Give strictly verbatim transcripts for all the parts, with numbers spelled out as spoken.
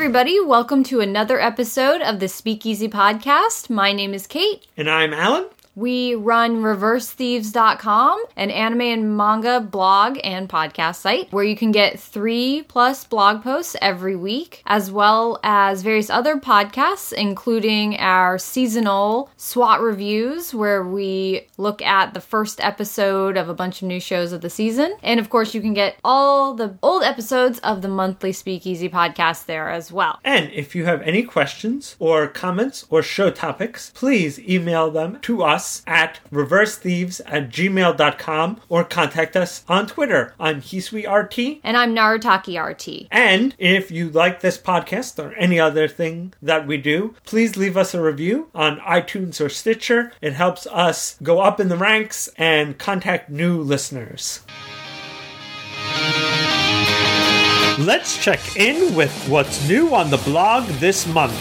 everybody. Welcome to another episode of the Speakeasy Podcast. My name is Kate. And I'm Alan. We run reverse thieves dot com, an anime and manga blog and podcast site where you can get three plus blog posts every week, as well as various other podcasts, including our seasonal SWAT reviews, where we look at the first episode of a bunch of new shows of the season. And of course, you can get all the old episodes of the monthly Speakeasy podcast there as well. And if you have any questions or comments or show topics, please email them to us at reverse thieves at gmail dot com or contact us on Twitter. I'm HeSweetRT. And I'm NarutakiRT. And if you like this podcast or any other thing that we do, please leave us a review on iTunes or Stitcher. It helps us go up in the ranks and contact new listeners. Let's check in with what's new on the blog this month.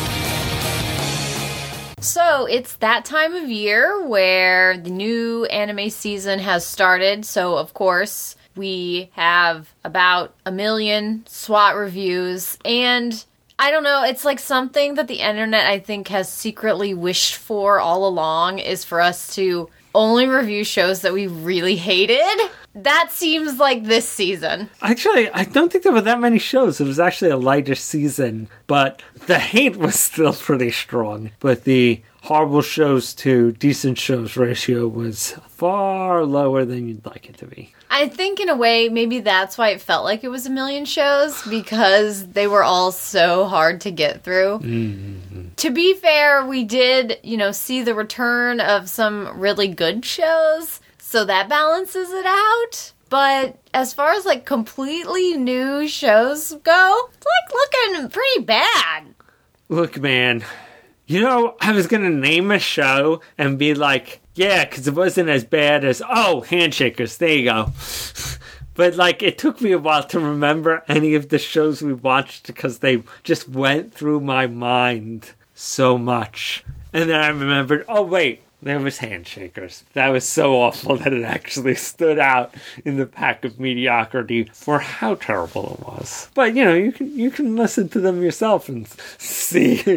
So, it's that time of year where the new anime season has started. So, of course, we have about a million SWAT reviews. And I don't know, it's like something that the internet, I think, has secretly wished for all along is for us to only review shows that we really hated. That seems like this season. Actually, I don't think there were that many shows. It was actually a lighter season, but the hate was still pretty strong. But the horrible shows to decent shows ratio was far lower than you'd like it to be. I think in a way, maybe that's why it felt like it was a million shows, because they were all so hard to get through. Mm-hmm. To be fair, we did, you know, see the return of some really good shows, so that balances it out. But as far as, like, completely new shows go, it's, like, looking pretty bad. Look, man, you know, I was going to name a show and be like, yeah, because it wasn't as bad as, oh, Handshakers, there you go. But, like, it took me a while to remember any of the shows we watched because they just went through my mind so much. And then I remembered, oh, wait, there was Handshakers. That was so awful that it actually stood out in the pack of mediocrity for how terrible it was. But, you know, you can you can listen to them yourself and see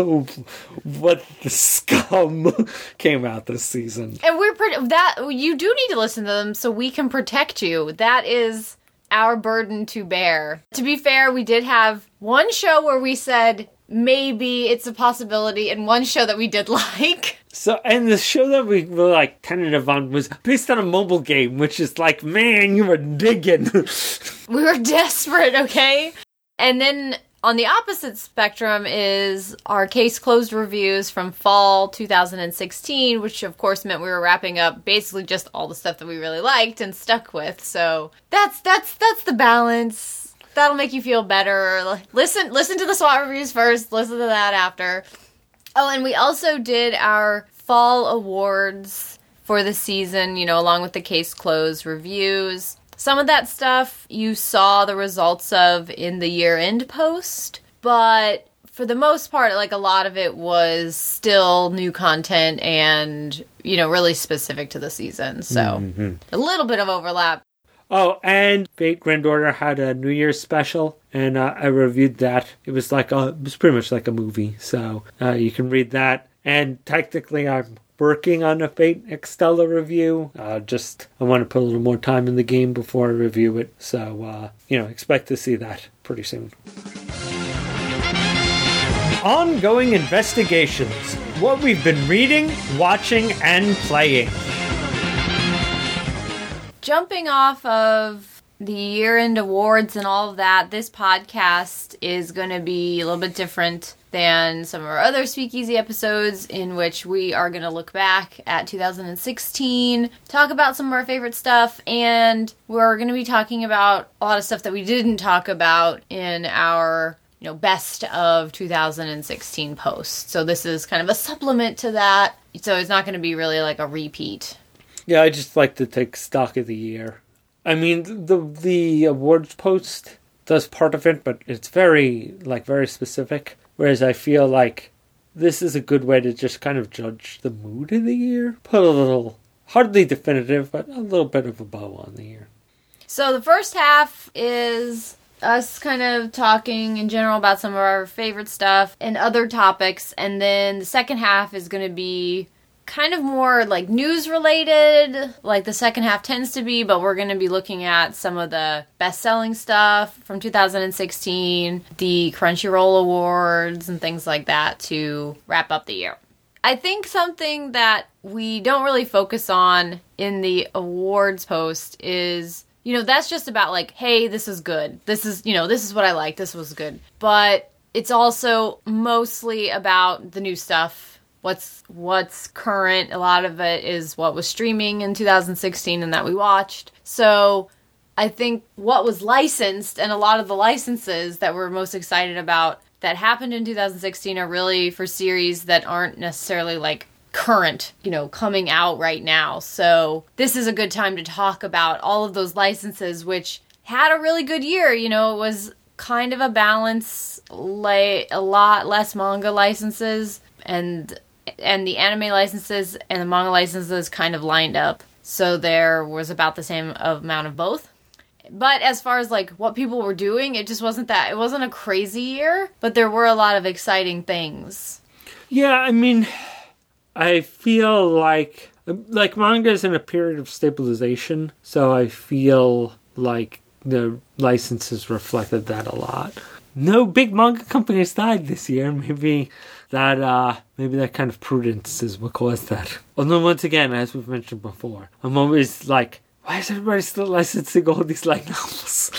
what the scum came out this season. And we're pretty, that you do need to listen to them so we can protect you. That is our burden to bear. To be fair, we did have one show where we said maybe it's a possibility, and one show that we did like. So, and the show that we were, like, tentative on was based on a mobile game, which is like, man, you were digging. We were desperate, okay? And then on the opposite spectrum is our Case Closed reviews from fall two thousand sixteen, which of course meant we were wrapping up basically just all the stuff that we really liked and stuck with. So that's that's that's the balance. That'll make you feel better. Listen listen to the SWAT reviews first, listen to that after. Oh, and we also did our fall awards for the season, you know, along with the Case Closed reviews. Some of that stuff you saw the results of in the year-end post, but for the most part, like, a lot of it was still new content and, you know, really specific to the season. So, mm-hmm. a little bit of overlap. Oh, and Fate Grand Order had a New Year's special, and uh, I reviewed that. It was like a, it was pretty much like a movie, so uh, you can read that. And technically, I'm working on a Fate Extella review. Uh, just, I want to put a little more time in the game before I review it, so, uh, you know, expect to see that pretty soon. Ongoing investigations. What we've been reading, watching, and playing. Jumping off of the year-end awards and all of that, this podcast is going to be a little bit different than some of our other Speakeasy episodes, in which we are going to look back at two thousand sixteen, talk about some of our favorite stuff, and we're going to be talking about a lot of stuff that we didn't talk about in our, you know, best of two thousand sixteen posts. So this is kind of a supplement to that, so it's not going to be really like a repeat. Yeah, I just like to take stock of the year. I mean, the the awards post does part of it, but it's very, like, very specific. Whereas I feel like this is a good way to just kind of judge the mood of the year. Put a little, hardly definitive, but a little bit of a bow on the year. So the first half is us kind of talking in general about some of our favorite stuff and other topics. And then the second half is going to be kind of more like news related, like the second half tends to be, but we're going to be looking at some of the best-selling stuff from two thousand sixteen, the Crunchyroll Awards, and things like that to wrap up the year. I think something that we don't really focus on in the awards post is, you know, that's just about like, hey, this is good. This is, you know, this is what I like. This was good. But it's also mostly about the new stuff. What's what's current. A lot of it is what was streaming in two thousand sixteen and that we watched. So I think what was licensed and a lot of the licenses that we're most excited about that happened in two thousand sixteen are really for series that aren't necessarily like current, you know, coming out right now. So this is a good time to talk about all of those licenses, which had a really good year. You know, it was kind of a balance, like a lot less manga licenses and and the anime licenses and the manga licenses kind of lined up. So there was about the same amount of both. But as far as like what people were doing, it just wasn't that, it wasn't a crazy year, but there were a lot of exciting things. Yeah, I mean, I feel like, like manga is in a period of stabilization, so I feel like the licenses reflected that a lot. No big manga companies died this year. Maybe that uh, maybe that kind of prudence is what caused that. Although once again, as we've mentioned before, I'm always like, why is everybody still licensing all these light novels?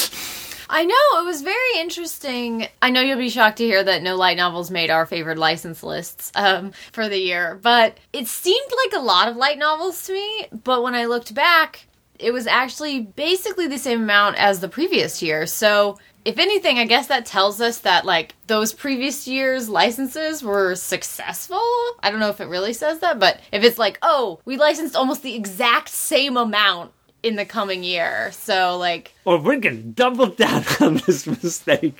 I know, it was very interesting. I know you'll be shocked to hear that no light novels made our favorite license lists um, for the year, but it seemed like a lot of light novels to me, but when I looked back, it was actually basically the same amount as the previous year. So if anything, I guess that tells us that, like, those previous year's licenses were successful. I don't know if it really says that, but if it's like, oh, we licensed almost the exact same amount in the coming year. So, like... Or we're going to double down on this mistake.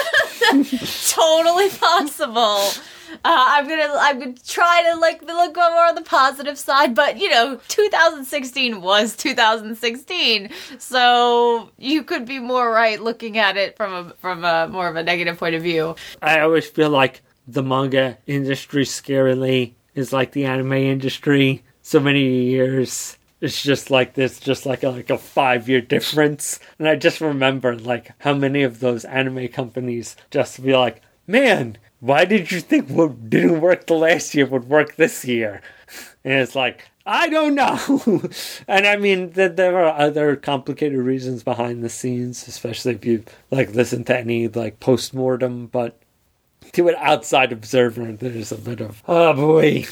Totally possible. Uh, I'm gonna, I'm gonna try to like look more on the positive side, but you know, two thousand sixteen was two thousand sixteen, so you could be more right looking at it from a from a more of a negative point of view. I always feel like the manga industry, scarily, is like the anime industry. So many years, it's just like this, just like a, like a five year difference. And I just remember like how many of those anime companies just be like, man, why did you think what didn't work the last year would work this year? And it's like, I don't know. And I mean, that there are other complicated reasons behind the scenes, especially if you like listen to any like post-mortem, but to an outside observer, there's a bit of, oh boy.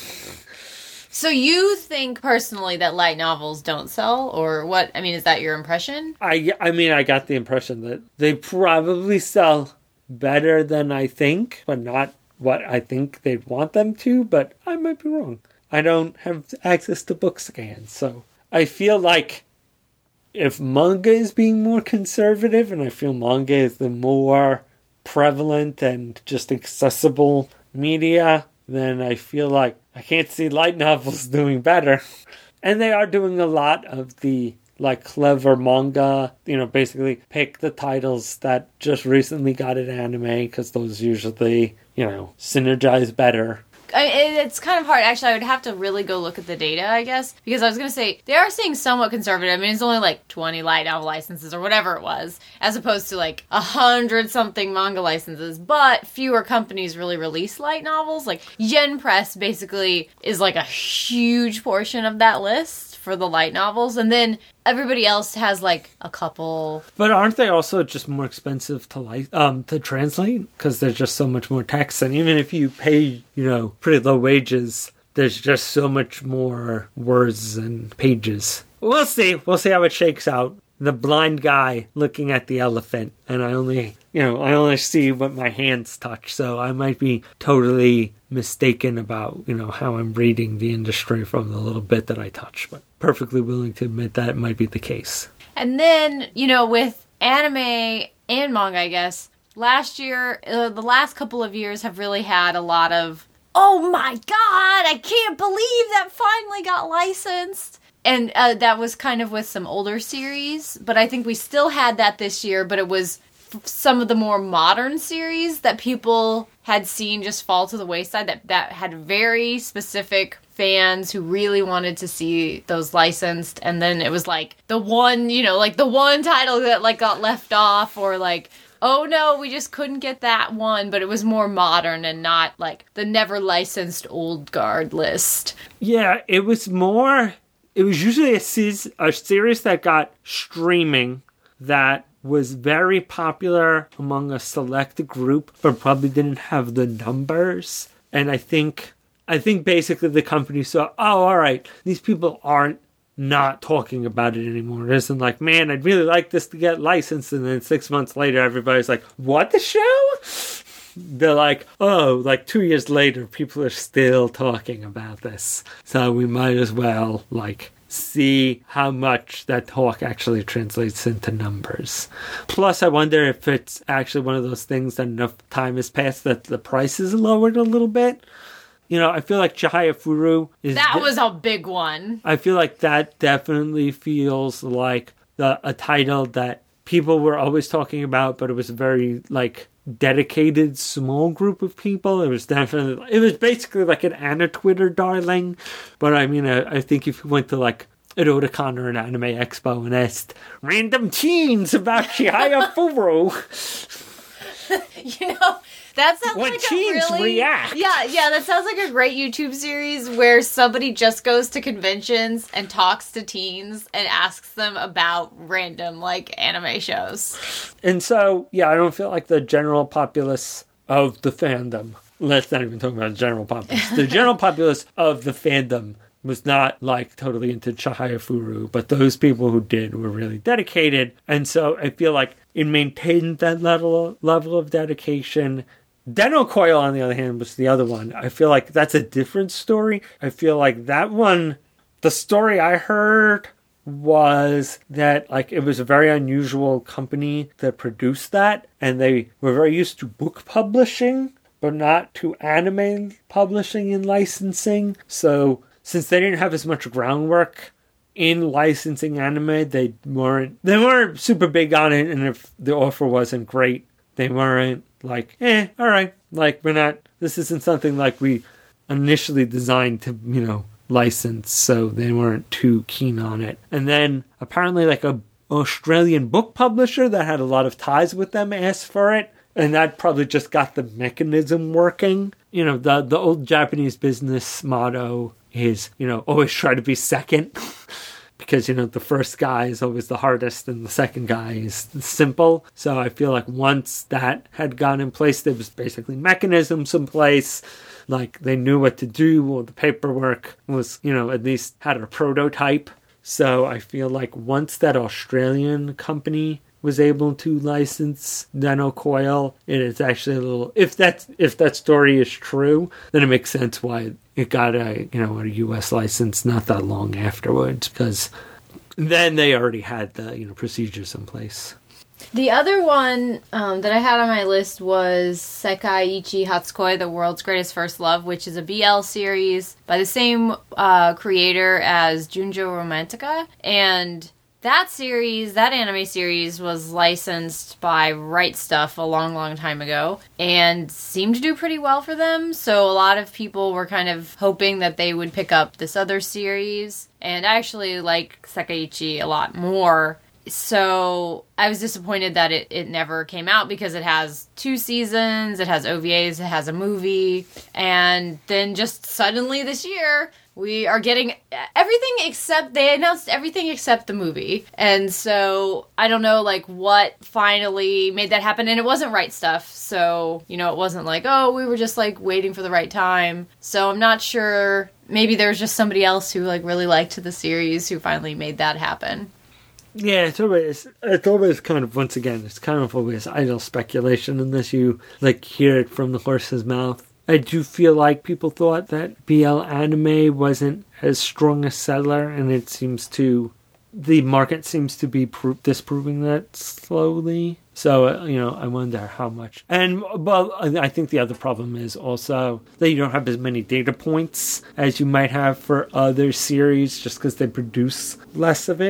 So you think personally that light novels don't sell, or what? I mean, is that your impression? I, I mean, I got the impression that they probably sell better than I think, but not what I think they'd want them to, but I might be wrong. I don't have access to Bookscan, so I feel like if manga is being more conservative, and I feel manga is the more prevalent and just accessible media, then I feel like I can't see light novels doing better. And they are doing a lot of the like clever manga, you know, basically pick the titles that just recently got an anime, because those usually, you know, synergize better. I, it's kind of hard. Actually, I would have to really go look at the data, I guess, because I was going to say, they are staying somewhat conservative. I mean, it's only like twenty light novel licenses or whatever it was, as opposed to like a hundred something manga licenses, but fewer companies really release light novels. Like, Yen Press basically is like a huge portion of that list for the light novels, and then everybody else has like a couple. But aren't they also just more expensive to like um to translate, because there's just so much more text, and even if you pay, you know, pretty low wages, there's just so much more words and pages. We'll see. We'll see how it shakes out. The blind guy looking at the elephant, and I only, you know, I only see what my hands touch, so I might be totally mistaken about, you know, how I'm reading the industry from the little bit that I touch, but perfectly willing to admit that it might be the case. And then, you know, with anime and manga, I guess, last year, uh, the last couple of years have really had a lot of, oh my god, I can't believe that finally got licensed. And uh, that was kind of with some older series, but I think we still had that this year, but it was some of the more modern series that people had seen just fall to the wayside, that, that had very specific fans who really wanted to see those licensed, and then it was like the one, you know, like the one title that like got left off, or like, oh no, we just couldn't get that one, but it was more modern and not like the never licensed old guard list. Yeah, it was more, it was usually a, series, a series that got streaming that was very popular among a select group, but probably didn't have the numbers. And I think, I think basically the company saw, oh, all right, these people aren't not talking about it anymore. It isn't like, man, I'd really like this to get licensed. And then six months later, everybody's like, what, the show? They're like, oh, like two years later, people are still talking about this. So we might as well, like, see how much that talk actually translates into numbers. Plus, I wonder if it's actually one of those things that enough time has passed that the price is lowered a little bit. You know, I feel like Chihaya is... That was a big one. I feel like that definitely feels like the, a title that people were always talking about, but it was a very, like, dedicated small group of people. It was definitely... It was basically like an Anna Twitter darling. But, I mean, I, I think if you went to, like, at Otakon or an Anime Expo and asked random teens about Chihaya Furu... you know... That sounds when like teens a really... react. Yeah, yeah, that sounds like a great YouTube series where somebody just goes to conventions and talks to teens and asks them about random, like, anime shows. And so, yeah, I don't feel like the general populace of the fandom, let's not even talk about the general populace, the general populace of the fandom was not, like, totally into Chihaya Furu, but those people who did were really dedicated. And so I feel like it maintained that level, level of dedication. Den-O Coil, on the other hand, was the other one. I feel like that's a different story. I feel like that one, the story I heard was that, like, it was a very unusual company that produced that, and they were very used to book publishing, but not to anime publishing and licensing. So since they didn't have as much groundwork in licensing anime, they weren't they weren't super big on it, and if the offer wasn't great, they weren't like, eh, all right, like, we're not, this isn't something like we initially designed to, you know, license, so they weren't too keen on it. And then apparently, like, a Australian book publisher that had a lot of ties with them asked for it, and that probably just got the mechanism working. You know, the the old Japanese business motto is, you know, always try to be second. Because, you know, the first guy is always the hardest and the second guy is simple. So I feel like once that had gone in place, there was basically mechanisms in place. Like, they knew what to do, or the paperwork was, you know, at least had a prototype. So I feel like once that Australian company was able to license Den-O Coil, it is actually a little, if that if that story is true, then it makes sense why it got a, you know, a U S license not that long afterwards, because then they already had the, you know, procedures in place. The other one um, that I had on my list was Sekaiichi Hatsukoi, The World's Greatest First Love, which is a B L series by the same uh, creator as Junjo Romantica. And that series, that anime series, was licensed by Right Stuff a long, long time ago and seemed to do pretty well for them. So a lot of people were kind of hoping that they would pick up this other series. And I actually like Sekaiichi a lot more. So I was disappointed that it, it never came out, because it has two seasons, it has O V As, it has a movie, and then just suddenly this year we are getting everything except, they announced everything except the movie. And so I don't know, like, what finally made that happen. And it wasn't Right Stuff. So, you know, it wasn't like, oh, we were just, like, waiting for the right time. So I'm not sure. Maybe there was just somebody else who, like, really liked the series who finally made that happen. Yeah, it's always, it's always kind of, once again, it's kind of always idle speculation unless you, like, hear it from the horse's mouth. I do feel like people thought that B L anime wasn't as strong a seller, and it seems to, the market seems to be pro- disproving that slowly. So, uh, you know, I wonder how much. And, well, I think the other problem is also that you don't have as many data points as you might have for other series, just because they produce less of it.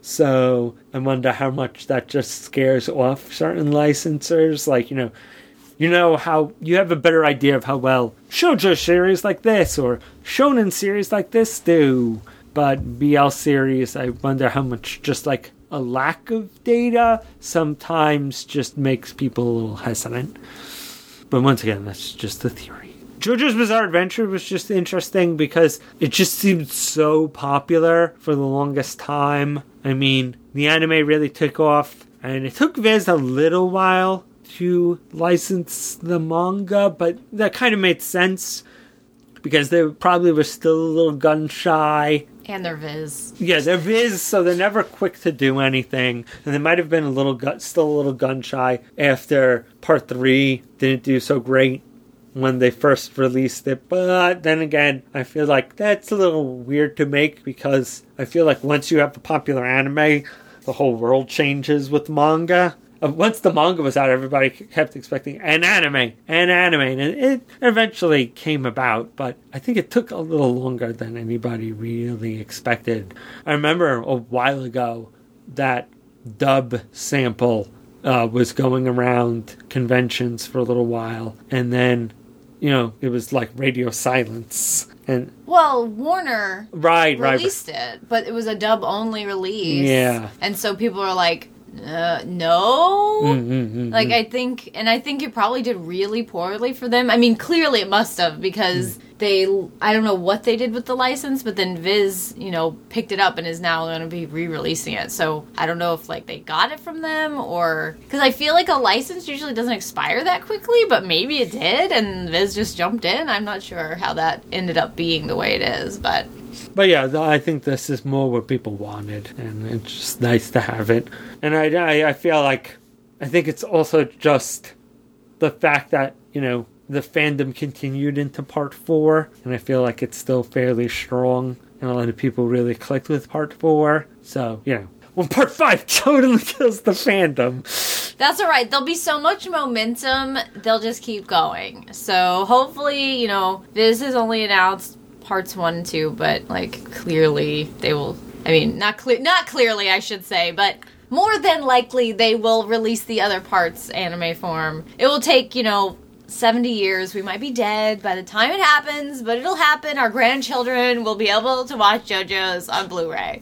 So I wonder how much that just scares off certain licensors. Like, you know, you know how you have a better idea of how well shoujo series like this or shonen series like this do. But B L series, I wonder how much just like a lack of data sometimes just makes people a little hesitant. But once again, that's just a theory. JoJo's Bizarre Adventure was just interesting because it just seemed so popular for the longest time. I mean, the anime really took off, and it took Viz a little while to license the manga, but that kind of made sense because they probably were still a little gun shy. And they're Viz. Yeah, they're Viz, so they're never quick to do anything. And they might have been a little gu- still a little gun shy after part three didn't do so great when they first released it. But then again, I feel like that's a little weird to make because I feel like once you have the popular anime, the whole world changes with manga. Uh, once the manga was out, everybody kept expecting an anime, an anime, and it eventually came about, but I think it took a little longer than anybody really expected. I remember a while ago that dub sample uh, was going around conventions for a little while, and then, you know, it was like radio silence. And well, Warner right, released right. it, but it was a dub-only release. Yeah. And so people are like, Uh, no, mm-hmm, like I think, and I think it probably did really poorly for them. I mean, clearly it must have because mm. they, I don't know what they did with the license, but then Viz, you know, picked it up and is now going to be re-releasing it. So I don't know if like they got it from them or because I feel like a license usually doesn't expire that quickly, but maybe it did, and Viz just jumped in. I'm not sure how that ended up being the way it is, but. But yeah, I think this is more what people wanted, and it's just nice to have it. And I, I, I feel like, I think it's also just the fact that, you know, the fandom continued into part four, and I feel like it's still fairly strong, and a lot of people really clicked with part four. So, you know, when part five totally kills the fandom. That's all right. There'll be so much momentum, they'll just keep going. So hopefully, you know, Viz has only announced parts one and two, but like clearly they will. I mean, not clear, not clearly, I should say, but more than likely they will release the other parts anime form. It will take, you know, seventy years. We might be dead by the time it happens, but it'll happen. Our grandchildren will be able to watch JoJo's on Blu-ray.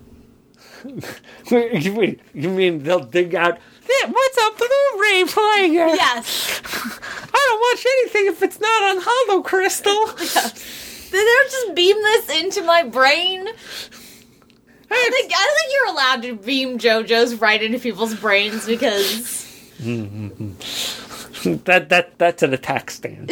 Wait, wait, you mean they'll dig out? Yeah, what's a Blu-ray player? Yes. I don't watch anything if it's not on Hollow Crystal. Yes. They'll just beam this into my brain. I don't, think, I don't think you're allowed to beam JoJo's right into people's brains because... Mm-hmm. that that That's an attack stand.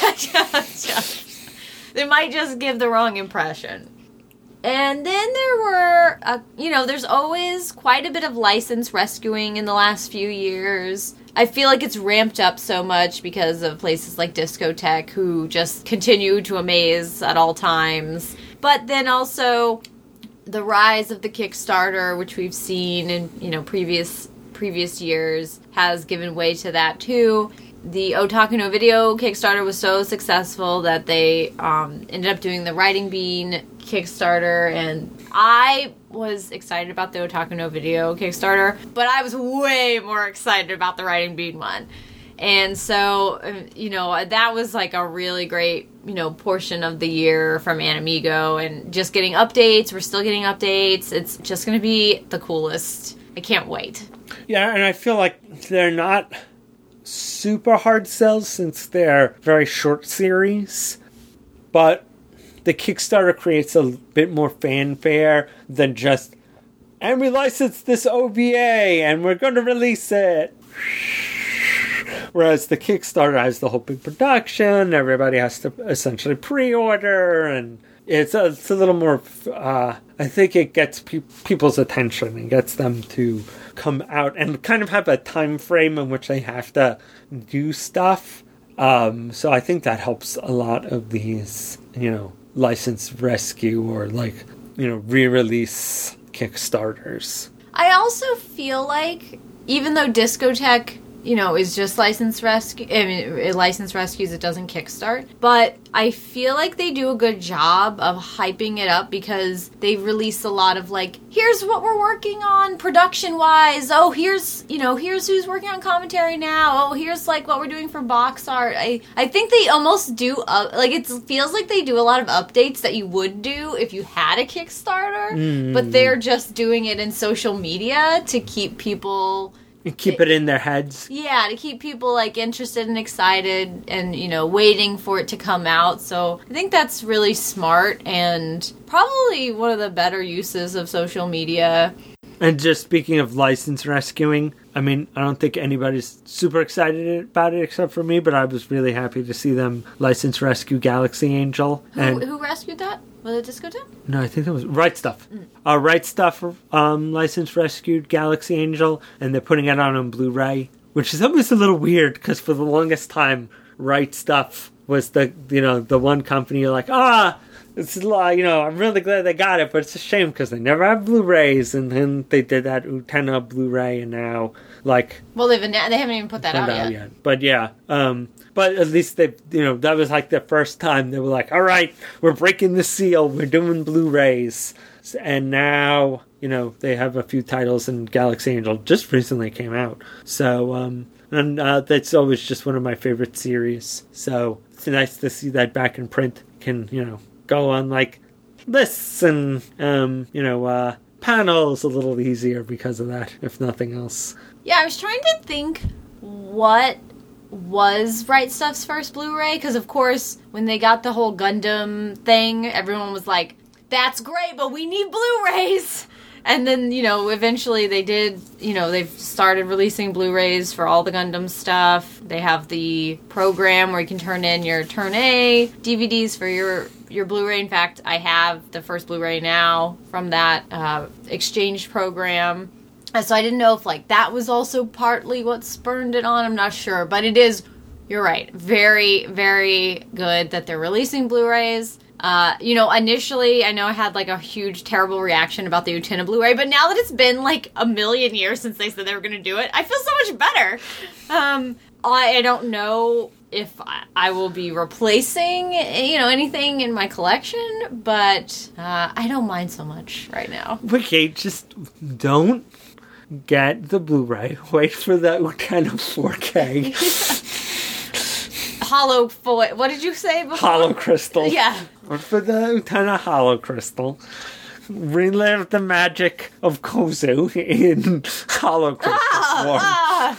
They might just give the wrong impression. And then there were, uh, you know, there's always quite a bit of license rescuing in the last few years. I feel like it's ramped up so much because of places like Discotech who just continue to amaze at all times. But then also the rise of the Kickstarter, which we've seen in, you know, previous previous years, has given way to that too. The Otaku no Video Kickstarter was so successful that they um, ended up doing the Writing Bean Kickstarter, and I was excited about the Otaku no Video Kickstarter, but I was way more excited about the Writing Bean one. And so, you know, that was like a really great, you know, portion of the year from Animigo, and just getting updates. We're still getting updates. It's just going to be the coolest. I can't wait. Yeah, and I feel like they're not super hard sells since they're very short series, but the Kickstarter creates a bit more fanfare than just, and we licensed this O V A and we're going to release it. Whereas the Kickstarter has the whole big production, everybody has to essentially pre-order, and it's a, it's a little more, uh, I think it gets pe- people's attention and gets them to come out and kind of have a time frame in which they have to do stuff. Um, so I think that helps a lot of these, you know, license rescue or like, you know, re-release Kickstarters. I also feel like even though Discotech you know, is just licensed rescue. I mean, licensed rescues. It doesn't kickstart, but I feel like they do a good job of hyping it up because they release a lot of like, here's what we're working on production wise. Oh, here's you know, here's who's working on commentary now. Oh, here's like what we're doing for box art. I I think they almost do uh, like it feels like they do a lot of updates that you would do if you had a Kickstarter, mm. but they're just doing it in social media to keep people. And keep it, it in their heads. Yeah, to keep people, like, interested and excited and, you know, waiting for it to come out. So I think that's really smart and probably one of the better uses of social media. And just speaking of license rescuing, I mean, I don't think anybody's super excited about it except for me, but I was really happy to see them license rescue Galaxy Angel. Who, and who rescued that? Was it Disco Town? No, I think that was Right Stuff. Mm. Uh, Right Stuff um, license rescued Galaxy Angel, and they're putting it out on Blu-ray, which is almost a little weird, because for the longest time, Right Stuff was the, you know, the one company you're like, ah, it's, you know, I'm really glad they got it, but it's a shame because they never have Blu-rays, and then they did that Utena Blu-ray, and now, like... Well, they've been, they haven't even put that out, out yet. yet. But yeah, um... But at least they, you know, that was like the first time they were like, all right, we're breaking the seal, we're doing Blu-rays. And now, you know, they have a few titles, and Galaxy Angel just recently came out. So, um, and uh, that's always just one of my favorite series. So it's nice to see that back in print can, you know, go on like lists and, um, you know, uh, panels a little easier because of that, if nothing else. Yeah, I was trying to think what... was Right Stuff's first Blu-ray, because of course when they got the whole Gundam thing, everyone was like, that's great, but we need Blu-rays. And then, you know, eventually they did, you know, they've started releasing Blu-rays for all the Gundam stuff. They have the program where you can turn in your Turn A D V Ds for your your Blu-ray. In fact, I have the first Blu-ray now from that uh, exchange program. And so I didn't know if, like, that was also partly what spurned it on. I'm not sure. But it is, you're right, very, very good that they're releasing Blu-rays. Uh, you know, initially, I know I had, like, a huge, terrible reaction about the Utena Blu-ray. But now that it's been, like, a million years since they said they were going to do it, I feel so much better. Um, I, I don't know if I, I will be replacing, you know, anything in my collection. But uh, I don't mind so much right now. Okay, just don't... get the Blu-ray. Wait for the Utena four K. Hollow foil. What did you say before? Hollow crystal. Yeah. Wait for the Utena hollow crystal. Relive the magic of Kozu in hollow crystal form. Ah,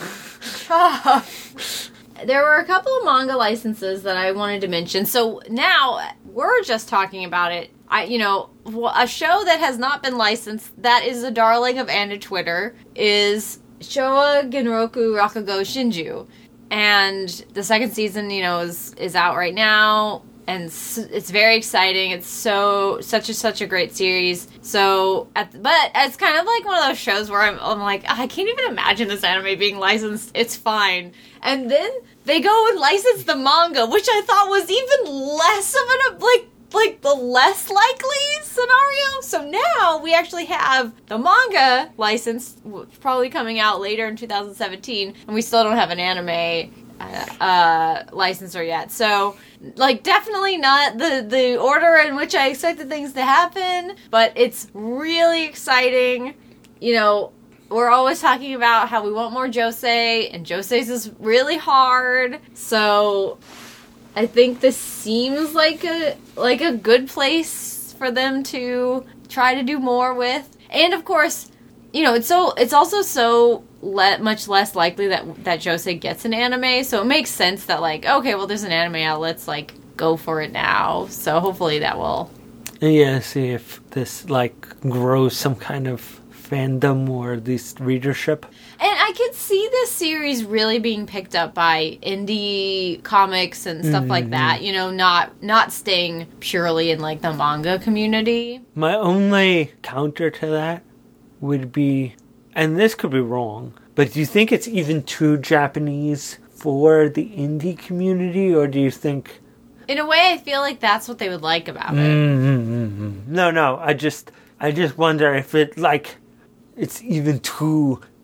ah. There were a couple of manga licenses that I wanted to mention. So now we're just talking about it. I, you know, a show that has not been licensed, that is a darling of Anna Twitter, is Showa Genroku Rakugo Shinju. And the second season, you know, is is out right now, and it's very exciting. It's so such a such a great series. So, at, but it's kind of like one of those shows where I'm, I'm like, I can't even imagine this anime being licensed. It's fine. And then they go and license the manga, which I thought was even less of an like. like the less likely scenario. So now we actually have the manga license probably coming out later in two thousand seventeen, and we still don't have an anime uh, uh, licensor yet. So, like, definitely not the, the order in which I expected things to happen, but it's really exciting. You know, we're always talking about how we want more josei, and joseis is really hard. So I think this seems like a like a good place for them to try to do more with. And of course, you know, it's so it's also so le- much less likely that that josei gets an anime, so it makes sense that, like, okay, well, there's an anime out, let's, like, go for it now. So hopefully that will... Yeah, see if this, like, grows some kind of fandom or at least readership. And I could see this series really being picked up by indie comics and stuff mm-hmm. like that, you know, not not staying purely in, like, the manga community. My only counter to that would be, and this could be wrong, but do you think it's even too Japanese for the indie community, or do you think... In a way, I feel like that's what they would like about it. Mm-hmm. No, no, I just, I just wonder if it, like, it's even too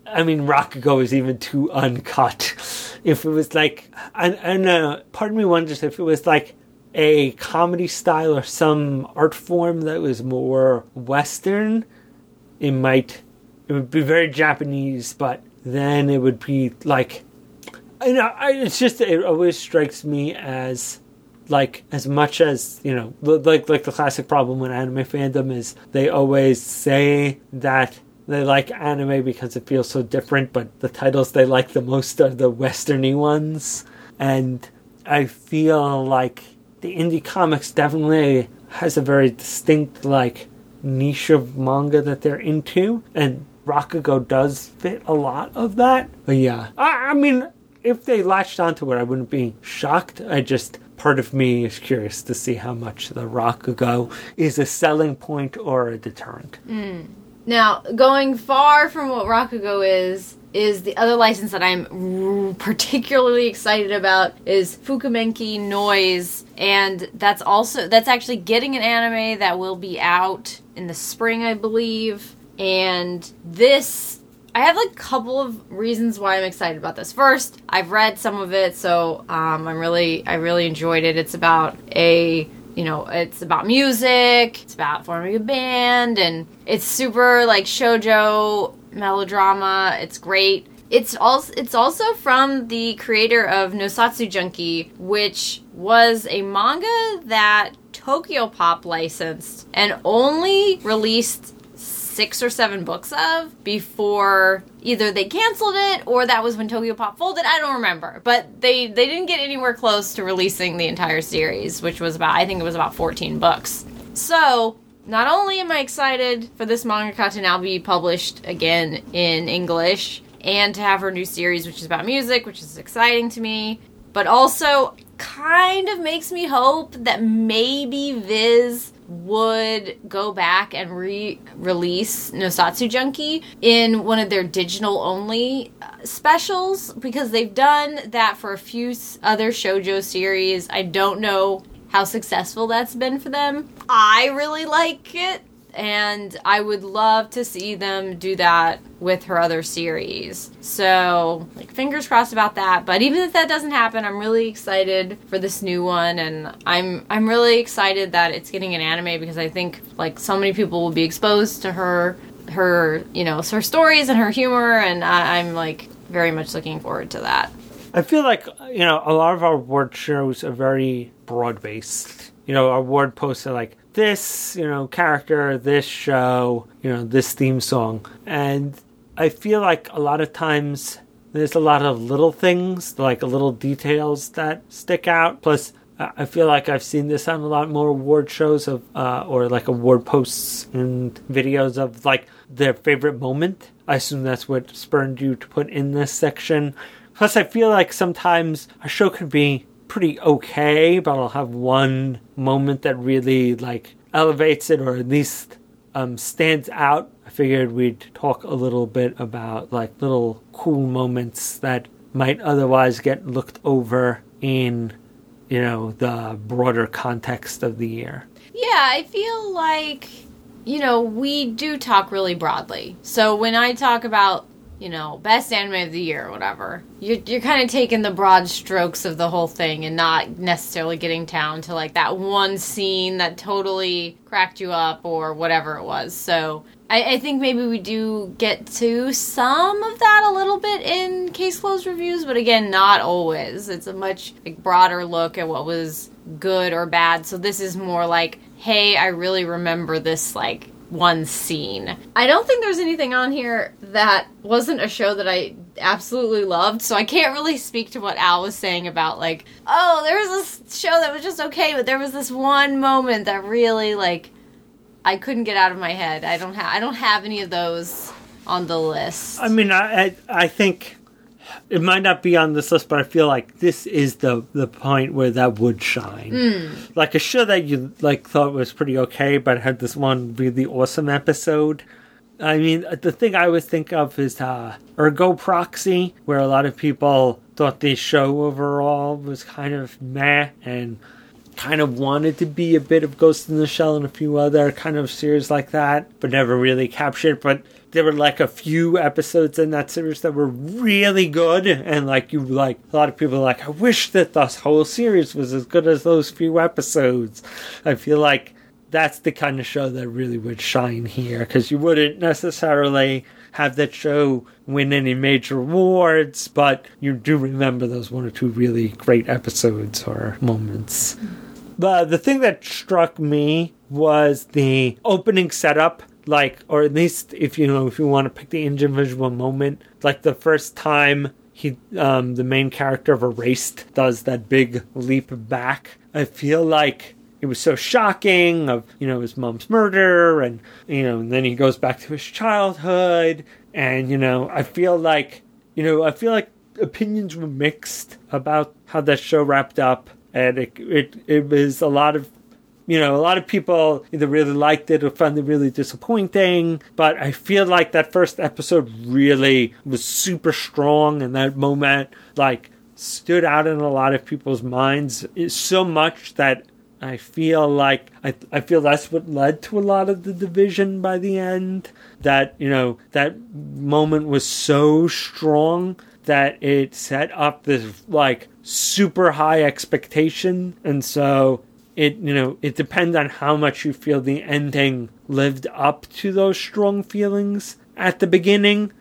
I mean, Rakugo is even too uncut. If it was like, I, I don't know, part of me wonders if it was like a comedy style or some art form that was more Western, it might, it would be very Japanese, but then it would be like, you know, I, it's just, it always strikes me as, like, as much as, you know, like like the classic problem with anime fandom is they always say that they like anime because it feels so different, but the titles they like the most are the Westerny ones. And I feel like the indie comics definitely has a very distinct, like, niche of manga that they're into, and Rakugo does fit a lot of that. But yeah, I, I mean, if they latched onto it, I wouldn't be shocked. I just, part of me is curious to see how much the Rakugo is a selling point or a deterrent. Mm. Now, going far from what Rakugo is, is the other license that I'm r- particularly excited about is Fukumenki Noise, and that's also, that's actually getting an anime that will be out in the spring, I believe, and this, I have like a couple of reasons why I'm excited about this. First, I've read some of it, so um, I'm really, I really enjoyed it. It's about a, you know, it's about music, it's about forming a band, and it's super, like, shoujo melodrama. It's great. It's also, it's also from the creator of Nosatsu Junkie, which was a manga that Tokyopop licensed and only released six or seven books of before either they canceled it or that was when Tokyopop folded. I don't remember. But they, they didn't get anywhere close to releasing the entire series, which was about, I think it was about fourteen books. So, not only am I excited for this mangaka to now be published again in English and to have her new series, which is about music, which is exciting to me, but also kind of makes me hope that maybe Viz would go back and re-release Nosatsu Junkie in one of their digital-only specials, because they've done that for a few other shoujo series. I don't know how successful that's been for them. I really like it, and I would love to see them do that with her other series. So, like, fingers crossed about that. But even if that doesn't happen, I'm really excited for this new one, and I'm I'm really excited that it's getting an anime, because I think, like, so many people will be exposed to her, her, you know, her stories and her humor, and I, I'm, like, very much looking forward to that. I feel like, you know, a lot of our award shows are very broad-based. You know, our award posts are like, this, you know, character, this show, you know, this theme song. And I feel like a lot of times there's a lot of little things, like little details that stick out. Plus, I feel like I've seen this on a lot more award shows of, uh, or like award posts and videos of like their favorite moment. I assume that's what spurred you to put in this section. Plus, I feel like sometimes a show can be pretty okay, but I'll have one moment that really, like, elevates it, or at least um, stands out. I figured we'd talk a little bit about, like, little cool moments that might otherwise get looked over in, you know, the broader context of the year. Yeah, I feel like, you know, we do talk really broadly. So when I talk about, you know, best anime of the year or whatever, you're, you're kind of taking the broad strokes of the whole thing and not necessarily getting down to, like, that one scene that totally cracked you up or whatever it was. So I, I think maybe we do get to some of that a little bit in Case Closed reviews, but again, not always. It's a much, like, broader look at what was good or bad. So this is more like, hey, I really remember this, like, one scene. I don't think there's anything on here that wasn't a show that I absolutely loved, so I can't really speak to what Al was saying about, like, oh, there was this show that was just okay, but there was this one moment that really, like, I couldn't get out of my head. I don't have I don't have any of those on the list. I mean, I I, I think it might not be on this list, but I feel like this is the, the point where that would shine. Mm. Like a show that you like thought was pretty okay, but had this one really awesome episode. I mean, the thing I always think of is uh, Ergo Proxy, where a lot of people thought the show overall was kind of meh, and kind of wanted to be a bit of Ghost in the Shell and a few other kind of series like that, but never really captured. But there were like a few episodes in that series that were really good, and like you like a lot of people are like, I wish that this whole series was as good as those few episodes. I feel like that's the kind of show that really would shine here, because you wouldn't necessarily have that show win any major awards, but you do remember those one or two really great episodes or moments. The, the thing that struck me was the opening setup, like, or at least if you know, if you want to pick the individual moment, like the first time he, um, the main character of Erased does that big leap back. I feel like it was so shocking of, you know, his mom's murder, and, you know, and then he goes back to his childhood, and, you know, I feel like, you know, I feel like opinions were mixed about how that show wrapped up, and it it, it was a lot of, you know, a lot of people either really liked it or found it really disappointing, but I feel like that first episode really was super strong, and that moment, like, stood out in a lot of people's minds so much that I feel like I I feel that's what led to a lot of the division by the end. That, you know, that moment was so strong that it set up this like super high expectation, and so it, you know, it depends on how much you feel the ending lived up to those strong feelings at the beginning.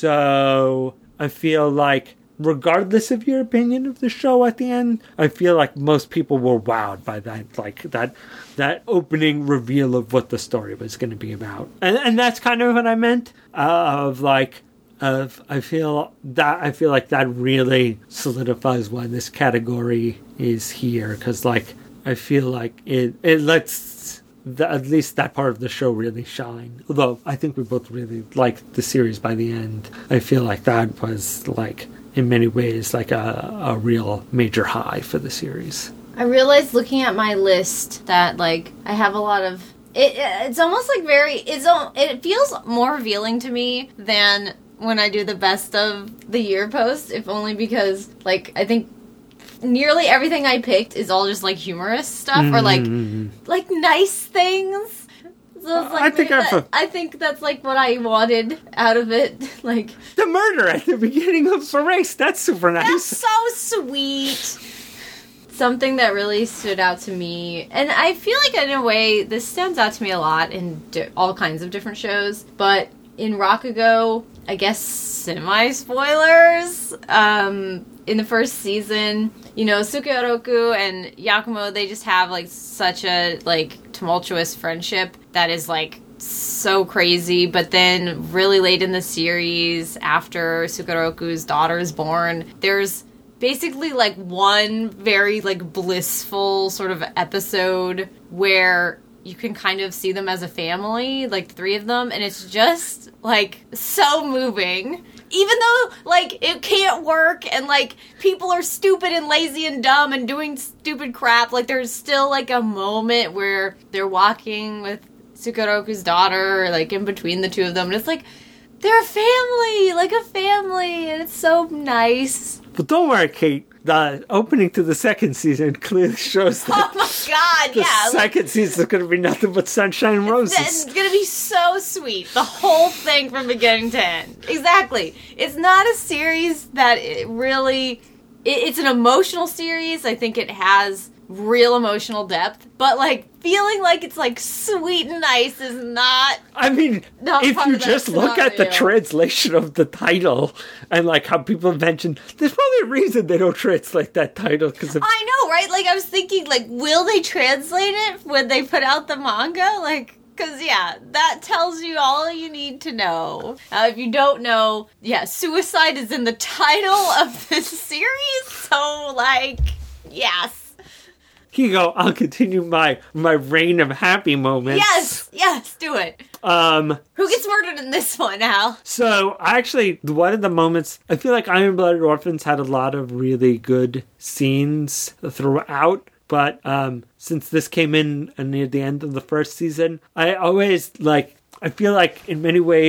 So I feel like, regardless of your opinion of the show at the end, I feel like most people were wowed by that, like that that opening reveal of what the story was going to be about. And and that's kind of what I meant, uh, of like, of I feel that I feel like that really solidifies why this category is here, because like I feel like it it lets the, at least that part of the show really shine. Although I think we both really liked the series by the end. I feel like that was like, in many ways, like a, a real major high for the series. I realized looking at my list that, like, I have a lot of... It, it's almost like very... It's It feels more revealing to me than when I do the best of the year post, if only because, like, I think nearly everything I picked is all just, like, humorous stuff, mm-hmm. or, like, like nice things. So it's like, I think that, I think that's like what I wanted out of it. Like the murder at the beginning of Erased. That's super nice. That's so sweet. Something that really stood out to me, and I feel like in a way this stands out to me a lot in di- all kinds of different shows. But in Rakugo, I guess semi spoilers. Um, in the first season, you know, Sukeroku and Yakumo, they just have like such a like tumultuous friendship that is like so crazy. But then really late in the series, after Sukeroku's daughter is born, there's basically like one very like blissful sort of episode where you can kind of see them as a family, like the three of them, and it's just like so moving. Even though, like, it can't work, and, like, people are stupid and lazy and dumb and doing stupid crap, like, there's still, like, a moment where they're walking with Sukeroku's daughter, like, in between the two of them, and it's like, they're a family, like a family, and it's so nice. But don't worry, Kate. The opening to the second season clearly shows that oh my god, the yeah. second season is going to be nothing but sunshine and roses. It's, it's going to be so sweet. The whole thing from beginning to end. Exactly. It's not a series that it really... It, it's an emotional series. I think it has real emotional depth. But, like, feeling like it's, like, sweet and nice is not... I mean, not if you just look at the translation of the title and, like, how people mention... There's probably a reason they don't translate that title. Cause of, I know, right? Like, I was thinking, like, will they translate it when they put out the manga? Like... Because, yeah, that tells you all you need to know. Uh, if you don't know, yeah, suicide is in the title of this series. So, like, yes. Here you go. I'll continue my, my reign of happy moments. Yes, yes, do it. Um, Who gets murdered in this one, Al? So, actually, one of the moments, I feel like Iron Blooded Orphans had a lot of really good scenes throughout. But um, since this came in near the end of the first season, I always, like, I feel like in many ways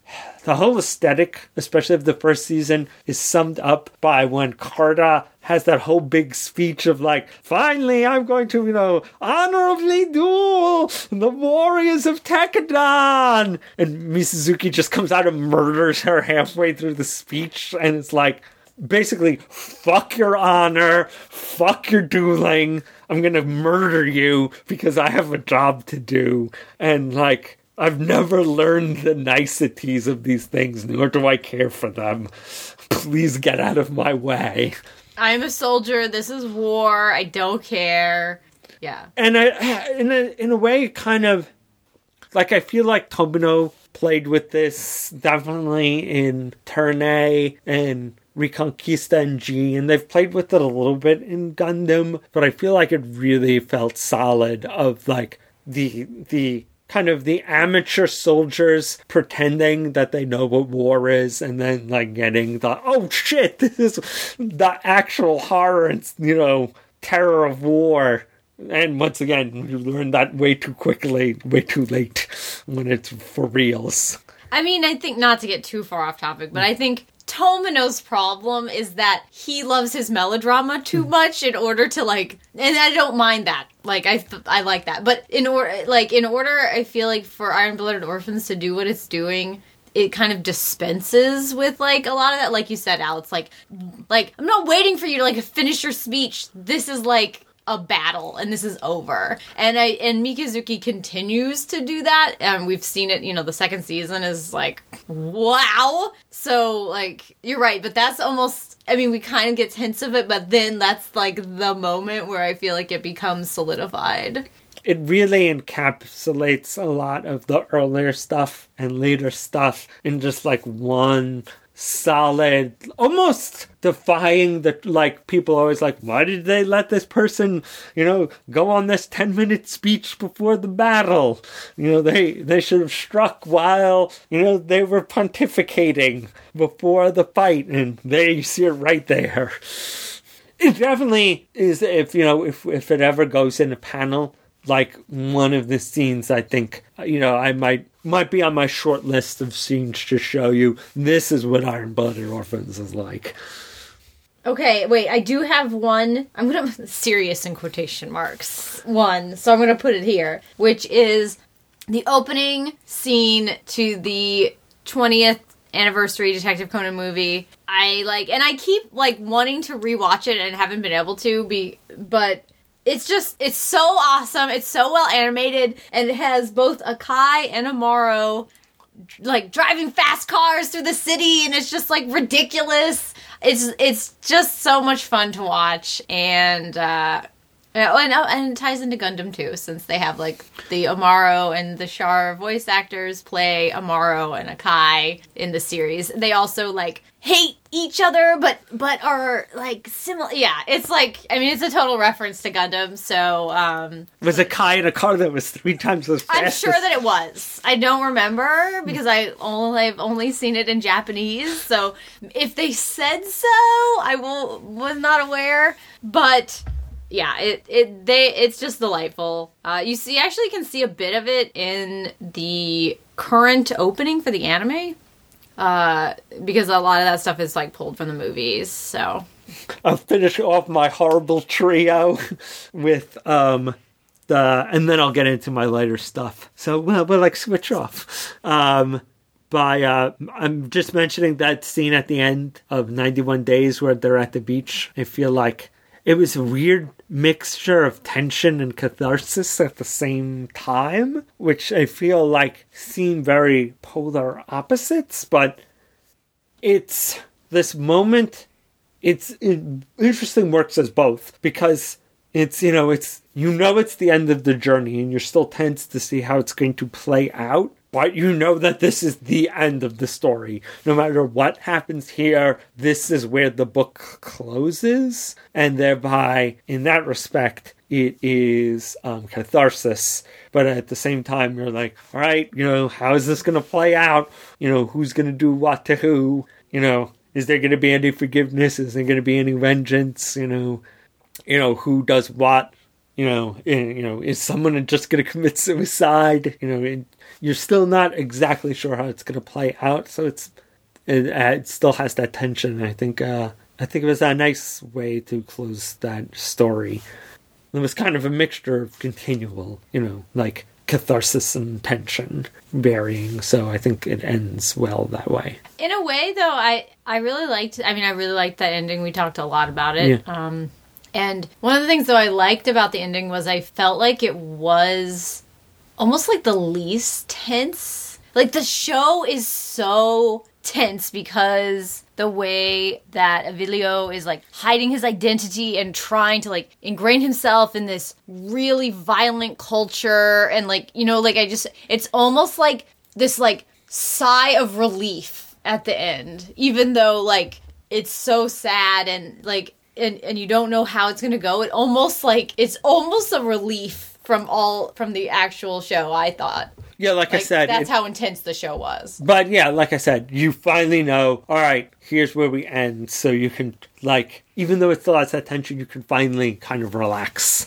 the whole aesthetic, especially of the first season, is summed up by when Carta has that whole big speech of like, finally, I'm going to, you know, honorably duel the warriors of Tekadon. And Mizuzuki just comes out and murders her halfway through the speech. And it's like, basically, fuck your honor, fuck your dueling. I'm going to murder you because I have a job to do. And like, I've never learned the niceties of these things, nor do I care for them. Please get out of my way. I'm a soldier. This is war. I don't care. Yeah. And I, in a, in a way, kind of, like, I feel like Tomino played with this definitely in Turn A and Reconquista and G, and they've played with it a little bit in Gundam, but I feel like it really felt solid of, like, the, the, kind of the amateur soldiers pretending that they know what war is, and then like getting the, oh shit, this is the actual horror and, you know, terror of war. And once again, you learn that way too quickly, way too late when it's for reals. I mean, I think, not to get too far off topic, but I think Tomino's problem is that he loves his melodrama too much in order to, like, and I don't mind that. Like, I I like that. But in order, like, in order, I feel like for Iron Blooded Orphans to do what it's doing, it kind of dispenses with, like, a lot of that. Like you said, Alex, like, like, I'm not waiting for you to, like, finish your speech. This is, like, a battle, and this is over. And I and Mikazuki continues to do that, and we've seen it, you know, the second season is like, wow. So, like, you're right, but that's almost, I mean, we kind of get hints of it, but then that's, like, the moment where I feel like it becomes solidified. It really encapsulates a lot of the earlier stuff and later stuff in just, like, one solid, almost defying the, like, people always like, why did they let this person, you know, go on this ten minute speech before the battle? You know, they, they should have struck while, you know, they were pontificating before the fight, and there you see it right there. It definitely is, if, you know, if, if it ever goes in a panel, like, one of the scenes, I think, you know, I might might be on my short list of scenes to show you. This is what Iron Blooded Orphans is like. Okay, wait, I do have one, I'm gonna, serious in quotation marks, one, so I'm gonna put it here, which is the opening scene to the twentieth anniversary Detective Conan movie. I, like, and I keep, like, wanting to rewatch it and haven't been able to, be, but it's just, it's so awesome. It's so well animated, and it has both Akai and Amaro, like, driving fast cars through the city, and it's just, like, ridiculous. It's it's just so much fun to watch, and uh, and, and it ties into Gundam too, since they have, like, the Amaro and the Char voice actors play Amaro and Akai in the series. They also, like, hate each other, but but are, like, similar. Yeah, it's like, I mean, it's a total reference to Gundam, so, um... Was Akai in a car that was three times as fast? I'm sure that it was. I don't remember, because I only, I've only seen it in Japanese, so if they said so, I will, was not aware, but... Yeah, it it they it's just delightful. Uh, you see, you actually can see a bit of it in the current opening for the anime, uh, because a lot of that stuff is, like, pulled from the movies. So I'll finish off my horrible trio with um the, and then I'll get into my lighter stuff. So well, we'll like switch off. Um, by uh, I'm just mentioning that scene at the end of ninety-one Days where they're at the beach. I feel like it was a weird mixture of tension and catharsis at the same time, which I feel like seem very polar opposites, but it's this moment, it's it interesting works as both, because it's, you know, it's, you know, it's the end of the journey and you're still tense to see how it's going to play out. But you know that this is the end of the story. No matter what happens here, this is where the book closes. And thereby, in that respect, it is um, catharsis. But at the same time, you're like, all right, you know, how is this going to play out? You know, who's going to do what to who? You know, is there going to be any forgiveness? Is there going to be any vengeance? You know, you know, who does what? you know, you know, is someone just going to commit suicide? You know, it, you're still not exactly sure how it's going to play out. So it's it, it still has that tension. I think uh, I think it was a nice way to close that story. It was kind of a mixture of continual, you know, like catharsis and tension varying. So I think it ends well that way. In a way, though, I I really liked. I mean, I really liked that ending. We talked a lot about it. Yeah. Um, and one of the things, though, I liked about the ending was I felt like it was almost like the least tense. Like, the show is so tense because the way that Avilio is, like, hiding his identity and trying to, like, ingrain himself in this really violent culture. And, like, you know, like, I just... It's almost like this, like, sigh of relief at the end. Even though, like, it's so sad and, like... And, and you don't know how it's going to go. It almost, like... It's almost a relief from all... From the actual show, I thought. Yeah, like, like I said... That's it, how intense the show was. But, yeah, like I said, you finally know, all right, here's where we end. So you can, like, even though it still has that tension, you can finally kind of relax.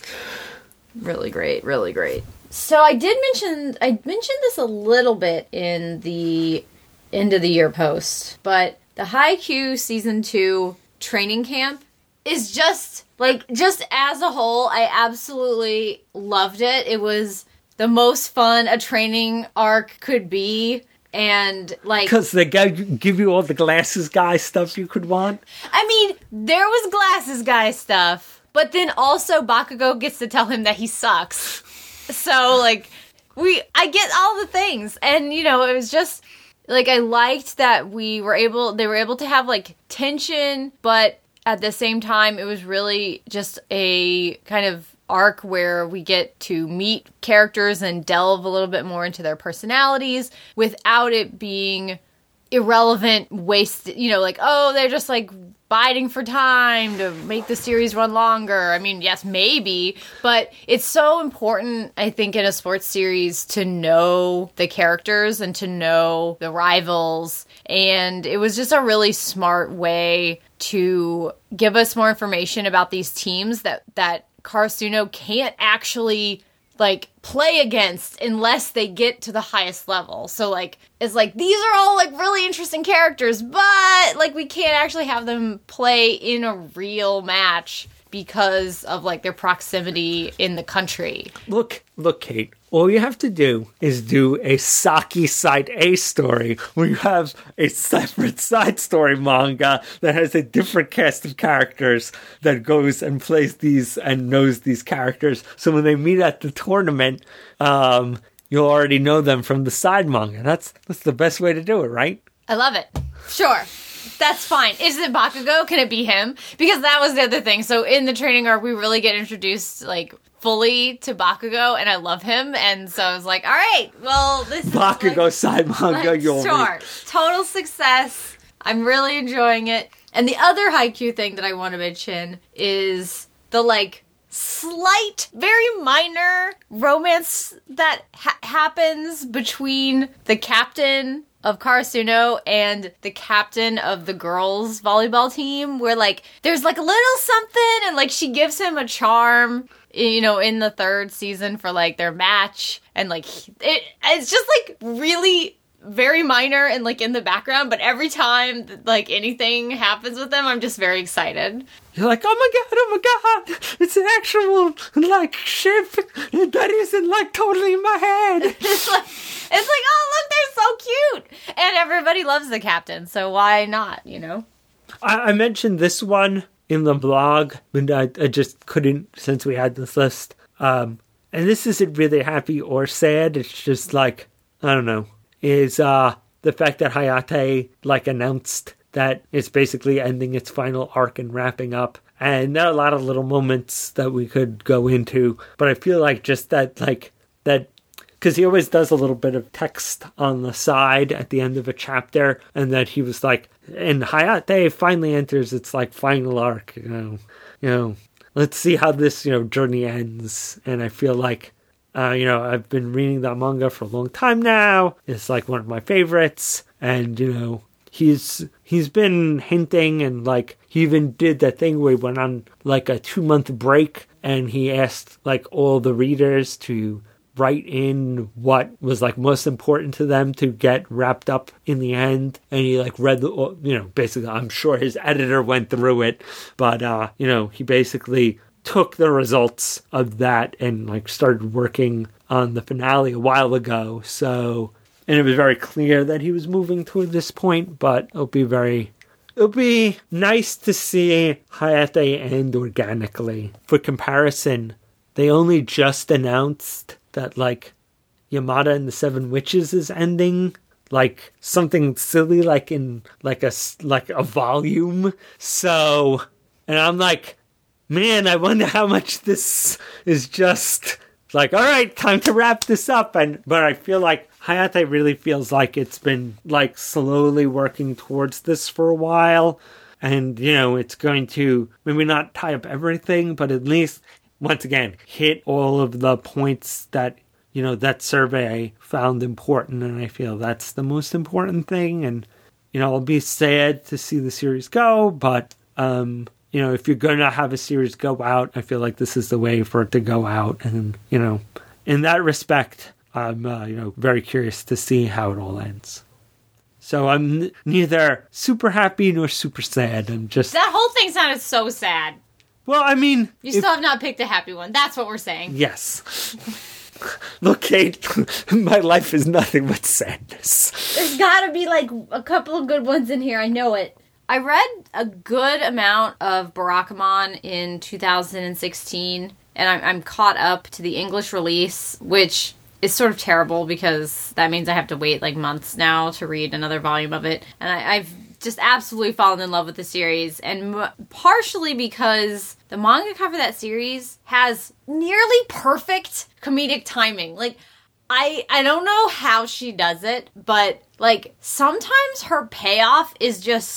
Really great, really great. So I did mention... I mentioned this a little bit in the end of the year post. But the Haikyuu Season two training camp is just, like, just as a whole, I absolutely loved it. It was... the most fun a training arc could be, and, like... Because they give you all the glasses guy stuff you could want? I mean, there was glasses guy stuff, but then also Bakugo gets to tell him that he sucks. So, like, we... I get all the things, and, you know, it was just... Like, I liked that we were able... They were able to have, like, tension, but at the same time, it was really just a kind of... arc where we get to meet characters and delve a little bit more into their personalities without it being irrelevant, wasted, you know, like, oh, they're just like biding for time to make the series run longer. I mean, yes, maybe, but it's so important, I think, in a sports series to know the characters and to know the rivals. And it was just a really smart way to give us more information about these teams that, that Karasuno can't actually, like, play against unless they get to the highest level. So, like, it's like, these are all, like, really interesting characters, but, like, we can't actually have them play in a real match because of, like, their proximity in the country. Look, look, Kate, all you have to do is do a Saki Side A story where you have a separate side story manga that has a different cast of characters that goes and plays these and knows these characters. So when they meet at the tournament, um, you'll already know them from the side manga. That's, that's the best way to do it, right? I love it. Sure. That's fine. Is it Bakugo? Can it be him? Because that was the other thing. So in the training arc, we really get introduced, like, fully to Bakugo, and I love him. And so I was like, all right, well, this Bakugo is like, side manga, like, you'll sure. Total success. I'm really enjoying it. And the other Haikyuu thing that I want to mention is the, like, slight, very minor romance that ha- happens between the captain of Karasuno and the captain of the girls' volleyball team, where, like, there's, like, a little something, and, like, she gives him a charm, you know, in the third season for, like, their match, and, like, it it's just, like, really very minor and, like, in the background, but every time, like, anything happens with them, I'm just very excited. You're like, oh my god, oh my god, it's an actual, like, ship that isn't, like, totally in my head. It's like, it's like, oh, look, they're so cute. And everybody loves the captain, so why not, you know? I, I mentioned this one in the blog, but I, I just couldn't since we had this list. Um, and this isn't really happy or sad, it's just, like, I don't know, is uh, the fact that Hayate, like, announced that it's basically ending its final arc and wrapping up. And there are a lot of little moments that we could go into, but I feel like just that, like, that, because he always does a little bit of text on the side at the end of a chapter, and that he was like, and Hayate finally enters its, like, final arc, you know, you know, let's see how this, you know, journey ends. And I feel like, uh, you know, I've been reading that manga for a long time now. It's, like, one of my favorites, and, you know, He's he's been hinting, and, like, he even did that thing where he went on, like, a two-month break and he asked like all the readers to write in what was like most important to them to get wrapped up in the end. And he like read the, you know, basically, I'm sure his editor went through it, but, uh, you know, he basically took the results of that and like started working on the finale a while ago. So, and it was very clear that he was moving toward this point, but it'll be very, it'll be nice to see Hayate end organically. For comparison, they only just announced that like Yamada and the Seven Witches is ending, like something silly, like in like a like a volume. So, and I'm like, man, I wonder how much this is just like, all right, time to wrap this up. And but I feel like Hayate really feels like it's been like slowly working towards this for a while, and you know it's going to maybe not tie up everything, but at least, once again, hit all of the points that, you know, that survey found important, and I feel that's the most important thing. And, you know, I'll be sad to see the series go, but, um, you know, if you're going to have a series go out, I feel like this is the way for it to go out. And, you know, in that respect, I'm, uh, you know, very curious to see how it all ends. So I'm n- neither super happy nor super sad. I'm just... That whole thing sounded so sad. Well, I mean... You if, still have not picked a happy one. That's what we're saying. Yes. Look, Kate, my life is nothing but sadness. There's gotta be, like, a couple of good ones in here. I know it. I read a good amount of Barakamon in two thousand sixteen, and I'm, I'm caught up to the English release, which is sort of terrible because that means I have to wait, like, months now to read another volume of it. And I, I've just absolutely fallen in love with the series, and m- partially because the mangaka for that series has nearly perfect comedic timing. Like, I I don't know how she does it, but, like, sometimes her payoff is just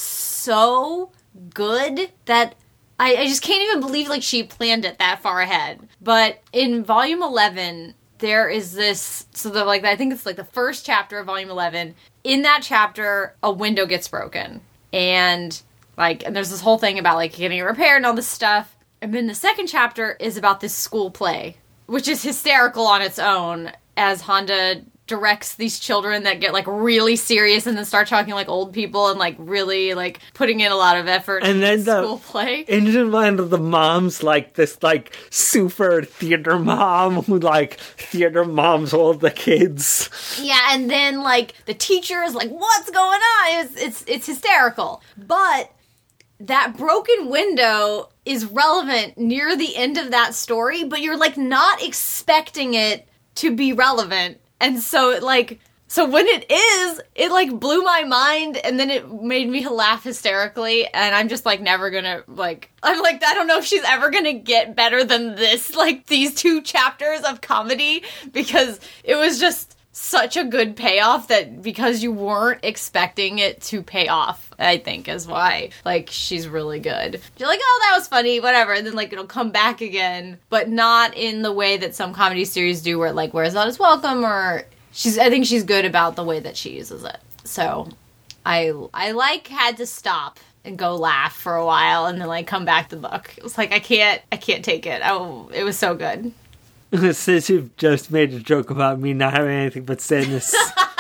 so good that I, I just can't even believe, like, she planned it that far ahead. But in volume eleven, there is this, so the, like, I think it's, like, the first chapter of volume eleven. In that chapter, a window gets broken. And, like, and there's this whole thing about, like, getting it repaired and all this stuff. And then the second chapter is about this school play, which is hysterical on its own, as Honda directs these children that get, like, really serious and then start talking like old people and, like, really, like, putting in a lot of effort and in then the the school play. Engine one of the moms, like, this, like, super theater mom who, like, theater moms all the kids. Yeah, and then, like, the teacher is like, what's going on? It's, it's, it's hysterical. But that broken window is relevant near the end of that story, but you're, like, not expecting it to be relevant. And so, like, so when it is, it, like, blew my mind, and then it made me laugh hysterically, and I'm just, like, never gonna, like, I'm like, I don't know if she's ever gonna get better than this, like, these two chapters of comedy, because it was just such a good payoff that because you weren't expecting it to pay off, I think, is why, like, she's really good. You're like, oh, that was funny, whatever, and then, like, it'll come back again, but not in the way that some comedy series do where, like, where's not as welcome, or she's, I think she's good about the way that she uses it. So, I, I, like, had to stop and go laugh for a while and then, like, come back to the book. It was like, I can't, I can't take it. Oh, it was so good. Since you've just made a joke about me not having anything but sadness,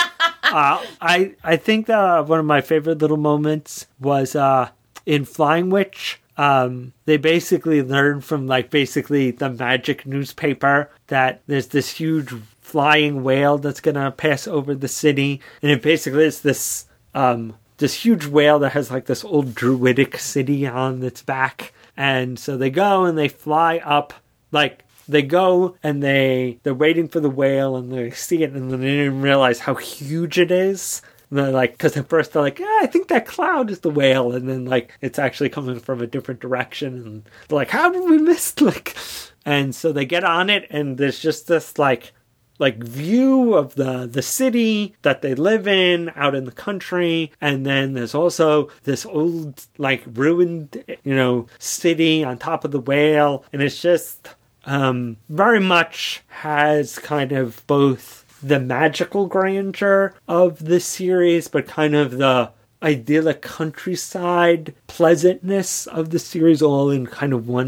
uh, I I think that one of my favorite little moments was uh, in Flying Witch. Um, they basically learned from, like, basically the magic newspaper that there's this huge flying whale that's gonna pass over the city, and it basically is this um, this huge whale that has, like, this old druidic city on its back, and so they go and they fly up, like. They go and they, they're waiting for the whale and they see it and then they didn't realize how huge it is. And they're like, because at first they're like, yeah, I think that cloud is the whale. And then, like, it's actually coming from a different direction. And they're like, how did we miss, like, and so they get on it and there's just this, like, like view of the, the city that they live in out in the country. And then there's also this old, like, ruined, you know, city on top of the whale. And it's just... Um, very much has kind of both the magical grandeur of this series, but kind of the idyllic countryside pleasantness of the series all in kind of one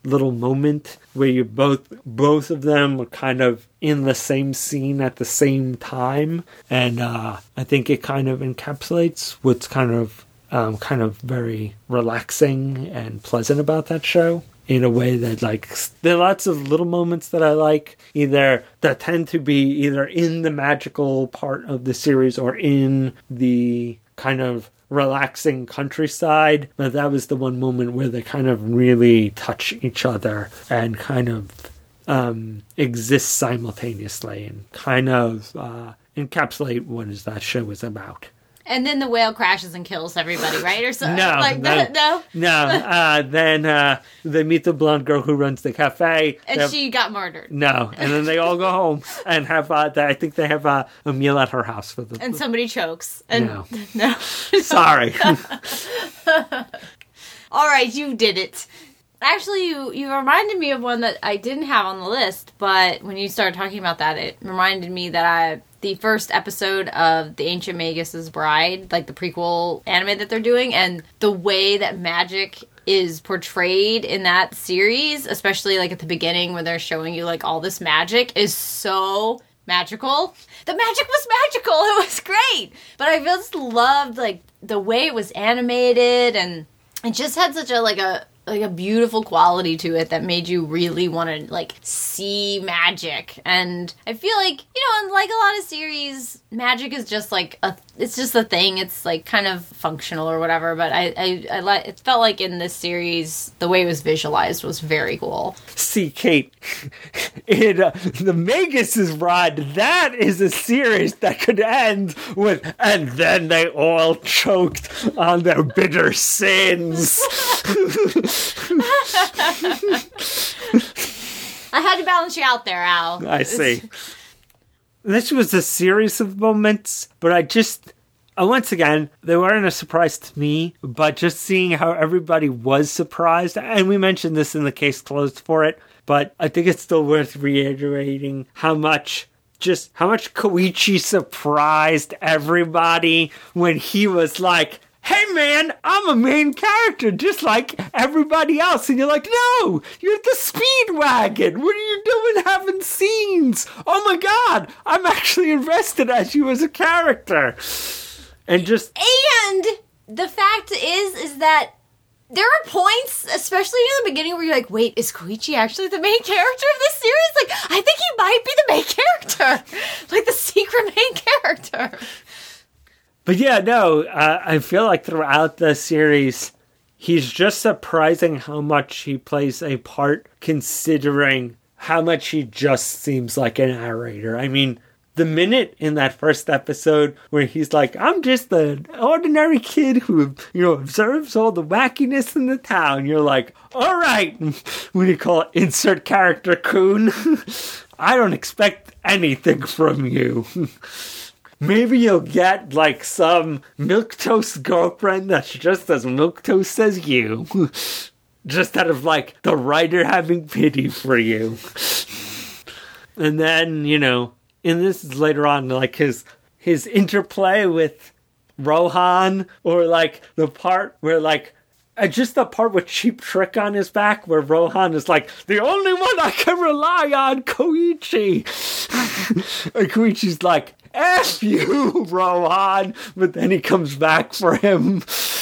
little moment where you both both of them are kind of in the same scene at the same time, and uh, I think it kind of encapsulates what's kind of um, kind of very relaxing and pleasant about that show. In a way that, like, there are lots of little moments that I like, either that tend to be either in the magical part of the series or in the kind of relaxing countryside, but that was the one moment where they kind of really touch each other and kind of um, exist simultaneously and kind of uh, encapsulate what is that show is about. And then the whale crashes and kills everybody, right? Or something no, like no, that? No? No. Uh, then uh, they meet the blonde girl who runs the cafe. And They're, she got murdered. No. And then they all go home and have, uh, I think they have uh, a meal at her house. for the. And somebody chokes. And No. No. Sorry. All right, you did it. Actually, you, you reminded me of one that I didn't have on the list, but when you started talking about that, it reminded me that I... the first episode of The Ancient Magus's Bride, like the prequel anime that they're doing, and the way that magic is portrayed in that series, especially like at the beginning when they're showing you like all this magic, is so magical. The magic was magical. It was great. But I just loved like the way it was animated, and it just had such a like a like a beautiful quality to it that made you really want to like see magic. And I feel like, you know, in like a lot of series, magic is just like a it's just a thing. It's like kind of functional or whatever, but I I, I like it felt like in this series the way it was visualized was very cool. See, Kate, in uh, the Magus's Bride, that is a series that could end with, and then they all choked on their bitter sins. I had to balance you out there, Al. I see. This was a series of moments, but I just, uh, once again, they weren't a surprise to me, but just seeing how everybody was surprised, and we mentioned this in the case closed for it, but I think it's still worth reiterating how much, just how much Koichi surprised everybody when he was like, hey man, I'm a main character just like everybody else. And you're like, no, you're the Speedwagon. What are you doing having scenes? Oh my god, I'm actually invested as you as a character. And just... And the fact is, is that there are points, especially in the beginning, where you're like, wait, is Koichi actually the main character of this series? Like, I think he might be the main character. Like, the secret main character. But yeah, no, uh, I feel like throughout the series, he's just surprising how much he plays a part, considering how much he just seems like a narrator. I mean, the minute in that first episode where he's like, I'm just an ordinary kid who, you know, observes all the wackiness in the town, you're like, all right, what do you call it? Insert character coon. I don't expect anything from you. Maybe you'll get, like, some milquetoast girlfriend that's just as milquetoast as you. Just out of, like, the writer having pity for you. And then, you know, and this is later on, like, his his interplay with Rohan, or, like, the part where, like, uh, just the part with Cheap Trick on his back, where Rohan is like, the only one I can rely on, Koichi. And Koichi's like, F you, Rohan. But then he comes back for him.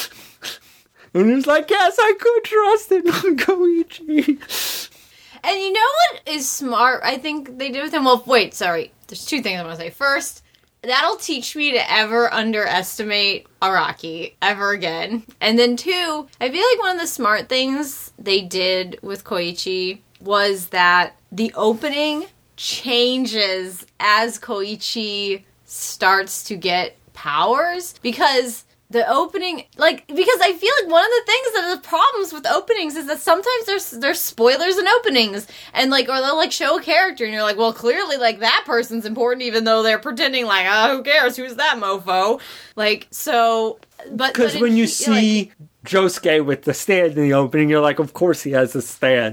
And he's like, yes, I could trust it on Koichi. And you know what is smart, I think they did with him? Well, wait, sorry. There's two things I want to say. First, that'll teach me to ever underestimate Araki ever again. And then two, I feel like one of the smart things they did with Koichi was that the opening changes as Koichi starts to get powers, because the opening, like, because I feel like one of the things that are the problems with openings is that sometimes there's there's spoilers in openings, and like, or they'll like show a character and you're like, well, clearly like that person's important even though they're pretending like, oh, who cares, who's that mofo, like, so, but because when you see like, Josuke with the stand in the opening, you're like, of course he has a stand.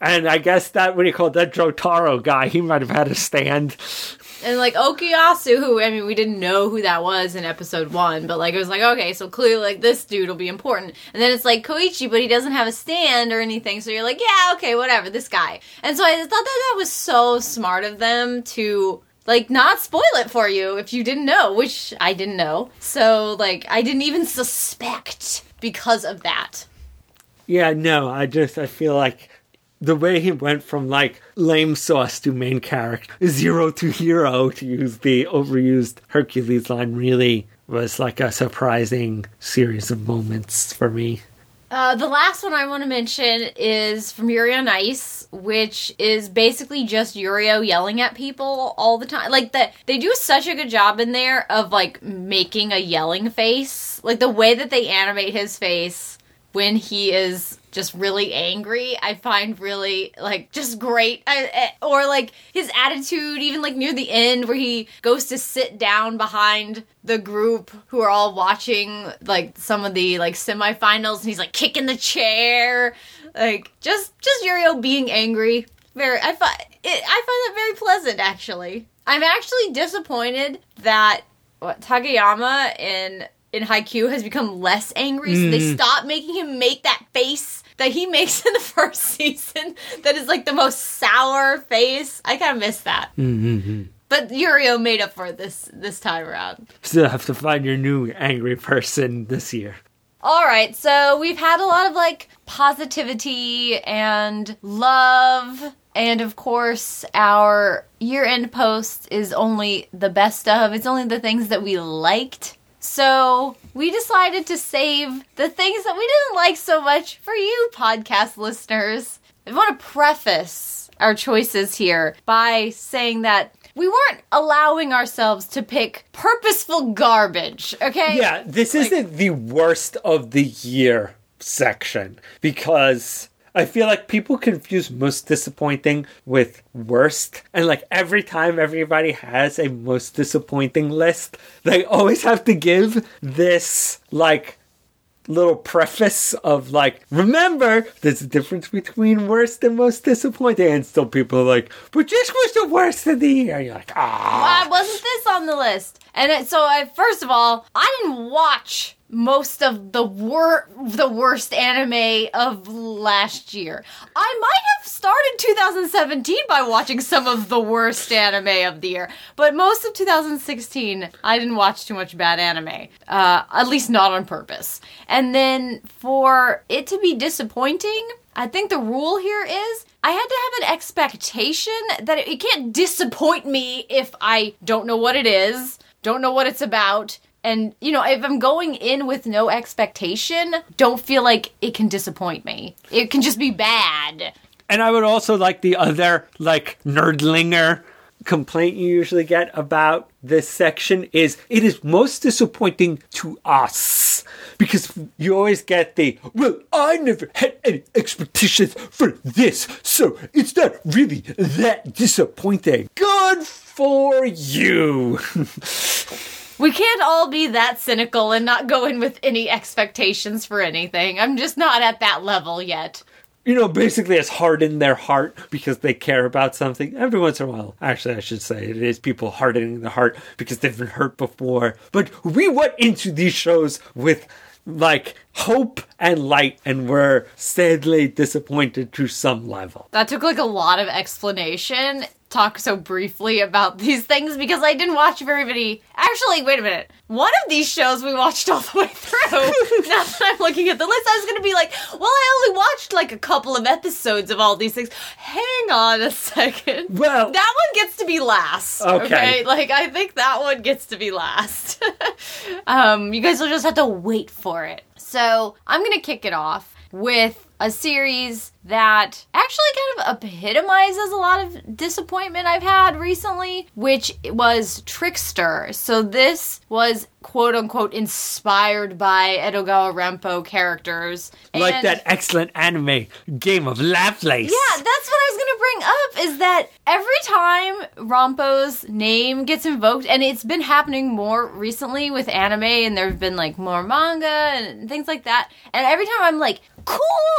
And I guess that, what do you call it, that Jotaro guy, he might have had a stand. And, like, Okuyasu, who, I mean, we didn't know who that was in episode one, but, like, it was like, okay, so clearly, like, this dude will be important. And then it's like Koichi, but he doesn't have a stand or anything, so you're like, yeah, okay, whatever, this guy. And so I thought that that was so smart of them to, like, not spoil it for you if you didn't know, which I didn't know. So, like, I didn't even suspect because of that. Yeah, no, I just, I feel like the way he went from, like, lame sauce to main character, zero to hero, to use the overused Hercules line, really was, like, a surprising series of moments for me. Uh, the last one I want to mention is from Yuri on Ice, which is basically just Yurio yelling at people all the time. Like, the, they do such a good job in there of, like, making a yelling face. Like, the way that they animate his face when he is just really angry, I find really, like, just great. I, I, or, like, his attitude, even, like, near the end, where he goes to sit down behind the group who are all watching, like, some of the, like, semifinals, and he's, like, kicking the chair. Like, just, just Yurio being angry. Very, I find, it, I find that very pleasant, actually. I'm actually disappointed that, what, Takayama in... in Haikyuu has become less angry, so they Mm. stopped making him make that face that he makes in the first season that is like the most sour face. I kind of miss that. Mm-hmm. But Yurio made up for it this this time around. Still have to find your new angry person this year. Alright, so we've had a lot of like positivity and love, and of course our year-end post is only the best of. It's only the things that we liked. So we decided to save the things that we didn't like so much for you, podcast listeners. I want to preface our choices here by saying that we weren't allowing ourselves to pick purposeful garbage, okay? Yeah, this Like- isn't the worst of the year section, because I feel like people confuse most disappointing with worst. And like every time everybody has a most disappointing list, they always have to give this like little preface of like, remember, there's a difference between worst and most disappointing. And still people are like, but this was the worst of the year. You're like, ah. Why wasn't this on the list? And it, so, I, first of all, I didn't watch most of the wor- the worst anime of last year. I might have started two thousand seventeen by watching some of the worst anime of the year, but most of two thousand sixteen, I didn't watch too much bad anime. Uh, at least not on purpose. And then, for it to be disappointing, I think the rule here is I had to have an expectation that it, it can't disappoint me if I don't know what it is, don't know what it's about, and, you know, if I'm going in with no expectation, don't feel like it can disappoint me. It can just be bad. And I would also like the other, like, nerdlinger complaint you usually get about this section is it is most disappointing to us. Because you always get the, well, I never had any expectations for this, so it's not really that disappointing. Good for you. We can't all be that cynical and not go in with any expectations for anything. I'm just not at that level yet. You know, basically it's hardened their heart because they care about something. Every once in a while, actually I should say, it is people hardening their heart because they've been hurt before. But we went into these shows with, like, hope and light, and were sadly disappointed to some level. That took, like, a lot of explanation. Talk so briefly about these things because I didn't watch very many. Actually, wait a minute. One of these shows we watched all the way through. Now that I'm looking at the list, I was going to be like, well, I only watched like a couple of episodes of all these things. Hang on a second. Well, that one gets to be last. Okay. Okay. Like, I think that one gets to be last. um, you guys will just have to wait for it. So, I'm going to kick it off with a series that actually kind of epitomizes a lot of disappointment I've had recently, which was Trickster. So this was quote-unquote inspired by Edogawa Renpo characters. like And- that excellent anime, Game of Lovelace. yeah, that's what I was going to bring up, is that every time Rampo's name gets invoked, and it's been happening more recently with anime, and there have been, like, more manga and things like that, and every time I'm like, cool,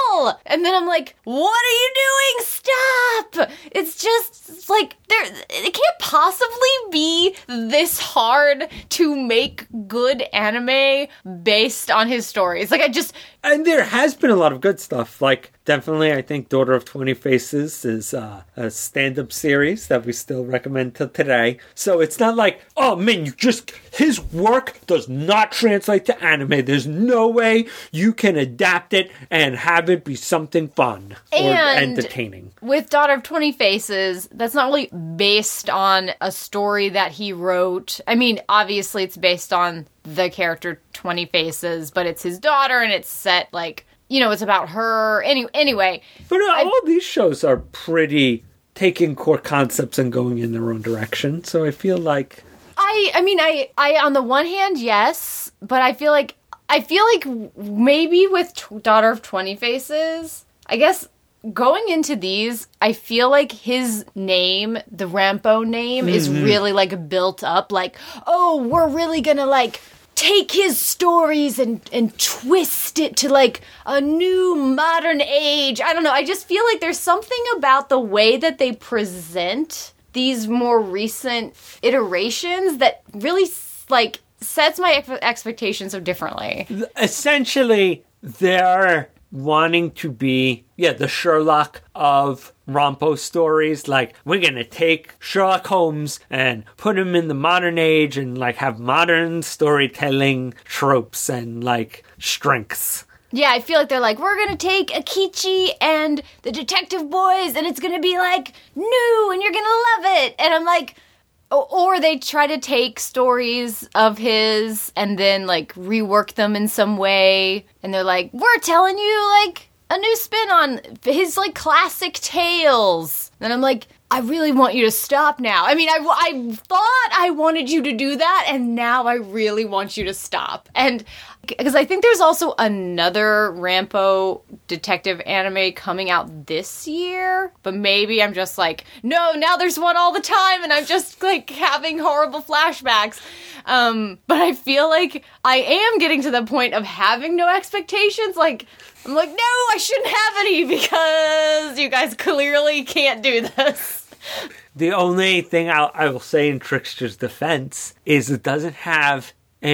Paul! And then I'm like, what are you doing? Stop! It's just, like, there. It can't possibly be this hard to make good anime based on his stories. Like, I just... And there has been a lot of good stuff. Like, definitely, I think Daughter of twenty Faces is uh, a stand-up series that we still recommend till today. So it's not like, oh, man, you just... His work does not translate to anime. There's no way you can adapt it and have it be something fun or and entertaining. With Daughter of twenty Faces, that's not really based on a story that he wrote. I mean, obviously it's based on the character twenty Faces, but it's his daughter and it's set like, you know, it's about her. Any, anyway. But uh, I, all these shows are pretty taking core concepts and going in their own direction. So I feel like... I, I mean, I, I, on the one hand, yes, but I feel like, I feel like maybe with t- Daughter of twenty Faces, I guess going into these, I feel like his name, the Rampo name, mm-hmm. is really like built up. Like, oh, we're really gonna like take his stories and, and twist it to like a new modern age. I don't know. I just feel like there's something about the way that they present these more recent iterations that really like sets my ex- expectations so differently. Essentially, they're wanting to be, yeah, the Sherlock of Rampo stories. Like, we're going to take Sherlock Holmes and put him in the modern age and, like, have modern storytelling tropes and, like, strengths. Yeah, I feel like they're like, we're going to take Akichi and the Detective Boys and it's going to be, like, new and you're going to love it. And I'm like... Or they try to take stories of his and then, like, rework them in some way. And they're like, we're telling you, like, a new spin on his, like, classic tales. And I'm like, I really want you to stop now. I mean, I, I thought I wanted you to do that, and now I really want you to stop. And because I think there's also another Rampo detective anime coming out this year, but maybe I'm just like, no, now there's one all the time, and I'm just, like, having horrible flashbacks. Um, but I feel like I am getting to the point of having no expectations. Like, I'm like, no, I shouldn't have any because you guys clearly can't do this. The only thing I'll, I will say in Trickster's defense is it doesn't have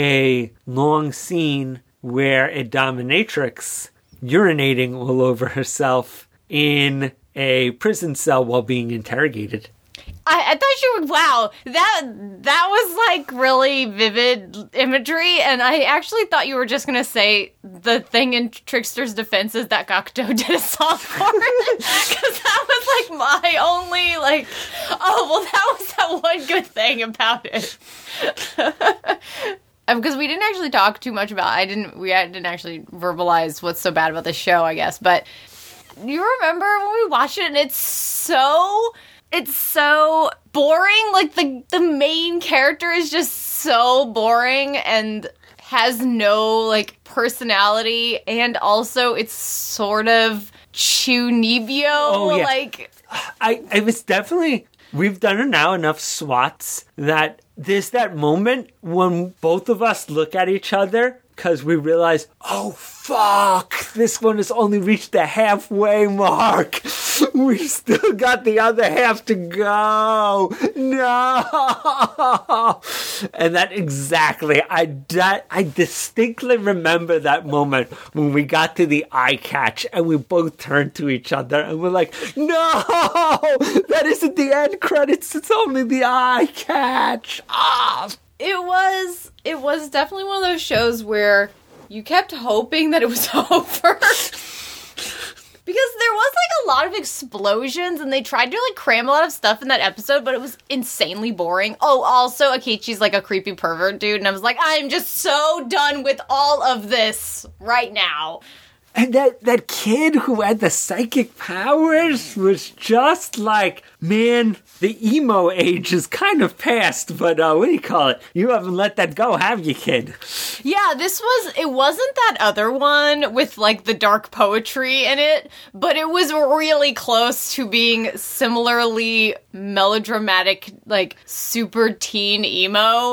a long scene where a dominatrix urinating all over herself in a prison cell while being interrogated. I, I thought you would, wow, that that was, like, really vivid imagery, and I actually thought you were just going to say the thing in Trickster's defense is that Gakuto did a song for it, because that was, like, my only, like, oh, well, that was that one good thing about it. Because we didn't actually talk too much about, I didn't, we didn't actually verbalize what's so bad about the show, I guess, but you remember when we watched it, and it's so... It's so boring. Like, the the main character is just so boring and has no, like, personality. And also, it's sort of Chunibyo. Oh, yeah. Like, I, I was definitely... We've done it now enough SWATs that there's that moment when both of us look at each other because we realize, oh, fuck, this one has only reached the halfway mark. We've still got the other half to go. No. And that exactly, I, that, I distinctly remember that moment when we got to the eye catch and we both turned to each other and we're like, no, that isn't the end credits. It's only the eye catch. Ah. It was, it was definitely one of those shows where you kept hoping that it was over. Because there was, like, a lot of explosions, and they tried to, like, cram a lot of stuff in that episode, but it was insanely boring. Oh, also, Akichi's, like, a creepy pervert dude, and I was like, I'm just so done with all of this right now. And that, that kid who had the psychic powers was just like, man, the emo age is kind of past, but uh, what do you call it? You haven't let that go, have you, kid? Yeah, this was, it wasn't that other one with, like, the dark poetry in it, but it was really close to being similarly melodramatic, like, super teen emo.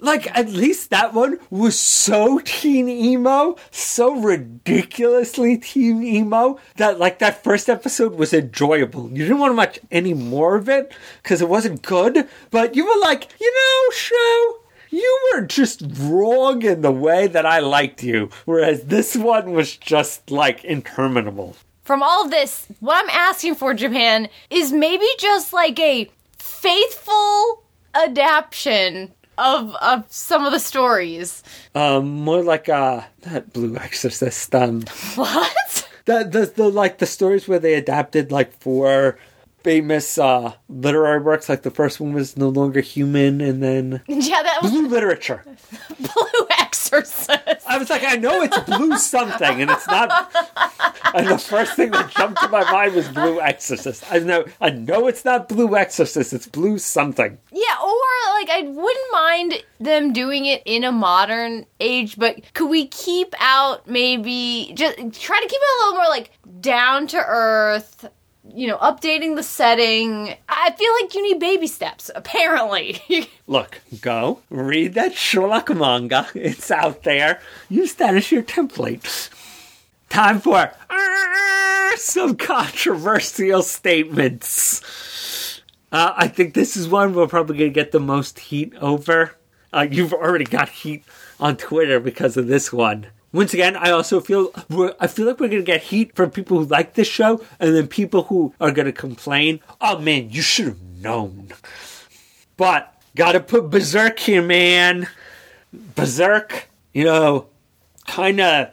like, at least that one was so teen emo, so ridiculously teen emo, that, like, that first episode was enjoyable. You didn't want to watch any more of it, because it wasn't good, but you were like, you know, show, you were just wrong in the way that I liked you, whereas this one was just, like, interminable. From all of this, what I'm asking for, Japan, is maybe just, like, a faithful adaptation of of some of the stories. Um, more like uh that Blue Exorcist. Um, what? The, the the like the stories where they adapted like four famous uh literary works. Like the first one was No Longer Human, and then yeah, that was Blue Literature. Blue Exorcist. I was like, I know it's Blue something, and it's not. And the first thing that jumped to my mind was Blue Exorcist. I know, I know it's not Blue Exorcist. It's Blue something. Yeah, or like I wouldn't mind them doing it in a modern age, but could we keep out maybe just try to keep it a little more like down to earth? You know, updating the setting. I feel like you need baby steps, apparently. Look, go read that Sherlock manga. It's out there. Use that as your template. Time for uh, some controversial statements. Uh, I think this is one we're probably going to get the most heat over. Uh, you've already got heat on Twitter because of this one. Once again, I also feel we're, I feel like we're going to get heat from people who like this show, and then people who are going to complain, oh man, you should have known. But, gotta put Berserk here, man. Berserk, you know, kind of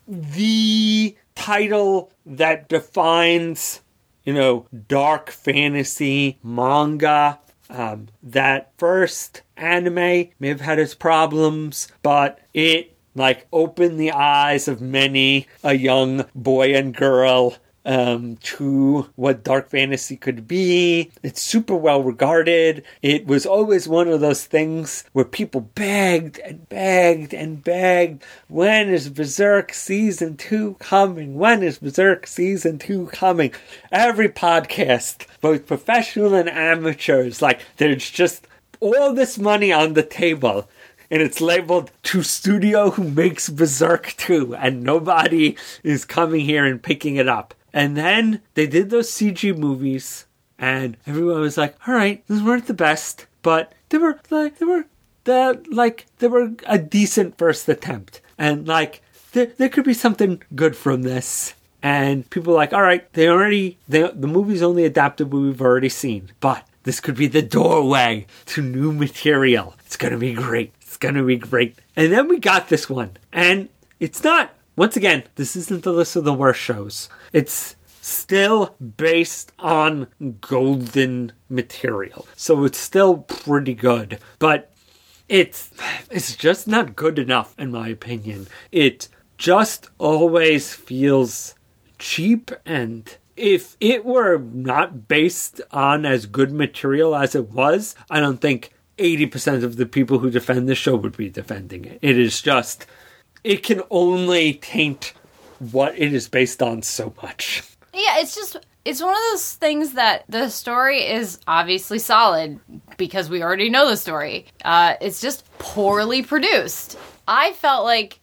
the title that defines, you know, dark fantasy manga. Um, that first anime may have had its problems, but it like open the eyes of many a young boy and girl um, to what dark fantasy could be. It's super well regarded. It was always one of those things where people begged and begged and begged. When is Berserk Season two coming? When is Berserk Season two coming? Every podcast, both professional and amateurs, like there's just all this money on the table. And it's labeled to studio who makes Berserk two. And nobody is coming here and picking it up. And then they did those C G movies. And everyone was like, all right, these weren't the best. But they were like, they were, the, like, they were a decent first attempt. And like, there, there could be something good from this. And people were like, all right, they already, they, the movie's only adapted what we've already seen. But this could be the doorway to new material. It's going to be great. It's going to be great. And then we got this one. And it's not, once again, this isn't the list of the worst shows. It's still based on golden material. So it's still pretty good. But it's it's just not good enough, in my opinion. It just always feels cheap, and if it were not based on as good material as it was, I don't think eighty percent of the people who defend this show would be defending it. It is just, it can only taint what it is based on so much. Yeah, it's just, it's one of those things that the story is obviously solid because we already know the story. Uh, it's just poorly produced. I felt like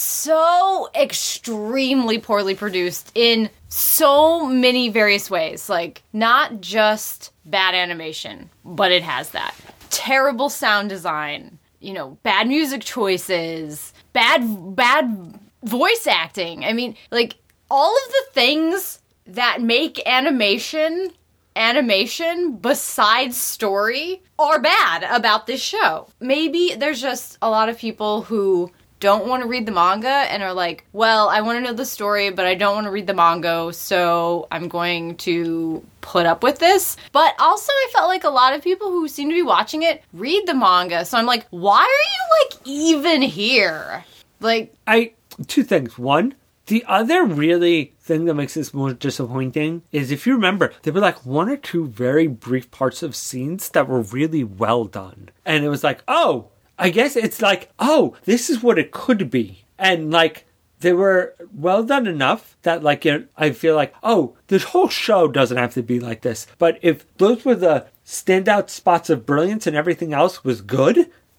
so extremely poorly produced in so many various ways. Like, not just bad animation, but it has that. Terrible sound design, you know, bad music choices, bad, bad voice acting. I mean, like, all of the things that make animation animation besides story are bad about this show. Maybe there's just a lot of people who don't want to read the manga and are like, well, I want to know the story, but I don't want to read the manga, so I'm going to put up with this. But also I felt like a lot of people who seem to be watching it read the manga, so I'm like, why are you, like, even here? Like, I, two things. One, the other really thing that makes this more disappointing is, if you remember, there were like one or two very brief parts of scenes that were really well done. And it was like, oh, I guess it's like, oh, this is what it could be. And like, they were well done enough that, like, you know, I feel like, oh, this whole show doesn't have to be like this. But if those were the standout spots of brilliance and everything else was good,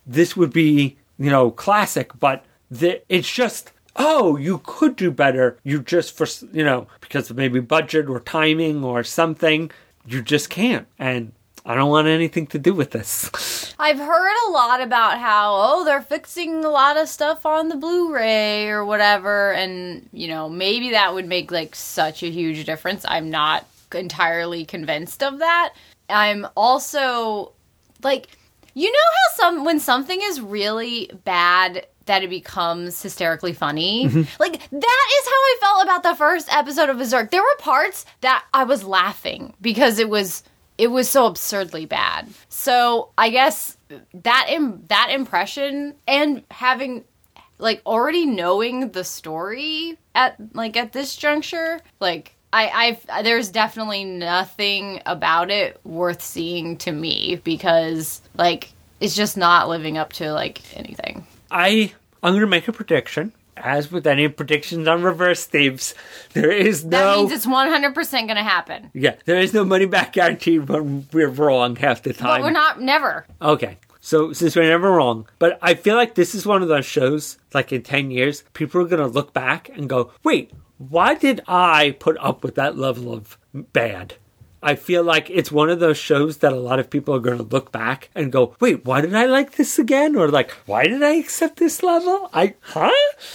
this would be, you know, classic, but the, it's just, oh, you could do better. You just, for, you know, because of maybe budget or timing or something, you just can't. And I don't want anything to do with this. I've heard a lot about how, oh, they're fixing a lot of stuff on the Blu-ray or whatever. And, you know, maybe that would make, like, such a huge difference. I'm not entirely convinced of that. I'm also, like, you know how some when something is really bad that it becomes hysterically funny? Mm-hmm. Like, that is how I felt about the first episode of Berserk. There were parts that I was laughing because it was... It was so absurdly bad. So I guess that Im- that impression and having, like, already knowing the story at, like, at this juncture, like, I, I've, there's definitely nothing about it worth seeing to me because, like, it's just not living up to, like, anything. I, I'm going to make a prediction. As with any predictions on Reverse Thieves, there is no... That means it's one hundred percent going to happen. Yeah, there is no money back guarantee when we're wrong half the time. But we're not, never. Okay, so since we're never wrong, but I feel like this is one of those shows, like in ten years, people are going to look back and go, wait, why did I put up with that level of bad? I feel like it's one of those shows that a lot of people are going to look back and go, wait, why did I like this again? Or like, why did I accept this level? I, huh?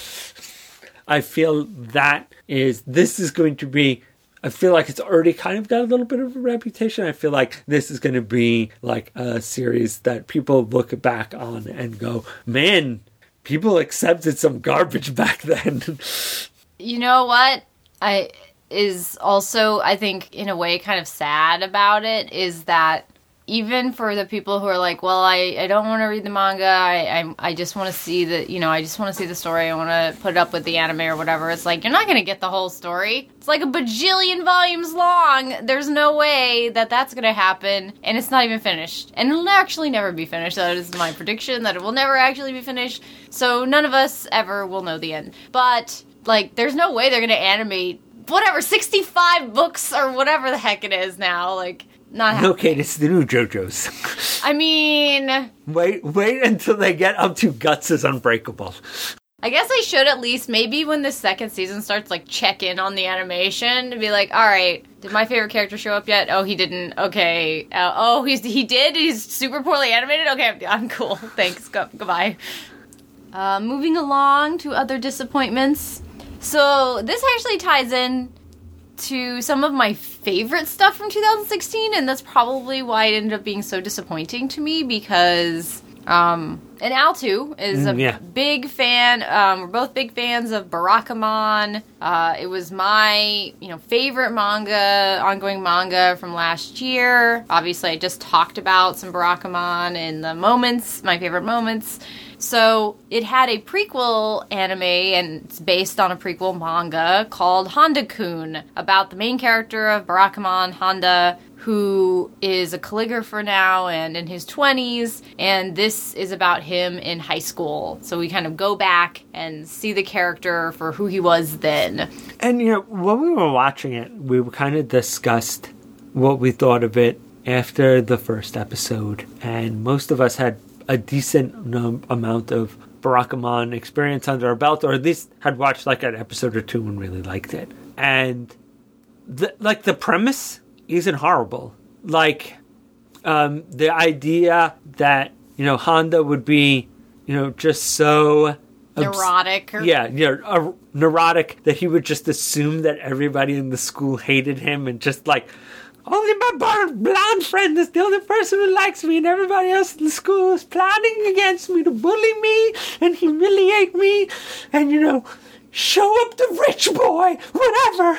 I feel that is, this is going to be, I feel like it's already kind of got a little bit of a reputation. I feel like this is going to be like a series that people look back on and go, man, people accepted some garbage back then. You know what? I... is also, I think, in a way kind of sad about it, is that even for the people who are like, well, I, I don't want to read the manga, I I, I just want to see the, you know, I just want to see the story, I want to put it up with the anime or whatever, it's like, you're not going to get the whole story. It's like a bajillion volumes long. There's no way that that's going to happen, and it's not even finished. And it'll actually never be finished. That is my prediction, that it will never actually be finished. So none of us ever will know the end. But, like, there's no way they're going to animate whatever, sixty-five books or whatever the heck it is now, like, not happening. Okay, it's the new JoJo's. I mean... Wait, wait until they get up to Guts is Unbreakable. I guess I should at least, maybe when the second season starts, like, check in on the animation to be like, alright, did my favorite character show up yet? Oh, he didn't. Okay. Uh, oh, he's he did? He's super poorly animated? Okay, I'm, I'm cool. Thanks. Go, goodbye. Uh, moving along to other disappointments. So, this actually ties in to some of my favorite stuff from two thousand sixteen, and that's probably why it ended up being so disappointing to me, because, um, and Al, too, is a yeah. big fan, um, we're both big fans of Barakamon. Uh, it was my, you know, favorite manga, ongoing manga from last year. Obviously, I just talked about some Barakamon in the moments, my favorite moments. So, it had a prequel anime, and it's based on a prequel manga called Honda-kun, about the main character of Barakamon, Honda, who is a calligrapher now and in his twenties, and this is about him in high school. So we kind of go back and see the character for who he was then. And, you know, when we were watching it, we kind of discussed what we thought of it after the first episode, and most of us had a decent num- amount of Barakamon experience under our belt, or at least had watched like an episode or two and really liked it. And the, like the premise isn't horrible. Like um, the idea that, you know, Honda would be, you know, just so neurotic. Or- yeah, you know, uh, neurotic that he would just assume that everybody in the school hated him and just like, only my blonde friend is the only person who likes me, and everybody else in the school is plotting against me to bully me and humiliate me and, you know, show up the rich boy, whatever.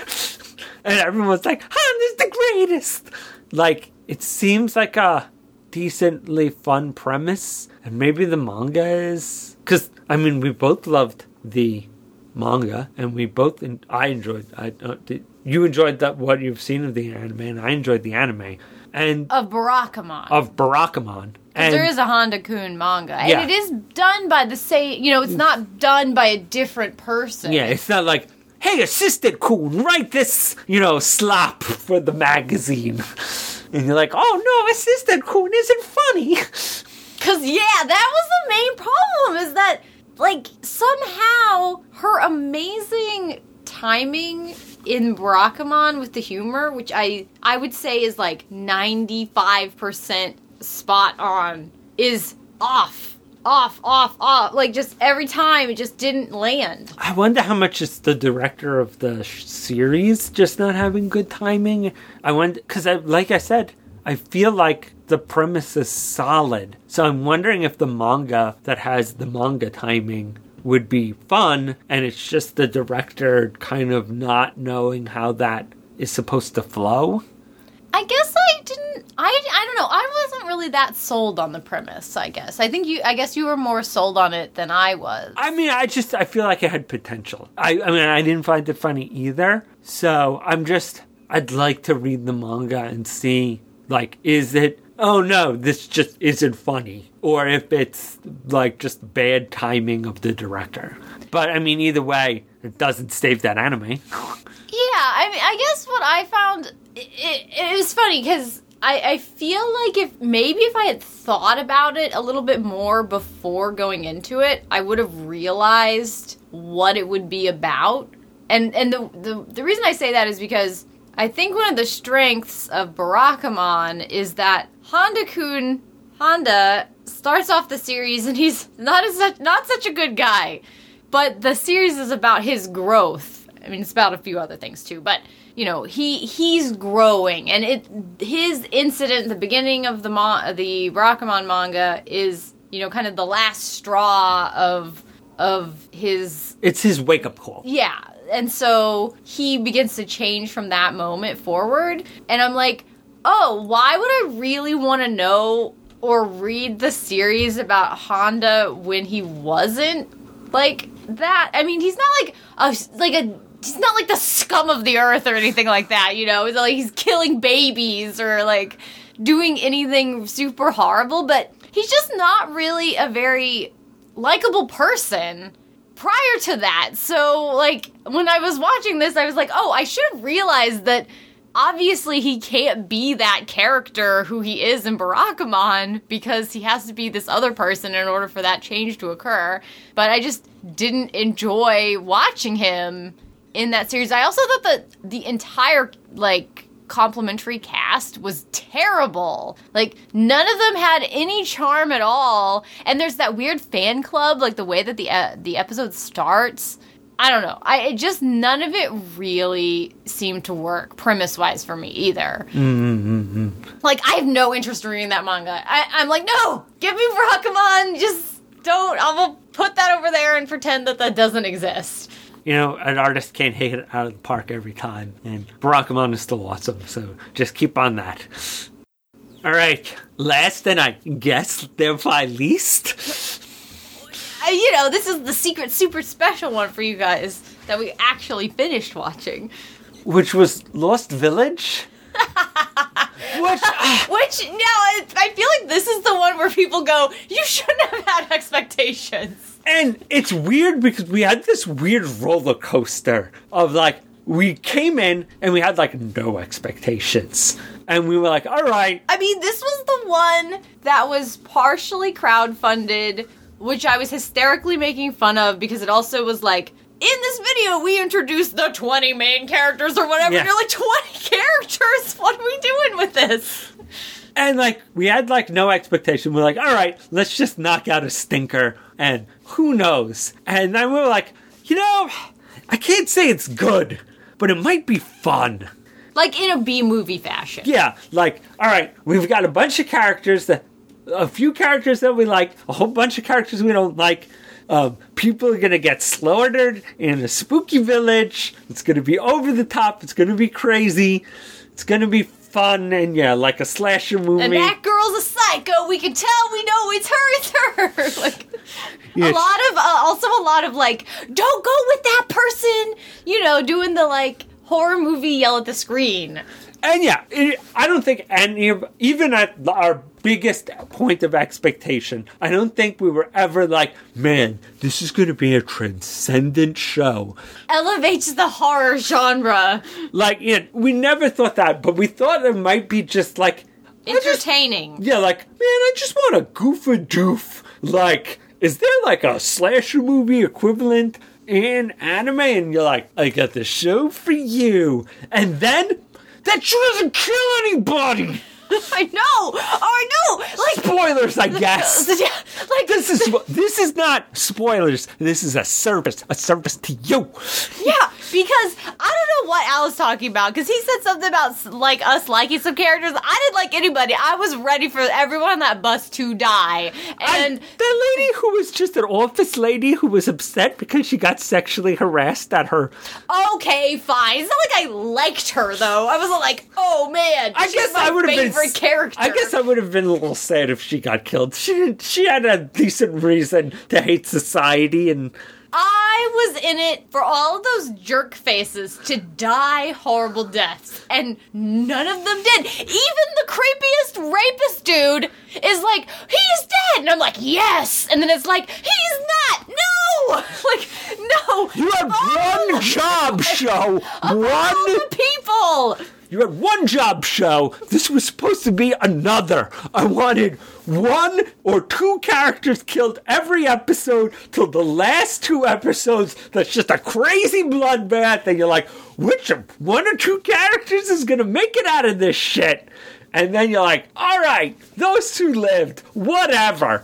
And everyone's like, Honda's the greatest. Like, it seems like a decently fun premise, and maybe the manga is... Because, I mean, we both loved the manga, and we both... I enjoyed... I uh, did, You enjoyed that what you've seen of the anime, and I enjoyed the anime. And of Barakamon. Of Barakamon. And there is a Honda-kun manga. And yeah. It is done by the same... You know, it's not done by a different person. Yeah, it's not like, hey, Assistant-kun, write this, you know, slop for the magazine. And you're like, oh, no, Assistant-kun isn't funny. Because, yeah, that was the main problem, is that, like, somehow her amazing timing in Barakamon with the humor, which I, I would say is, like, ninety-five percent spot on, is off. Off, off, off. Like, just every time, it just didn't land. I wonder how much it's the director of the sh- series just not having good timing. I wonder, because I, like I said, I feel like the premise is solid. So I'm wondering if the manga that has the manga timing would be fun, and it's just the director kind of not knowing how that is supposed to flow. I guess I didn't, I, I don't know, I wasn't really that sold on the premise, I guess. I think you, I guess you were more sold on it than I was. I mean, I just, I feel like it had potential. I, I mean, I didn't find it funny either. So I'm just, I'd like to read the manga and see, like, is it, oh no, this just isn't funny. Or if it's, like, just bad timing of the director. But, I mean, either way, it doesn't save that anime. Yeah, I mean, I guess what I found, it, it, it was funny, because I, I feel like if, maybe if I had thought about it a little bit more before going into it, I would have realized what it would be about. And and the, the, the reason I say that is because I think one of the strengths of Barakamon is that Honda-kun, Honda, starts off the series and he's not as such, not such a good guy. But the series is about his growth. I mean, it's about a few other things too, but you know, he he's growing, and it his incident at the beginning of the ma- the Barakamon manga is, you know, kind of the last straw of of his. It's his wake up call. Yeah, and so he begins to change from that moment forward, and I'm like, oh, why would I really want to know or read the series about Honda when he wasn't like that? I mean, he's not like a like a. He's not like the scum of the earth or anything like that, you know? It's not like he's killing babies or, like, doing anything super horrible, but he's just not really a very likable person prior to that. So, like, when I was watching this, I was like, oh, I should have realized that obviously he can't be that character who he is in Barakamon because he has to be this other person in order for that change to occur. But I just didn't enjoy watching him in that series. I also thought that the entire, like, complimentary cast was terrible. Like, none of them had any charm at all. And there's that weird fan club, like, the way that the uh, the episode starts. I don't know. I it just, none of it really seemed to work premise-wise for me either. Mm-hmm. Like, I have no interest in reading that manga. I, I'm like, no! Give me Barakamon! Just don't. I will put that over there and pretend that that doesn't exist. You know, an artist can't hit it out of the park every time, and Barakamon is still awesome, so just keep on that. All right, last and I guess thereby least. Uh, you know, this is the secret super special one for you guys that we actually finished watching. Which was Lost Village? Which, uh, Which, no, I, I feel like this is the one where people go, you shouldn't have had expectations. And it's weird because we had this weird roller coaster of, like, we came in and we had, like, no expectations. And we were like, all right. I mean, this was the one that was partially crowdfunded, which I was hysterically making fun of because it also was like, in this video, we introduced the twenty main characters or whatever. Yeah. And you're like, twenty characters? What are we doing with this? And, like, we had, like, no expectation. We're like, all right, let's just knock out a stinker, and who knows? And then we were like, you know, I can't say it's good, but it might be fun. Like, in a B-movie fashion. Yeah, like, all right, we've got a bunch of characters, that, a few characters that we like, a whole bunch of characters we don't like. Um, people are going to get slaughtered in a spooky village. It's going to be over the top. It's going to be crazy. It's going to be fun and, yeah, like a slasher movie. And that girl's a psycho. We can tell. We know it's her. It's her. Like, yes. A lot of, uh, also a lot of, like, don't go with that person. You know, doing the, like, horror movie yell at the screen. And yeah, it, I don't think any of, even at our biggest point of expectation, I don't think we were ever like, man, this is going to be a transcendent show. Elevates the horror genre. Like, you know, we never thought that, but we thought it might be just like entertaining. Just, yeah, like, man, I just want a goof a doof. Like, is there like a slasher movie equivalent in anime? And you're like, I got the show for you. And then that show doesn't kill anybody. I know. Oh, I know. Like spoilers, I guess. Yeah, like this is this is not spoilers. This is a service, a service to you. Yeah, because I don't know what Al was talking about. Because he said something about like us liking some characters. I didn't like anybody. I was ready for everyone on that bus to die. And I, the lady who was just an office lady who was upset because she got sexually harassed at her. Okay, fine. It's not like I liked her though. I wasn't like, oh man. I guess I would have been. Character. I guess I would have been a little sad if she got killed. She she had a decent reason to hate society, and I was in it for all of those jerk faces to die horrible deaths, and none of them did. Even the creepiest rapist dude is like, he's dead, and I'm like, yes, and then it's like, he's not, no, like, no. You had oh. one job, show, one all the people. You had one job, show. This was supposed to be another. I wanted one or two characters killed every episode till the last two episodes. That's just a crazy bloodbath. And you're like, which one or two characters is going to make it out of this shit? And then you're like, all right, those two lived. Whatever.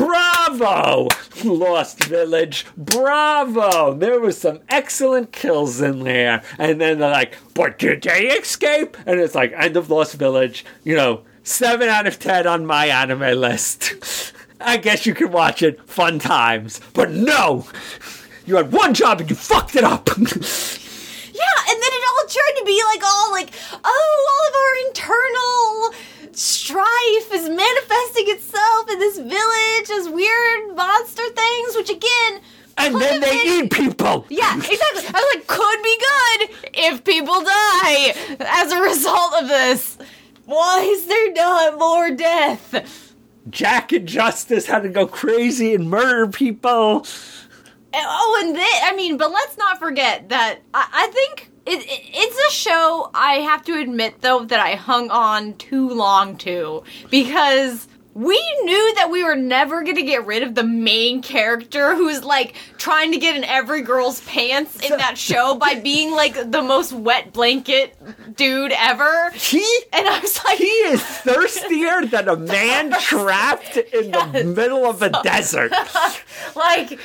Bravo, Lost Village. Bravo. There was some excellent kills in there. And then they're like, but did they escape? And it's like, end of Lost Village. You know, seven out of ten on my anime list. I guess you can watch it. Fun times. But no! You had one job and you fucked it up. Yeah, and then it all turned to be like all like, oh, all of our internal strife is manifesting itself in this village as weird monster things, which again... And then they been, eat people! Yeah, exactly. I was like, could be good if people die as a result of this. Why is there not more death? Jack and Justice had to go crazy and murder people. Oh, and this, I mean, but let's not forget that I, I think it, it, it's a show, I have to admit, though, that I hung on too long to. Because we knew that we were never going to get rid of the main character who's, like, trying to get in every girl's pants in that show by being, like, the most wet blanket dude ever. He? And I was like... He is thirstier than a man trapped in yes, the middle of a so, desert. Like,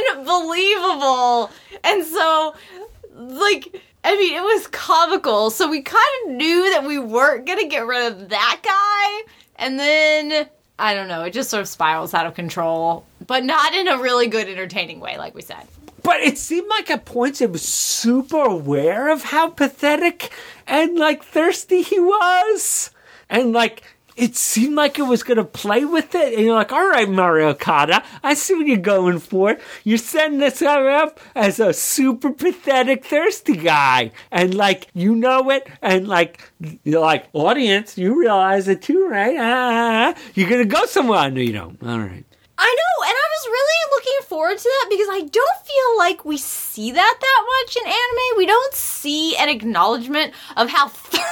unbelievable. And so, like... I mean, it was comical, so we kind of knew that we weren't going to get rid of that guy, and then, I don't know, it just sort of spirals out of control, but not in a really good, entertaining way, like we said. But it seemed like at points it was super aware of how pathetic and, like, thirsty he was, and, like... It seemed like it was going to play with it. And you're like, all right, Mario Kata, I see what you're going for. You're setting this guy up as a super pathetic, thirsty guy. And, like, you know it. And, like, you're like, audience, you realize it too, right? Ah, you're going to go somewhere. No, you don't. All right. I know, and I was really looking forward to that because I don't feel like we see that that much in anime. We don't see an acknowledgement of how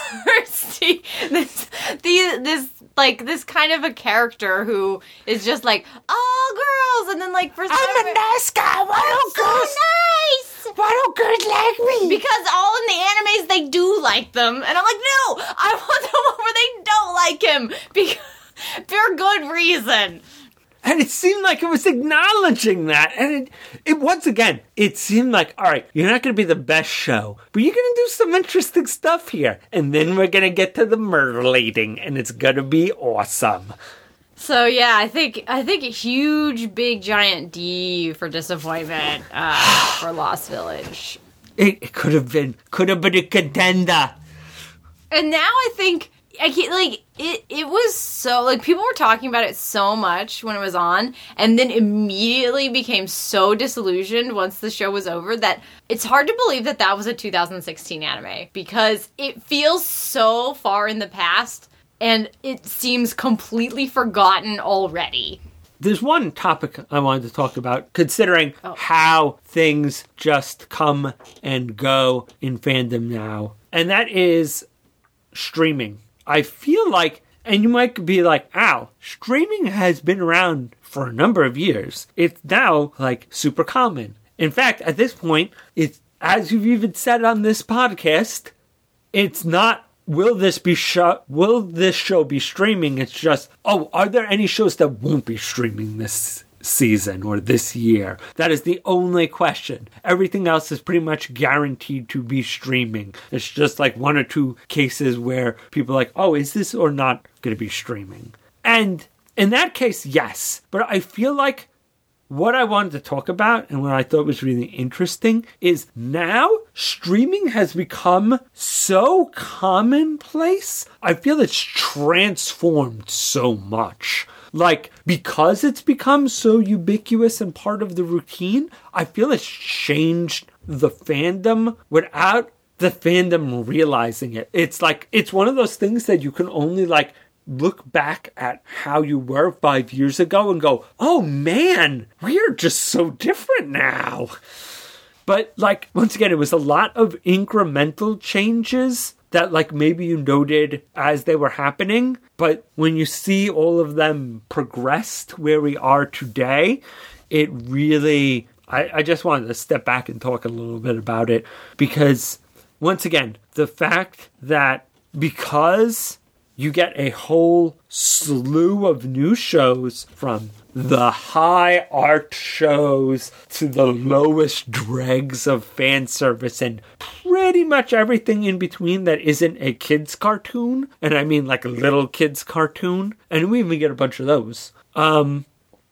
thirsty this, the, this, like, this kind of a character who is just like, oh, girls, and then, like, for some I'm a nice guy. Why don't so girls... nice. Why don't girls like me? Because all in the animes, they do like them. And I'm like, no, I want the one where they don't like him because, for good reason. And it seemed like it was acknowledging that. And it, it once again, it seemed like, all right, you're not going to be the best show, but you're going to do some interesting stuff here. And then we're going to get to the murder-lating, and it's going to be awesome. So, yeah, I think I think a huge, big, giant D for disappointment uh, for Lost Village. It, it could have been, could have been a contender. And now I think... I can't, like, it, it was so, like, people were talking about it so much when it was on, and then immediately became so disillusioned once the show was over that it's hard to believe that that was a two thousand sixteen anime, because it feels so far in the past, and it seems completely forgotten already. There's one topic I wanted to talk about, considering oh. how things just come and go in fandom now, and that is streaming. I feel like And you might be like, Al, streaming has been around for a number of years. It's now, like, super common. In fact, at this point, it's, as you've even said on this podcast, it's not, will this be show, will this show be streaming? It's just, oh, are there any shows that won't be streaming this season or this year? That is the only question. Everything else is pretty much guaranteed to be streaming. It's just like one or two cases where people are like, oh, is this or not going to be streaming? And in that case, yes. But I feel like what I wanted to talk about and what I thought was really interesting is now streaming has become so commonplace. I feel it's transformed so much. Like, because it's become so ubiquitous and part of the routine, I feel it's changed the fandom without the fandom realizing it. It's like, it's one of those things that you can only, like, look back at how you were five years ago and go, oh man, we're just so different now. But, like, once again, it was a lot of incremental changes that, like, maybe you noted as they were happening. But when you see all of them progress to where we are today, it really, I, I just wanted to step back and talk a little bit about it. Because, once again, the fact that because you get a whole slew of new shows, from the high art shows to the lowest dregs of fan service and pretty much everything in between that isn't a kid's cartoon. And I mean like a little kid's cartoon. And we even get a bunch of those. Um,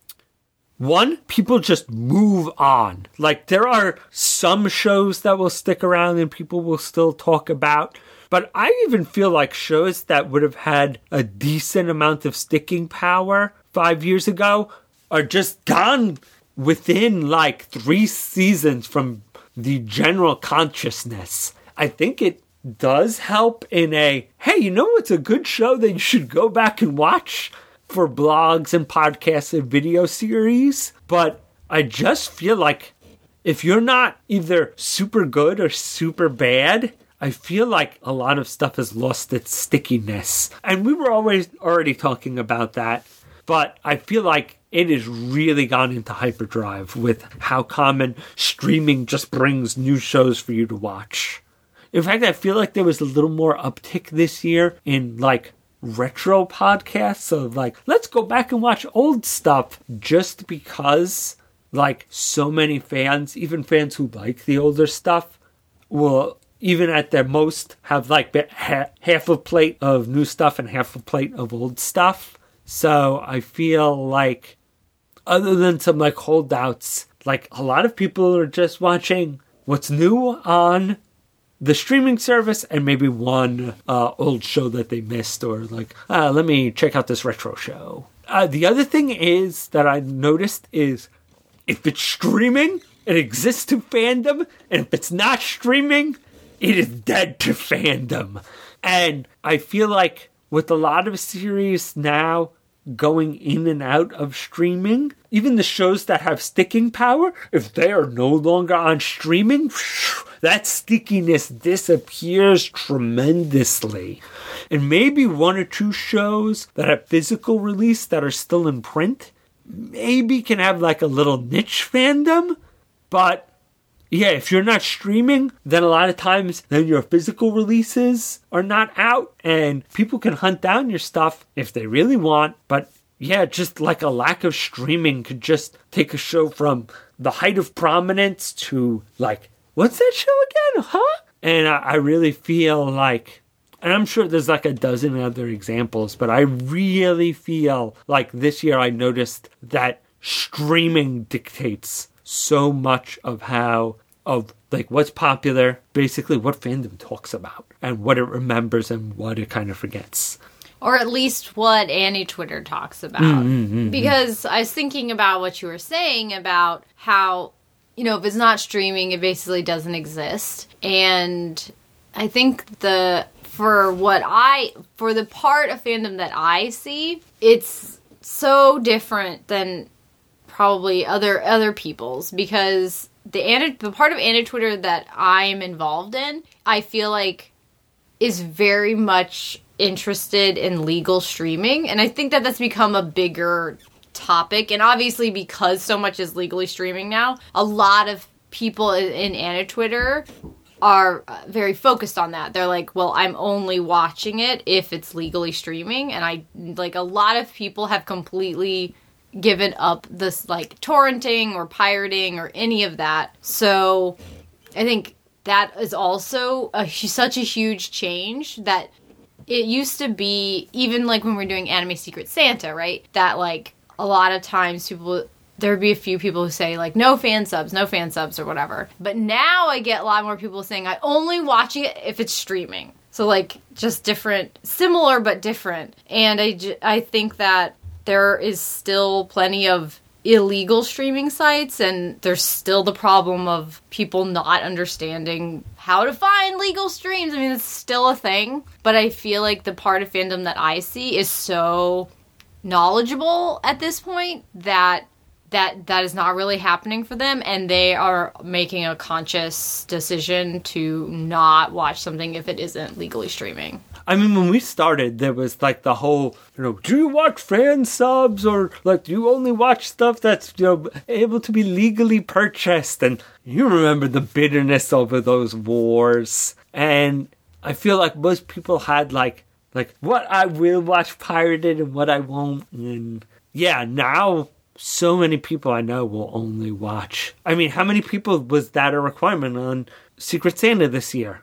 one, people just move on. Like, there are some shows that will stick around and people will still talk about. But I even feel like shows that would have had a decent amount of sticking power five years ago are just gone within like three seasons from the general consciousness. I think it does help in a, hey, you know what's a good show that you should go back and watch for blogs and podcasts and video series? But I just feel like if you're not either super good or super bad, I feel like a lot of stuff has lost its stickiness. And we were always already talking about that. But I feel like it has really gone into hyperdrive with how common streaming just brings new shows for you to watch. In fact, I feel like there was a little more uptick this year in like retro podcasts of like, let's go back and watch old stuff, just because like so many fans, even fans who like the older stuff, will even at their most have like half a plate of new stuff and half a plate of old stuff. So I feel like, other than some like holdouts, like a lot of people are just watching what's new on the streaming service and maybe one uh, old show that they missed, or like, uh, let me check out this retro show. Uh, the other thing is that I noticed is if it's streaming, it exists to fandom, and if it's not streaming, it is dead to fandom. And I feel like with a lot of series now going in and out of streaming, even the shows that have sticking power, if they are no longer on streaming, that stickiness disappears tremendously. And maybe one or two shows that have physical release that are still in print maybe can have like a little niche fandom, but yeah, if you're not streaming, then a lot of times then your physical releases are not out, and people can hunt down your stuff if they really want. But yeah, just like a lack of streaming could just take a show from the height of prominence to like, what's that show again, huh? And I, I really feel like, and I'm sure there's like a dozen other examples, but I really feel like this year I noticed that streaming dictates so much of how, of like what's popular, basically what fandom talks about and what it remembers and what it kind of forgets. Or at least what Annie Twitter talks about. Mm-hmm. Because I was thinking about what you were saying about how, you know, if it's not streaming, it basically doesn't exist. And I think the, for what I, for the part of fandom that I see, it's so different than probably other other people's, because the Anna, the part of Anna Twitter that I'm involved in, I feel like is very much interested in legal streaming. And I think that that's become a bigger topic. And obviously, because so much is legally streaming now, a lot of people in Anna Twitter are very focused on that. They're like, well, I'm only watching it if it's legally streaming. And I, like, a lot of people have completely given up this, like, torrenting or pirating or any of that. So I think that is also a, such a huge change that it used to be, even like when we we're doing Anime Secret Santa, right? That, like, a lot of times people, there would be a few people who say, like, no fan subs, no fan subs or whatever. But now I get a lot more people saying, I only watch it if it's streaming. So, like, just different, similar but different. And I, I think that there is still plenty of illegal streaming sites, and there's still the problem of people not understanding how to find legal streams. I mean, it's still a thing. But I feel like the part of fandom that I see is so knowledgeable at this point that that that is not really happening for them, and they are making a conscious decision to not watch something if it isn't legally streaming. I mean, when we started, there was like the whole, you know, do you watch fan subs, or like, do you only watch stuff that's, you know, able to be legally purchased? And you remember the bitterness over those wars. And I feel like most people had like, like what I will watch pirated and what I won't. And yeah, now so many people I know will only watch. I mean, how many people was that a requirement on Secret Santa this year?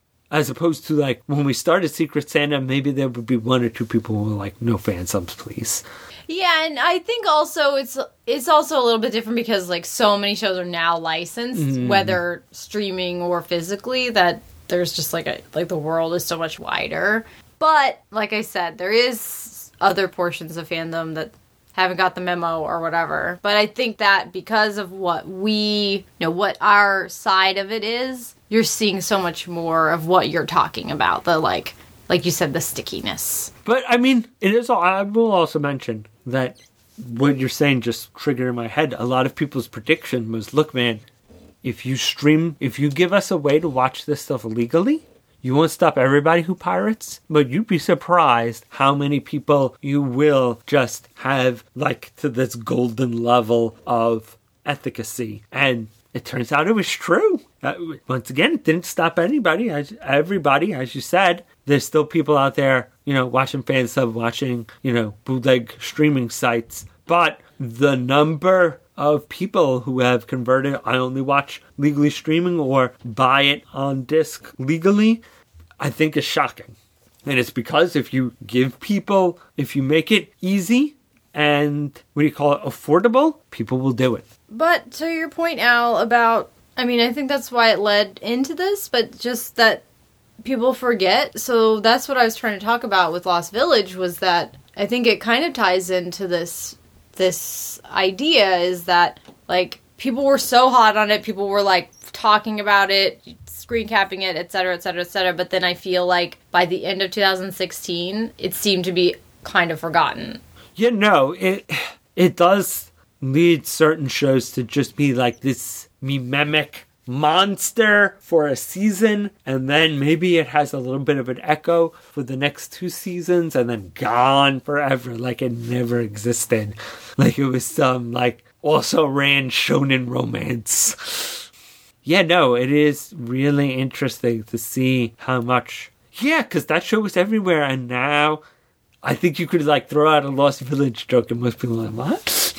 As opposed to, like, when we started Secret Santa, maybe there would be one or two people who were like, no fan subs, please. Yeah, and I think also it's it's also a little bit different because, like, so many shows are now licensed, mm. whether streaming or physically, that there's just, like, a, like the world is so much wider. But, like I said, there is other portions of fandom that haven't got the memo or whatever. But I think that because of what we, you know, what our side of it is, you're seeing so much more of what you're talking about. The, like, like you said, the stickiness. But, I mean, it is, I will also mention that what you're saying just triggered in my head. A lot of people's prediction was, look, man, if you stream, if you give us a way to watch this stuff legally, you won't stop everybody who pirates, but you'd be surprised how many people you will just have, like, to this golden level of efficacy. And it turns out it was true. Uh, once again, it didn't stop anybody, as, everybody, as you said. There's still people out there, you know, watching fan sub, watching, you know, bootleg streaming sites. But the number of people who have converted, I only watch legally streaming or buy it on disc legally, I think is shocking. And it's because if you give people, if you make it easy and, what do you call it, affordable, people will do it. But to your point, Al, about, I mean, I think that's why it led into this, but just that people forget. So that's what I was trying to talk about with Lost Village, was that I think it kind of ties into this this idea is that, like, people were so hot on it, people were, like, talking about it, screen capping it, et cetera, et cetera, et cetera, but then I feel like by the end of two thousand sixteen, it seemed to be kind of forgotten. Yeah, no, it, it does lead certain shows to just be like this mimemic monster for a season, and then maybe it has a little bit of an echo for the next two seasons, and then gone forever, like it never existed. Like it was some, like, also ran shonen romance. Yeah, no, it is really interesting to see how much, yeah, because that show was everywhere, and now I think you could, like, throw out a Lost Village joke and most people are like, what?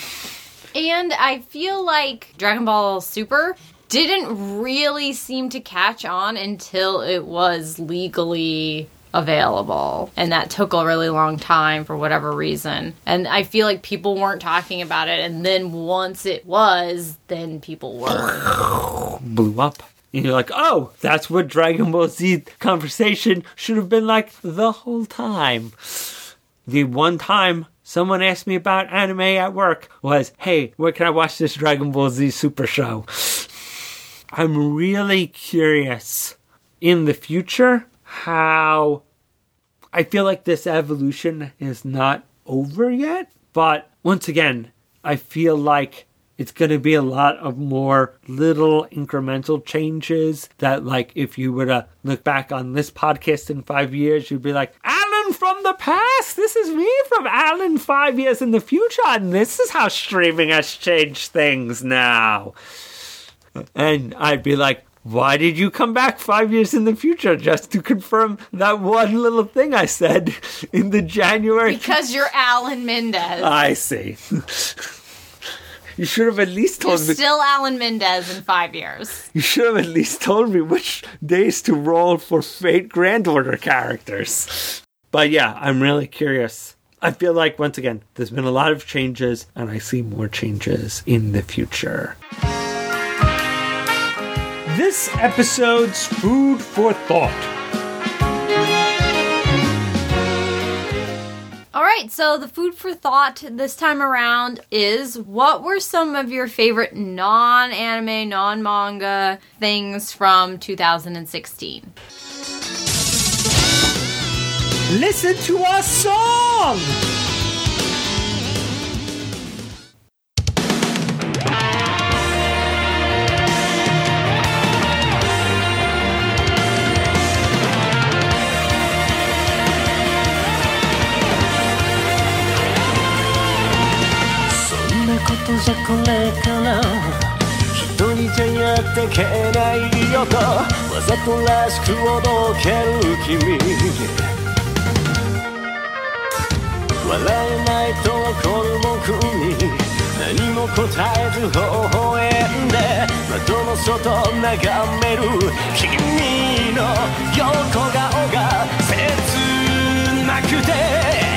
And I feel like Dragon Ball Super didn't really seem to catch on until it was legally available. And that took a really long time for whatever reason. And I feel like people weren't talking about it. And then once it was, then people were. Blew up. And you're like, oh, that's what Dragon Ball Z conversation should have been like the whole time. The one time someone asked me about anime at work was, hey, where can I watch this Dragon Ball Z Super show? I'm really curious in the future how I feel like this evolution is not over yet. But once again, I feel like it's going to be a lot of more little incremental changes that, like, if you were to look back on this podcast in five years, you'd be like, Alan Alan from the past. This is me from Alan five years in the future, and this is how streaming has changed things now. And I'd be like, why did you come back five years in the future just to confirm that one little thing I said in the January? Because you're Alan Mendez. I see. You should have at least told You're me. still Alan Mendez in five years. You should have at least told me which days to roll for Fate Grand Order characters. But yeah, I'm really curious. I feel like, once again, there's been a lot of changes, and I see more changes in the future. This episode's Food for Thought. All right, so the food for thought this time around is, what were some of your favorite non-anime, non-manga things from two thousand sixteen? Listen to our song! じゃこれから一人じゃやってけないよとわざとらしくおどける君笑えないと怒る僕に何も答えず微笑んで窓の外眺める君の横顔が切なくて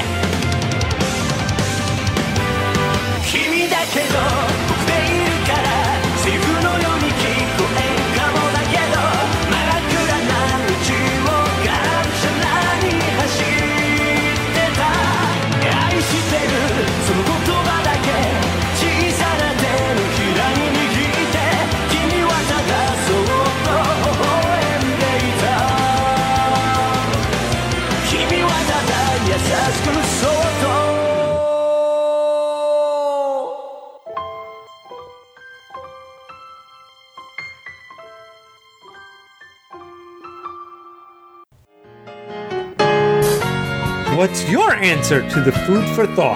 君だけど僕でいるからセリフのように聞こえるかもだけど真っ暗な道をがむしゃらに走ってた愛してるその言葉だけ小さな手のひらに握って君はただそっと微笑んでいた君はただ優しくそっと What's your answer to the food for thought?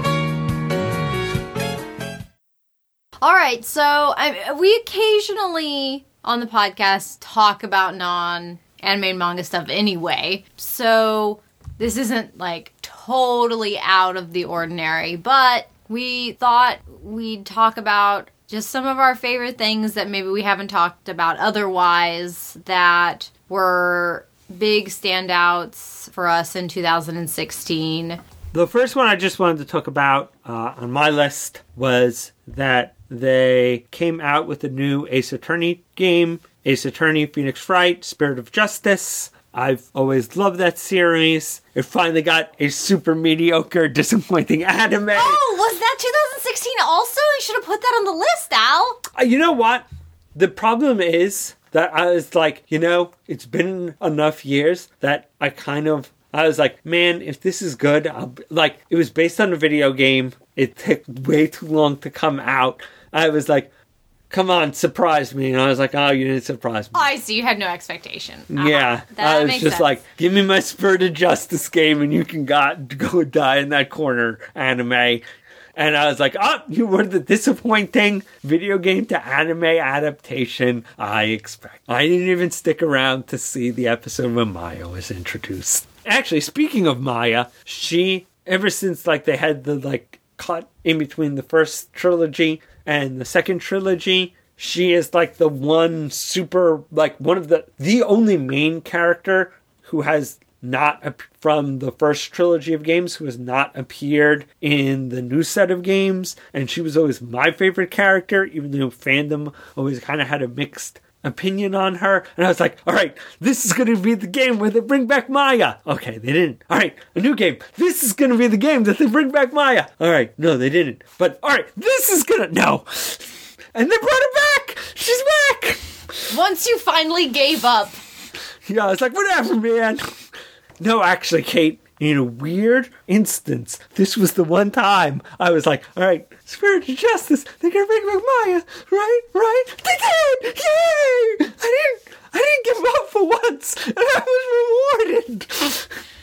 All right, so I, we occasionally on the podcast talk about non-anime and manga stuff anyway, so this isn't like totally out of the ordinary, but we thought we'd talk about just some of our favorite things that maybe we haven't talked about otherwise that were big standouts for us in two thousand sixteen. The first one I just wanted to talk about uh, on my list was that they came out with a new Ace Attorney game, Ace Attorney Phoenix Wright, Spirit of Justice. I've always loved that series. It finally got a super mediocre, disappointing anime. Oh, was that two thousand sixteen also? I should have put that on the list, Al. Uh, you know what? The problem is that I was like, you know, it's been enough years that I kind of, I was like, man, if this is good, I'll be, like, it was based on a video game. It took way too long to come out. I was like, come on, surprise me. And I was like, oh, you didn't surprise me. Oh, I see. You had no expectation. Uh-huh. Yeah. That I was makes just sense. like, give me my Spirit of Justice game and you can got, go die in that corner anime. And I was like, oh, you were the disappointing video game to anime adaptation I expect. I didn't even stick around to see the episode when Maya was introduced. Actually, speaking of Maya, she, ever since like they had the like cut in between the first trilogy and the second trilogy, she is like the one super, like one of the, the only main character who has not from the first trilogy of games who has not appeared in the new set of games, and she was always my favorite character, even though fandom always kind of had a mixed opinion on her. And I was like, all right, this is going to be the game where they bring back Maya. Okay, they didn't. All right, a new game. This is going to be the game that they bring back Maya. All right, no, they didn't. But all right, this is going to no. And they brought her back. She's back. Once you finally gave up. Yeah, I was like, whatever, man. No, actually, Kate, in a weird instance, this was the one time I was like, all right, Spirit of Justice, they're going to bring back Maya, right? Right? They did! Yay! I didn't, I didn't give up for once, and I was rewarded.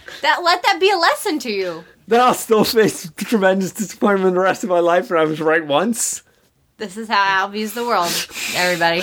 That let that be a lesson to you. Then I'll still face tremendous disappointment the rest of my life, and I was right once. This is how Al views the world, everybody.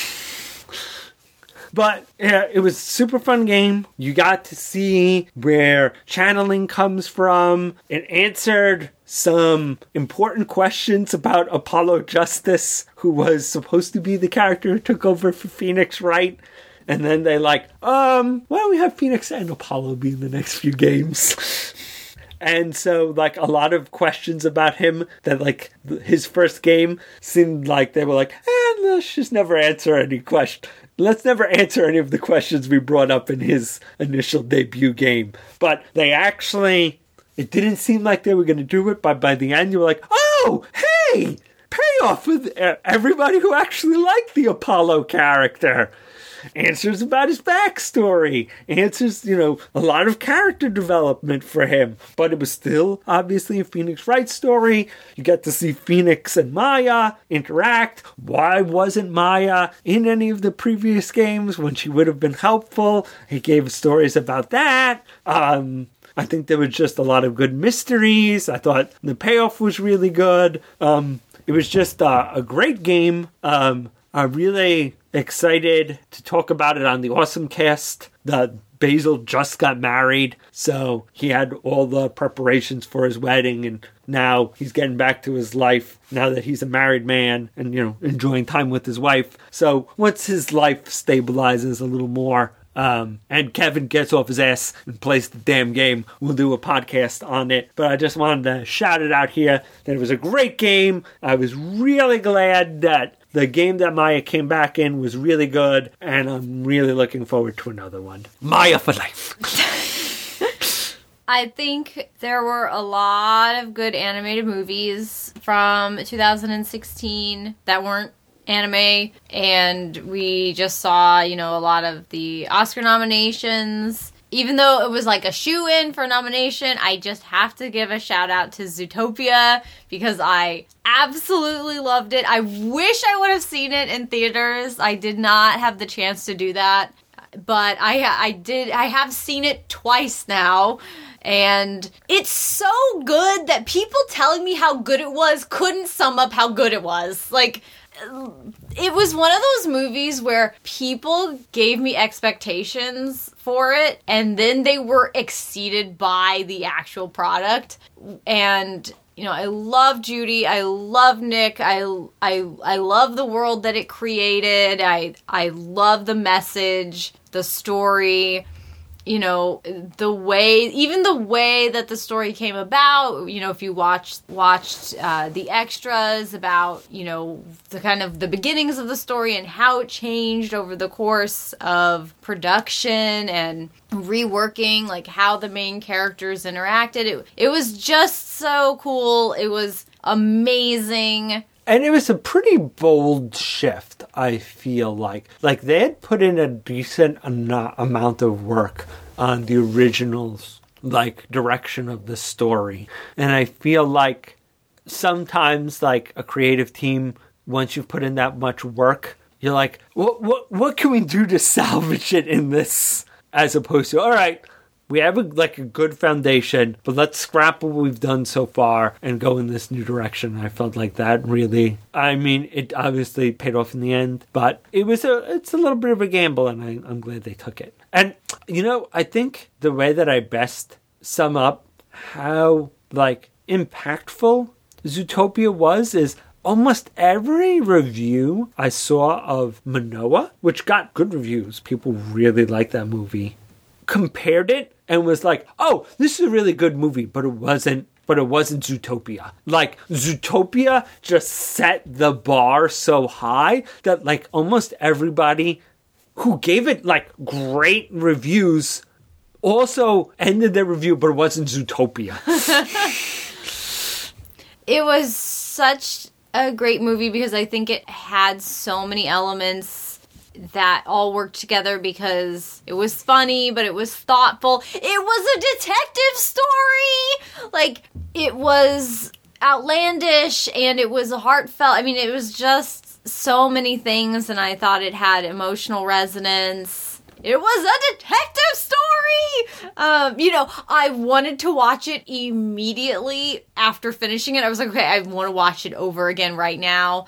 But yeah, it was a super fun game. You got to see where channeling comes from. It answered some important questions about Apollo Justice, who was supposed to be the character who took over for Phoenix Wright. And then they like, um, why don't we have Phoenix and Apollo be in the next few games? And so, like, a lot of questions about him that, like, his first game seemed like they were like, eh, let's just never answer any question. Let's never answer any of the questions we brought up in his initial debut game. But they actually, it didn't seem like they were going to do it, but by the end you were like, oh, hey, payoff with everybody who actually liked the Apollo character. Answers about his backstory. Answers, you know, a lot of character development for him. But it was still, obviously, a Phoenix Wright story. You get to see Phoenix and Maya interact. Why wasn't Maya in any of the previous games when she would have been helpful? He gave stories about that. Um... I think there was just a lot of good mysteries. I thought the payoff was really good. Um, it was just uh, a great game. Um, I'm really excited to talk about it on the Awesome Cast. The Basil just got married, so he had all the preparations for his wedding, and now he's getting back to his life now that he's a married man and, you know, enjoying time with his wife. So once his life stabilizes a little more, Um, and Kevin gets off his ass and plays the damn game, we'll do a podcast on it. But I just wanted to shout it out here that it was a great game. I was really glad that the game that Maya came back in was really good, and I'm really looking forward to another one. Maya for life. I think there were a lot of good animated movies from two thousand sixteen that weren't anime, and we just saw, you know, a lot of the Oscar nominations. Even though it was like a shoe-in for nomination, I just have to give a shout out to Zootopia because I absolutely loved it. I wish I would have seen it in theaters. I did not have the chance to do that, but I I did. I have seen it twice now. And it's so good that people telling me how good it was couldn't sum up how good it was. Like, it was one of those movies where people gave me expectations for it, and then they were exceeded by the actual product. And, you know, I love Judy. I love Nick. I, I, I love the world that it created. I, I love the message, the story. You know, the way, even the way that the story came about, you know, if you watched, watched uh, the extras about, you know, the kind of the beginnings of the story and how it changed over the course of production and reworking, like how the main characters interacted. It, it was just so cool. It was amazing. And it was a pretty bold shift, I feel like. Like, they had put in a decent an- amount of work on the original's, like, direction of the story. And I feel like sometimes, like, a creative team, once you've put in that much work, you're like, what, what, what can we do to salvage it in this? As opposed to, all right, we have a, like a good foundation, but let's scrap what we've done so far and go in this new direction. I felt like that really, I mean, it obviously paid off in the end, but it was a, it's a little bit of a gamble, and I, I'm glad they took it. And, you know, I think the way that I best sum up how, like, impactful Zootopia was is almost every review I saw of Manoa, which got good reviews, people really liked that movie, compared it and was like, oh, this is a really good movie, but it wasn't, but it wasn't Zootopia. Like, Zootopia just set the bar so high that, like, almost everybody who gave it, like, great reviews also ended their review, but it wasn't Zootopia. It was such a great movie because I think it had so many elements that all worked together because it was funny, but it was thoughtful. It was a detective story! Like, it was outlandish and it was heartfelt. I mean, it was just so many things, and I thought it had emotional resonance. It was a detective story! Um, you know, I wanted to watch it immediately after finishing it. I was like, okay, I want to watch it over again right now.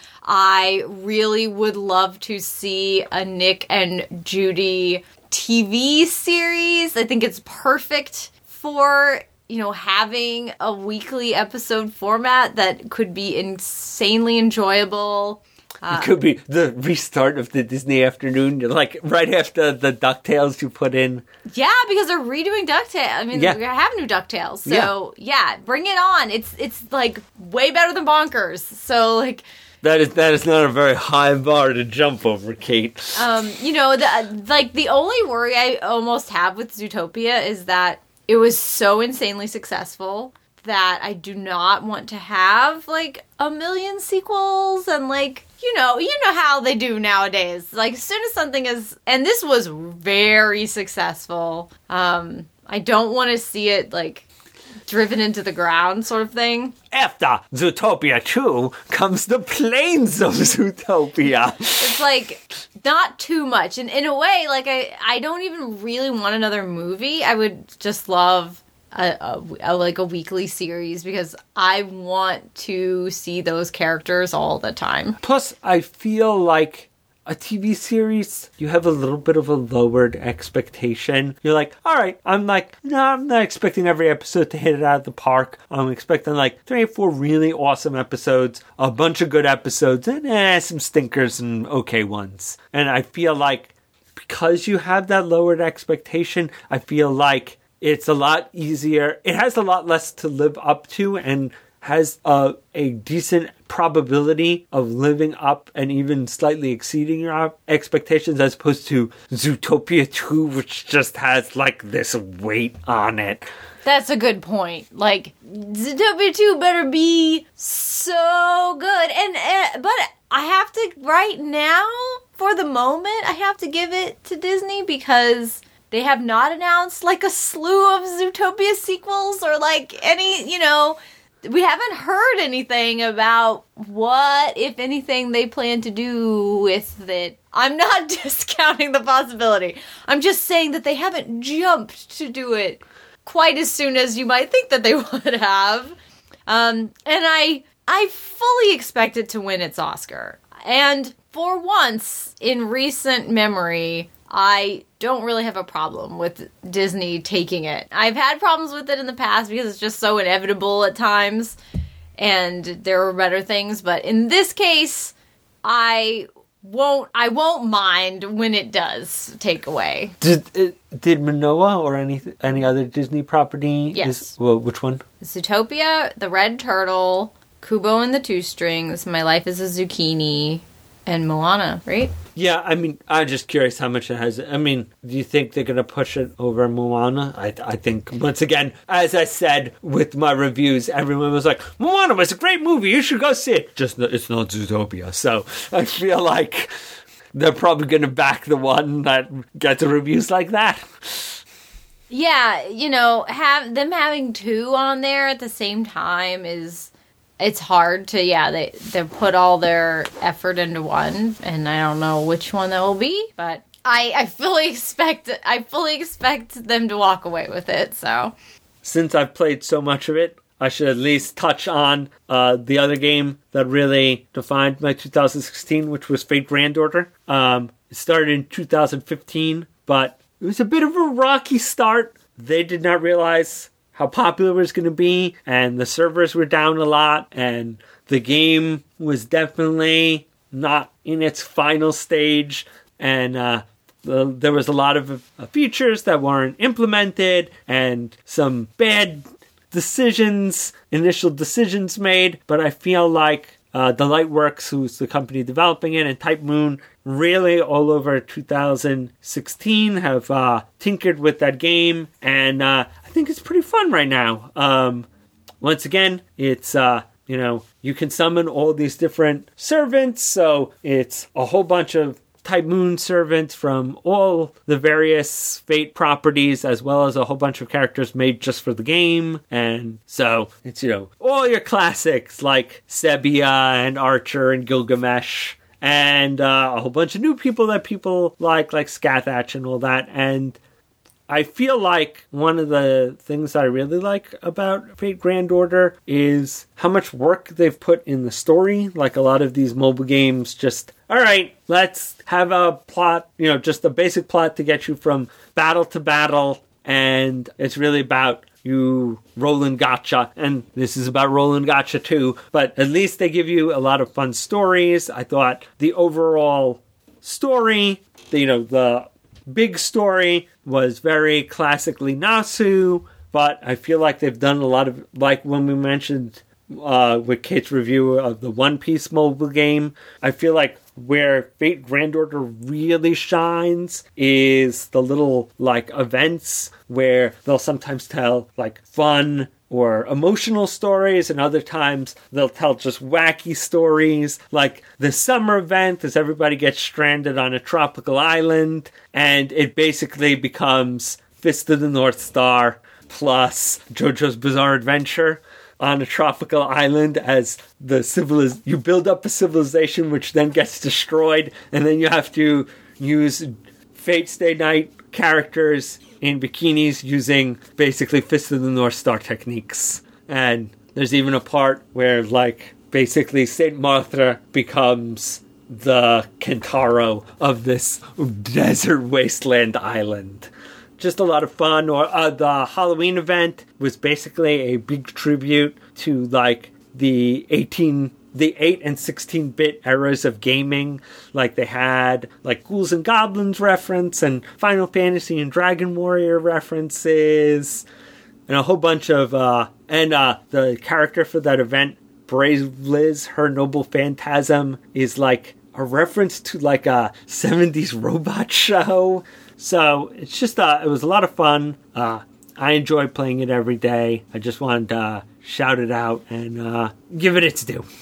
I really would love to see a Nick and Judy T V series. I think it's perfect for, you know, having a weekly episode format that could be insanely enjoyable. Uh, it could be the restart of the Disney afternoon, like right after the DuckTales you put in. Yeah, because they're redoing DuckTales. I mean, yeah. we have new DuckTales. So, yeah. yeah, bring it on. It's it's like way better than Bonkers. So, like, That is that is not a very high bar to jump over, Kate. Um, you know, the like the only worry I almost have with Zootopia is that it was so insanely successful that I do not want to have like a million sequels and like, you know, you know how they do nowadays. Like as soon as something is, and this was very successful, um, I don't want to see it like driven into the ground sort of thing. After Zootopia two comes the Plains of Zootopia. It's like not too much. And in a way, like I, I don't even really want another movie. I would just love a, a, a like a weekly series because I want to see those characters all the time. Plus, I feel like a T V series, you have a little bit of a lowered expectation. You're like, all right, I'm like, no, I'm not expecting every episode to hit it out of the park. I'm expecting like three or four really awesome episodes, a bunch of good episodes, and eh, some stinkers and okay ones. And I feel like because you have that lowered expectation, I feel like it's a lot easier. It has a lot less to live up to and has a, a decent probability of living up and even slightly exceeding your expectations as opposed to Zootopia two, which just has like this weight on it. That's a good point. Like, Zootopia two better be so good. And, and but I have to, right now, for the moment, I have to give it to Disney because they have not announced like a slew of Zootopia sequels or like any, you know, we haven't heard anything about what, if anything, they plan to do with it. I'm not discounting the possibility. I'm just saying that they haven't jumped to do it quite as soon as you might think that they would have. Um, and I, I fully expect it to win its Oscar. And for once in recent memory, I don't really have a problem with Disney taking it. I've had problems with it in the past because it's just so inevitable at times, and there are better things. But in this case, I won't. I won't mind when it does take away. Did it, did Manoa or any any other Disney property? Yes. Is, well, which one? Zootopia, The Red Turtle, Kubo and the Two Strings, My Life is a Zucchini, and Moana, right? Yeah, I mean, I'm just curious how much it has. I mean, do you think they're going to push it over Moana? I, I think, once again, as I said with my reviews, everyone was like, Moana was a great movie, you should go see it. Just, it's not Zootopia. So I feel like they're probably going to back the one that gets reviews like that. Yeah, you know, have them having two on there at the same time is... It's hard to, yeah, they, they put all their effort into one, and I don't know which one that will be, but I, I fully expect, I fully expect them to walk away with it, so. Since I've played so much of it, I should at least touch on uh, the other game that really defined my two thousand sixteen, which was Fate Grand Order. Um, it started in two thousand fifteen, but it was a bit of a rocky start. They did not realize how popular it was going to be, and the servers were down a lot, and the game was definitely not in its final stage, and uh, the, there was a lot of uh, features that weren't implemented, and some bad decisions, initial decisions made, but I feel like uh, the Lightworks, who's the company developing it, and Type Moon, really all over two thousand sixteen have uh, tinkered with that game, and uh, I think it's pretty fun right now. Um, once again, it's, uh, you know, you can summon all these different servants, so it's a whole bunch of Type Moon servants from all the various Fate properties, as well as a whole bunch of characters made just for the game. And so it's, you know, all your classics like Sebia and Archer and Gilgamesh. and uh, a whole bunch of new people that people like, like Scathach and all that. And I feel like one of the things I really like about Fate Grand Order is how much work they've put in the story. Like a lot of these mobile games just, all right, let's have a plot, you know, just a basic plot to get you from battle to battle. And it's really about you rolling gacha. And this is about rolling gacha too. But at least they give you a lot of fun stories. I thought the overall story, the, you know, the big story was very classically Nasu, but I feel like they've done a lot of, like when we mentioned uh, with Kate's review of the One Piece mobile game, I feel like where Fate Grand Order really shines is the little, like, events where they'll sometimes tell, like, fun or emotional stories, and other times they'll tell just wacky stories, like the summer event as everybody gets stranded on a tropical island, and it basically becomes Fist of the North Star plus JoJo's Bizarre Adventure on a tropical island as the civiliz- you build up a civilization which then gets destroyed, and then you have to use Fate Stay Night characters in bikinis using basically Fist of the North Star techniques. And there's even a part where, like, basically Saint Martha becomes the Kentaro of this desert wasteland island. Just a lot of fun. Or uh, the Halloween event was basically a big tribute to, like, the eighteen the eight and sixteen-bit eras of gaming. Like, they had, like, Ghouls and Goblins reference, and Final Fantasy and Dragon Warrior references, and a whole bunch of, uh, and, uh, the character for that event, Brave Liz, her Noble Phantasm, is, like, a reference to, like, a seventies robot show. So, it's just, uh, it was a lot of fun. Uh, I enjoy playing it every day. I just wanted to uh, shout it out and, uh, give it its due.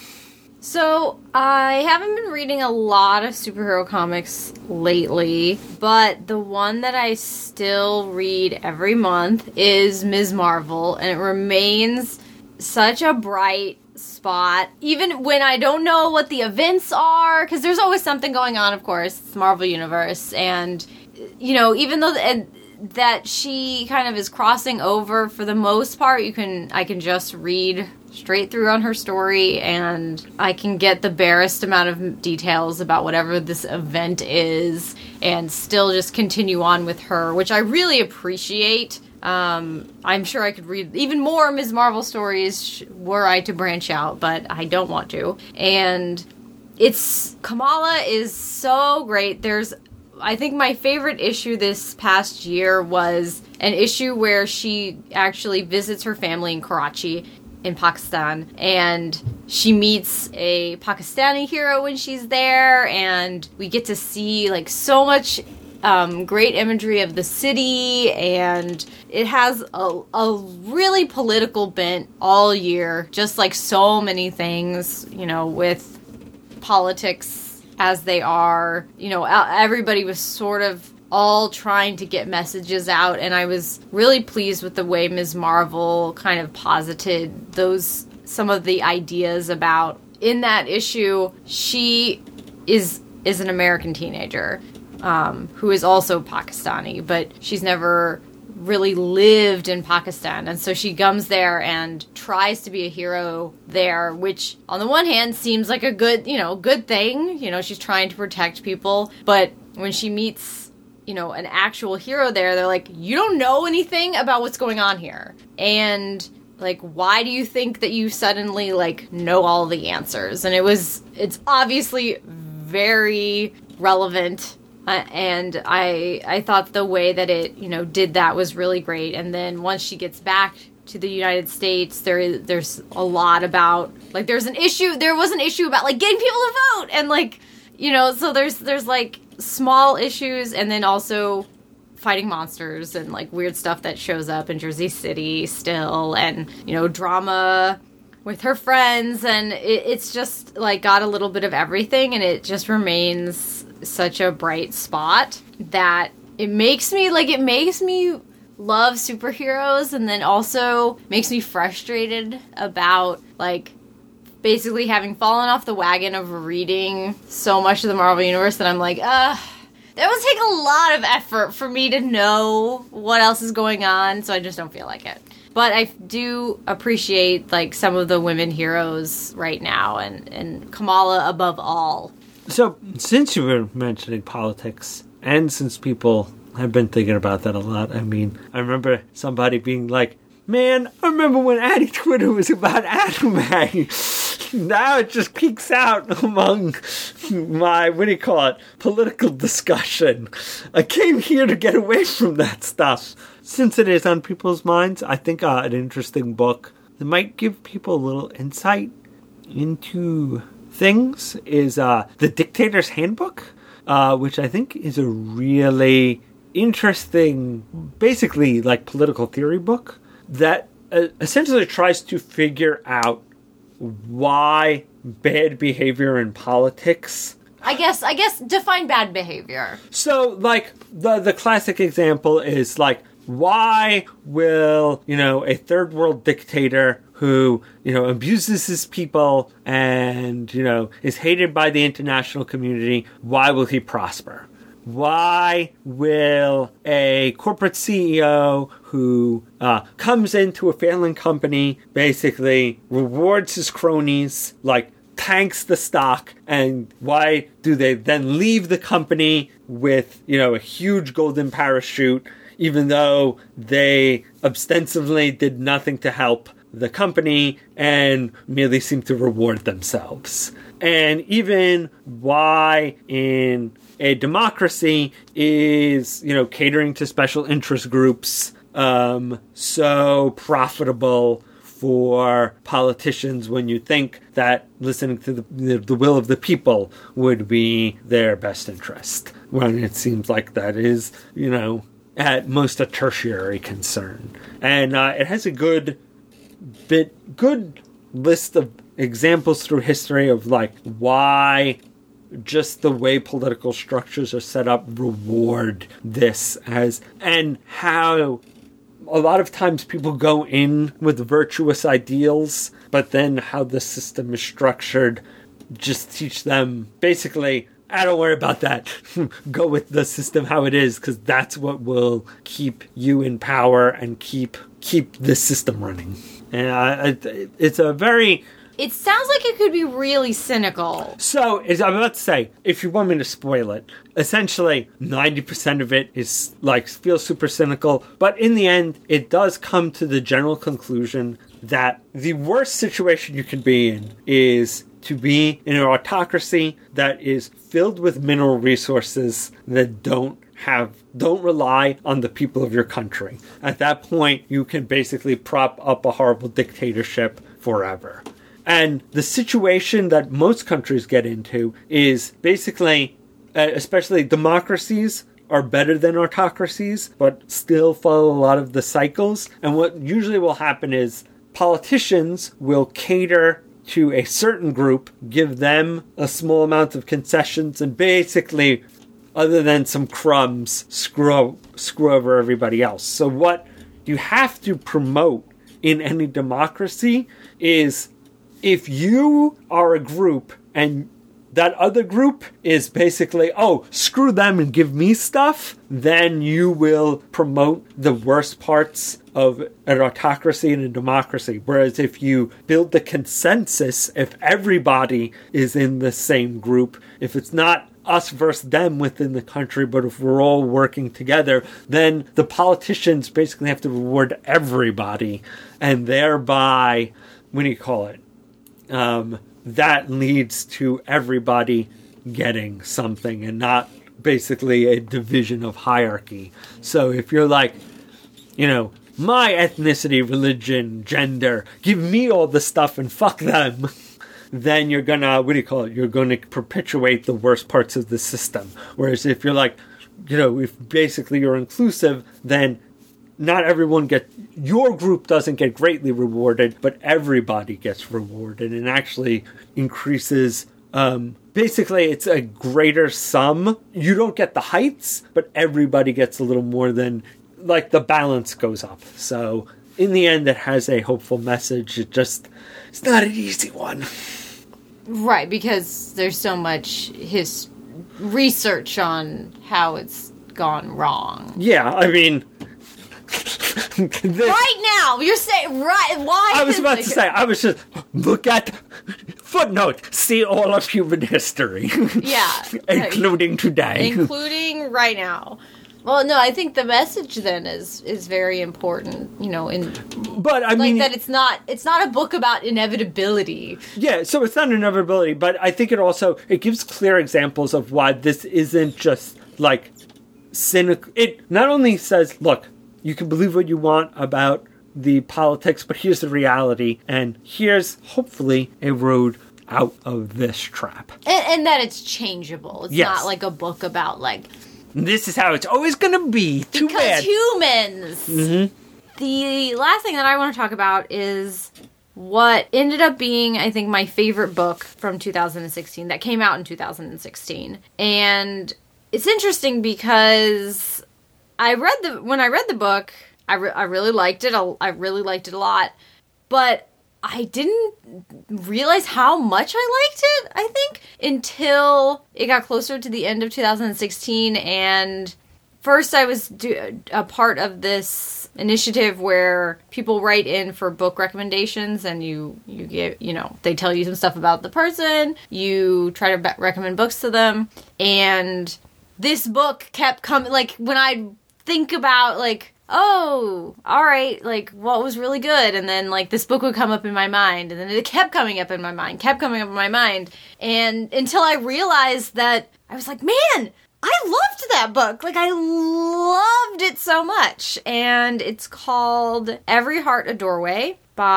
So, I haven't been reading a lot of superhero comics lately, but the one that I still read every month is Miz Marvel, and it remains such a bright spot, even when I don't know what the events are, because there's always something going on, of course. It's the Marvel Universe, and, you know, even though... The, that she kind of is crossing over, for the most part, you can I can just read straight through on her story, and I can get the barest amount of details about whatever this event is, and still just continue on with her, which I really appreciate. Um, I'm sure I could read even more Miz Marvel stories were I to branch out, but I don't want to. And it's Kamala is so great. There's I think my favorite issue this past year was an issue where she actually visits her family in Karachi in Pakistan, and she meets a Pakistani hero when she's there, and we get to see, like, so much um, great imagery of the city, and it has a, a really political bent all year, just like so many things, you know, with politics as they are, you know, everybody was sort of all trying to get messages out, and I was really pleased with the way Miz Marvel kind of posited those, some of the ideas about, in that issue, she is is an American teenager, um, who is also Pakistani, but she's never really lived in Pakistan, and so she comes there and tries to be a hero there, which on the one hand seems like a good, you know, good thing, you know, she's trying to protect people, but when she meets, you know, an actual hero there, they're like, you don't know anything about what's going on here, and, like, why do you think that you suddenly, like, know all the answers? And it was, it's obviously very relevant. Uh, and I I thought the way that it, you know, did that was really great. And then once she gets back to the United States, there is, there's a lot about, like, there's an issue, there was an issue about, like, getting people to vote, and, like, you know, so there's, there's, like, small issues, and then also fighting monsters and, like, weird stuff that shows up in Jersey City still, and, you know, drama with her friends, and it, it's just, like, got a little bit of everything, and it just remains such a bright spot that it makes me, like, it makes me love superheroes, and then also makes me frustrated about, like, basically having fallen off the wagon of reading so much of the Marvel Universe that I'm like, uh, that would take a lot of effort for me to know what else is going on, so I just don't feel like it. But I do appreciate, like, some of the women heroes right now, and, and Kamala above all. So, since you were mentioning politics, and since people have been thinking about that a lot, I mean, I remember somebody being like, man, I remember when Addy Twitter was about anime. Now it just peeks out among my, what do you call it, political discussion. I came here to get away from that stuff. Since it is on people's minds, I think uh, an interesting book that might give people a little insight into things is uh, The Dictator's Handbook, uh, which I think is a really interesting, basically like political theory book that uh, essentially tries to figure out why bad behavior in politics. I guess, I guess, define bad behavior. So, like, the the classic example is, like, why will, you know, a third world dictator who, you know, abuses his people and, you know, is hated by the international community, why will he prosper? Why will a corporate C E O who uh, comes into a failing company, basically rewards his cronies, like tanks the stock, and why do they then leave the company with, you know, a huge golden parachute, even though they ostensibly did nothing to help the company and merely seem to reward themselves? And even why in a democracy is, you know, catering to special interest groups um, so profitable for politicians when you think that listening to the, the, the will of the people would be their best interest, when it seems like that is, you know, at most a tertiary concern. And uh, it has a good bit, good list of examples through history of, like, why just the way political structures are set up reward this as, and how a lot of times people go in with virtuous ideals, but then how the system is structured just teach them basically, I don't worry about that. Go with the system how it is, because that's what will keep you in power and keep keep the system running. And uh, it, it's a very... It sounds like it could be really cynical. So, as I'm about to say, if you want me to spoil it, essentially ninety percent of it is, like, feels super cynical, but in the end, it does come to the general conclusion that the worst situation you can be in is to be in an autocracy that is filled with mineral resources that don't have don't rely on the people of your country. At that point, you can basically prop up a horrible dictatorship forever. And the situation that most countries get into is basically, uh, especially democracies are better than autocracies, but still follow a lot of the cycles. And what usually will happen is politicians will cater to a certain group, give them a small amount of concessions, and basically, other than some crumbs, screw, screw over everybody else. So what you have to promote in any democracy is, if you are a group and that other group is basically, oh, screw them and give me stuff, then you will promote the worst parts of an autocracy and a democracy. Whereas if you build the consensus, if everybody is in the same group, if it's not us versus them within the country, but if we're all working together, then the politicians basically have to reward everybody, and thereby, what do you call it? Um, that leads to everybody getting something and not basically a division of hierarchy. So if you're like, you know, my ethnicity, religion, gender, give me all the stuff and fuck them, then you're gonna, what do you call it? You're going to perpetuate the worst parts of the system. Whereas if you're like, you know, if basically you're inclusive, then not everyone gets, your group doesn't get greatly rewarded, but everybody gets rewarded, and actually increases, um, basically it's a greater sum. You don't get the heights, but everybody gets a little more than, like, the balance goes up. So in the end, it has a hopeful message. It just, it's not an easy one. Right, because there's so much his research on how it's gone wrong. Yeah, I mean... this, right now, you're saying, right, why? I was about to say, I was just, look at, footnote, see all of human history. Yeah. Including today. Including right now. Well, no, I think the message then is is very important, you know, in but I like mean that it's not it's not a book about inevitability. Yeah, so it's not inevitability, but I think it also it gives clear examples of why this isn't just like cynical. It not only says, look, you can believe what you want about the politics, but here's the reality, and here's hopefully a road out of this trap. And, and that it's changeable. It's yes. not like a book about like this is how it's always going to be. Too because bad. humans. Mm-hmm. The last thing that I want to talk about is what ended up being, I think, my favorite book from two thousand sixteen that came out in two thousand sixteen. And it's interesting because I read the when I read the book, I, re- I really liked it. I really liked it a lot. But I didn't realize how much I liked it, I think, until it got closer to the end of two thousand sixteen. And first I was do- a part of this initiative where people write in for book recommendations, and you, you get, you know, they tell you some stuff about the person. You try to be- recommend books to them. And this book kept coming, like, when I think about, like, oh, all right, like, what was really good? And then, like, this book would come up in my mind, and then it kept coming up in my mind, kept coming up in my mind, and until I realized that, I was like, man, I loved that book. Like, I loved it so much. And it's called Every Heart a Doorway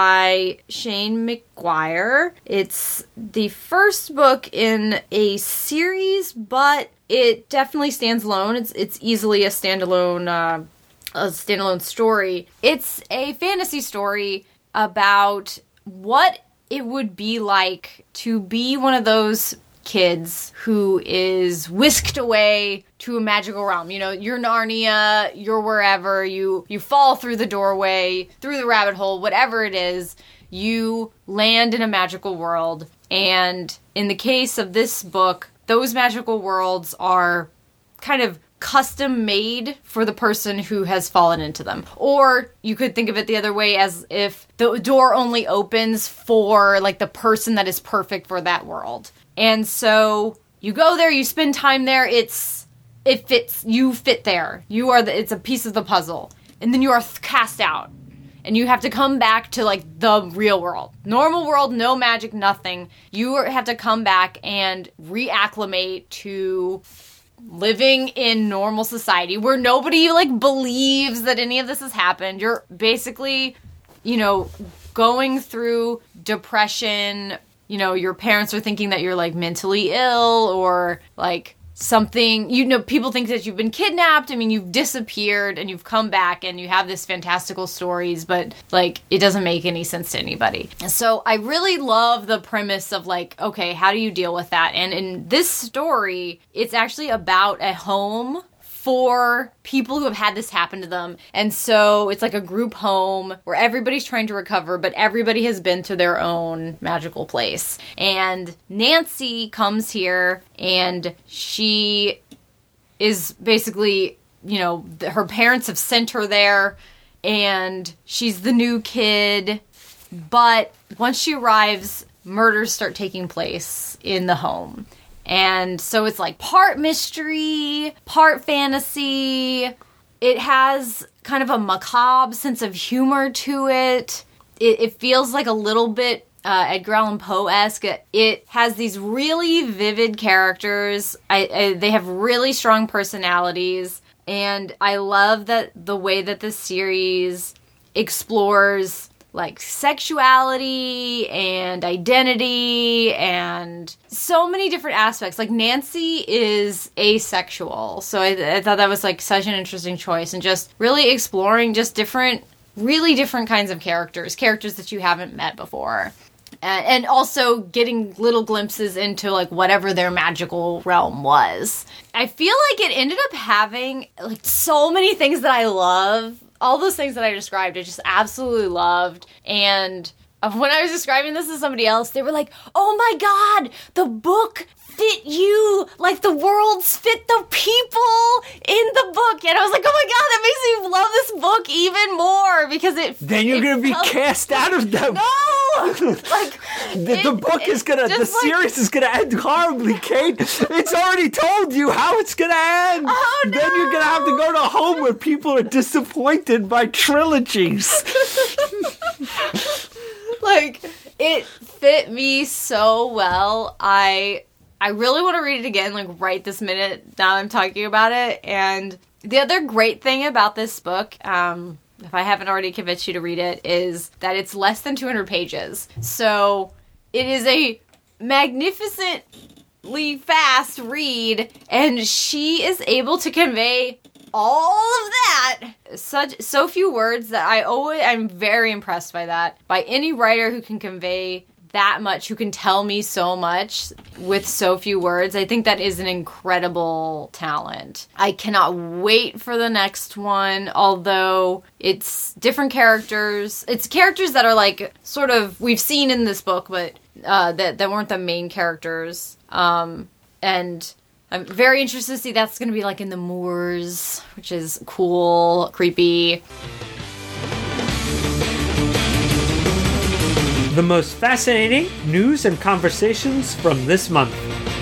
by Shane McGuire. It's the first book in a series, but it definitely stands alone. It's, it's easily a standalone uh a standalone story. It's a fantasy story about what it would be like to be one of those kids who is whisked away to a magical realm. You know, you're Narnia, you're wherever, you, you fall through the doorway, through the rabbit hole, whatever it is, you land in a magical world. And in the case of this book, those magical worlds are kind of custom made for the person who has fallen into them. Or you could think of it the other way, as if the door only opens for like the person that is perfect for that world. And so you go there, you spend time there, it's it fits, you fit there. You are the, it's a piece of the puzzle. And then you are cast out. And you have to come back to like the real world. Normal world, no magic, nothing. You have to come back and reacclimate to living in normal society where nobody like believes that any of this has happened. You're basically, you know, going through depression. You know, your parents are thinking that you're like mentally ill or like something, you know, people think that you've been kidnapped. I mean, you've disappeared and you've come back and you have this fantastical stories, but like it doesn't make any sense to anybody. So I really love the premise of like, okay, how do you deal with that? And in this story, it's actually about a home for people who have had this happen to them. And so it's like a group home where everybody's trying to recover, but everybody has been to their own magical place. And Nancy comes here and she is basically, you know, her parents have sent her there and she's the new kid. But once she arrives, murders start taking place in the home. And so it's like part mystery, part fantasy. It has kind of a macabre sense of humor to it. It, it feels like a little bit uh, Edgar Allan Poe-esque. It has these really vivid characters. I, I, they have really strong personalities. And I love that the way that this series explores like sexuality and identity and so many different aspects. Like Nancy is asexual. So I, I thought that was like such an interesting choice, and just really exploring just different, really different kinds of characters, characters that you haven't met before. And, and also getting little glimpses into like whatever their magical realm was. I feel like it ended up having like so many things that I love all those things that I described, I just absolutely loved. And when I was describing this to somebody else, they were like, oh my god, the book fit you like the worlds fit the people in the book. And I was like, oh my god, that makes me love this book even more because it Then you're it going to be felt- cast out of them. No! Like, The, it- the book it is gonna, the just, like- series is gonna end horribly, Kate. It's already told you how it's gonna end. Oh, Then you're gonna have to go to a home where people are disappointed by trilogies. Like, it fit me so well. I I really want to read it again, like, right this minute, now I'm talking about it. And the other great thing about this book, um, if I haven't already convinced you to read it, is that it's less than two hundred pages. So, it is a magnificently fast read, and she is able to convey all of that, such so few words that I always I'm very impressed by that. By any writer who can convey that much, who can tell me so much with so few words. I think that is an incredible talent. I cannot wait for the next one, although it's different characters. It's characters that are like sort of we've seen in this book, but uh, that that weren't the main characters. Um, and I'm very interested to see that's going to be like in the moors, which is cool, creepy. The most fascinating news and conversations from this month.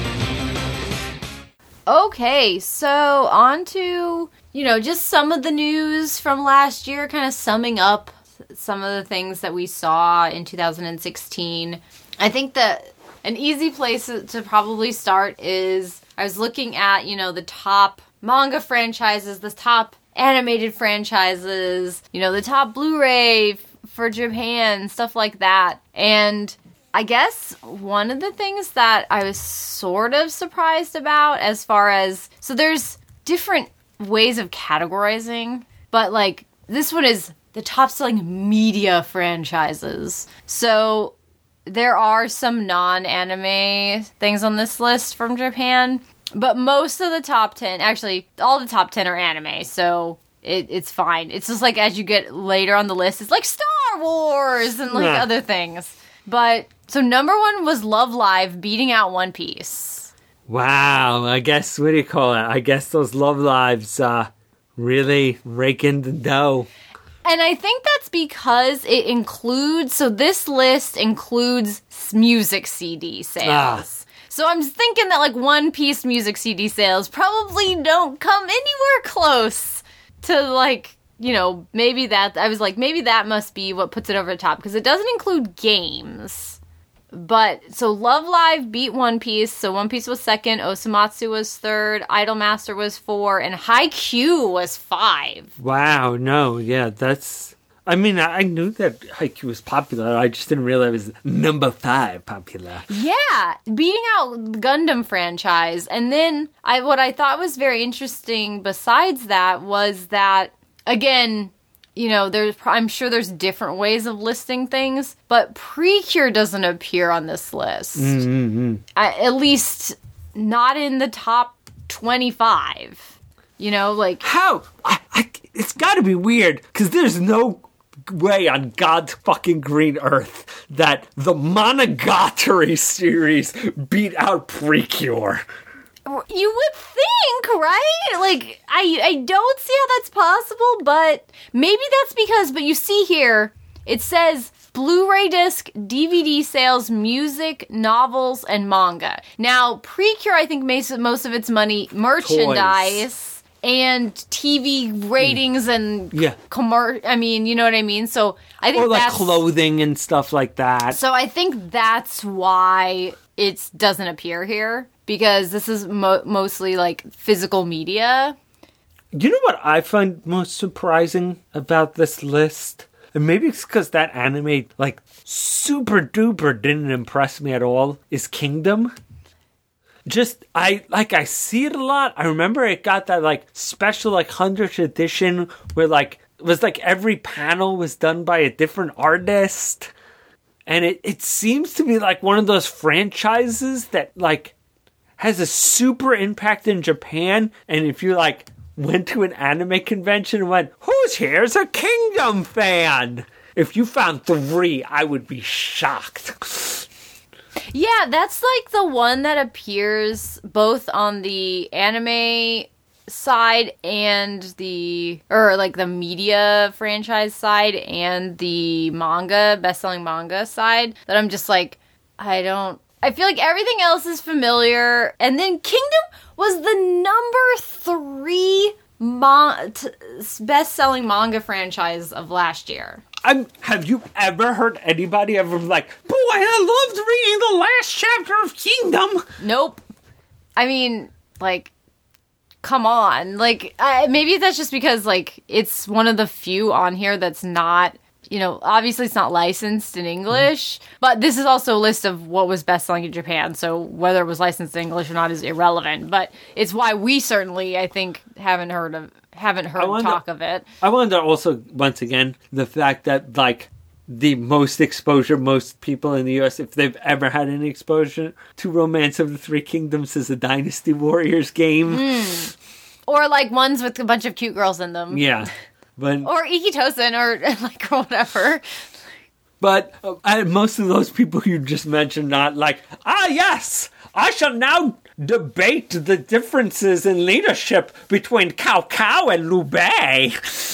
Okay, so on to, you know, just some of the news from last year, kind of summing up some of the things that we saw in two thousand sixteen. I think that an easy place to probably start is I was looking at, you know, the top manga franchises, the top animated franchises, you know, the top Blu-ray for Japan, stuff like that. And I guess one of the things that I was sort of surprised about as far as, so there's different ways of categorizing, but like this one is the top selling media franchises. So there are some non-anime things on this list from Japan, but most of the top ten, actually all the top ten are anime, so it, it's fine. It's just like as you get later on the list, it's like Star Wars and like Yeah. other things. But, so number one was Love Live beating out One Piece. Wow, I guess, what do you call it? I guess those Love Lives uh, really rake in the dough. And I think that's because it includes, so this list includes music C D sales. Ah. So I'm thinking that like One Piece music C D sales probably don't come anywhere close to like, you know, maybe that, I was like, maybe that must be what puts it over the top, because it doesn't include games. But, so Love Live beat One Piece, so One Piece was second, Osamatsu was third, Idolmaster was four, and Haikyuu was five. Wow, no, yeah, that's... I mean, I I knew that Haikyuu was popular, I just didn't realize it was number five popular. Yeah, beating out the Gundam franchise. And then I what I thought was very interesting besides that was that, again, you know, there's I'm sure there's different ways of listing things, but Precure doesn't appear on this list. Mm-hmm. I, at least not in the top twenty-five. You know, like... How? I, I, it's gotta be weird, because there's no way on God's fucking green earth that the Monogatari series beat out Precure. You would think, right? Like, I I don't see how that's possible, but maybe that's because, but you see here, it says Blu-ray disc, D V D sales, music, novels, and manga. Now, Precure, I think, makes most of its money merchandise and T V ratings and Yeah. commer- I mean, you know what I mean? So, I think Or like that's... clothing and stuff like that. So I think that's why it doesn't appear here, because this is mo- mostly like physical media. You know what I find most surprising about this list? And maybe it's because that anime, like, super duper didn't impress me at all, is Kingdom. Just, I, like, I see it a lot. I remember it got that, like, special, like, hundredth edition where, like, it was like every panel was done by a different artist. And it, it seems to be, like, one of those franchises that, like, has a super impact in Japan. And if you, like, went to an anime convention and went, who's here's a Kingdom fan? If you found three, I would be shocked. Yeah, that's like the one that appears both on the anime side and the, or like the media franchise side and the manga, best-selling manga side, that I'm just like, I don't, I feel like everything else is familiar. And then Kingdom was the number three mon- t- best-selling manga franchise of last year. I'm, have you ever heard anybody ever be like, boy, I loved reading the last chapter of Kingdom? Nope. I mean, like, come on. Like, I, maybe that's just because, like, it's one of the few on here that's not, you know, obviously it's not licensed in English, mm. but this is also a list of what was best-selling in Japan, so whether it was licensed in English or not is irrelevant, but it's why we certainly, I think, haven't heard of haven't heard wonder, talk of it. I wonder also, once again, the fact that, like, the most exposure most people in the U S, if they've ever had any exposure to Romance of the Three Kingdoms, is a Dynasty Warriors game. Mm. Or, like, ones with a bunch of cute girls in them. Yeah. But, or Ikitosen, or, like, or whatever. But uh, most of those people you just mentioned not like, ah, yes, I shall now debate the differences in leadership between Cao Cao and Liu Bei.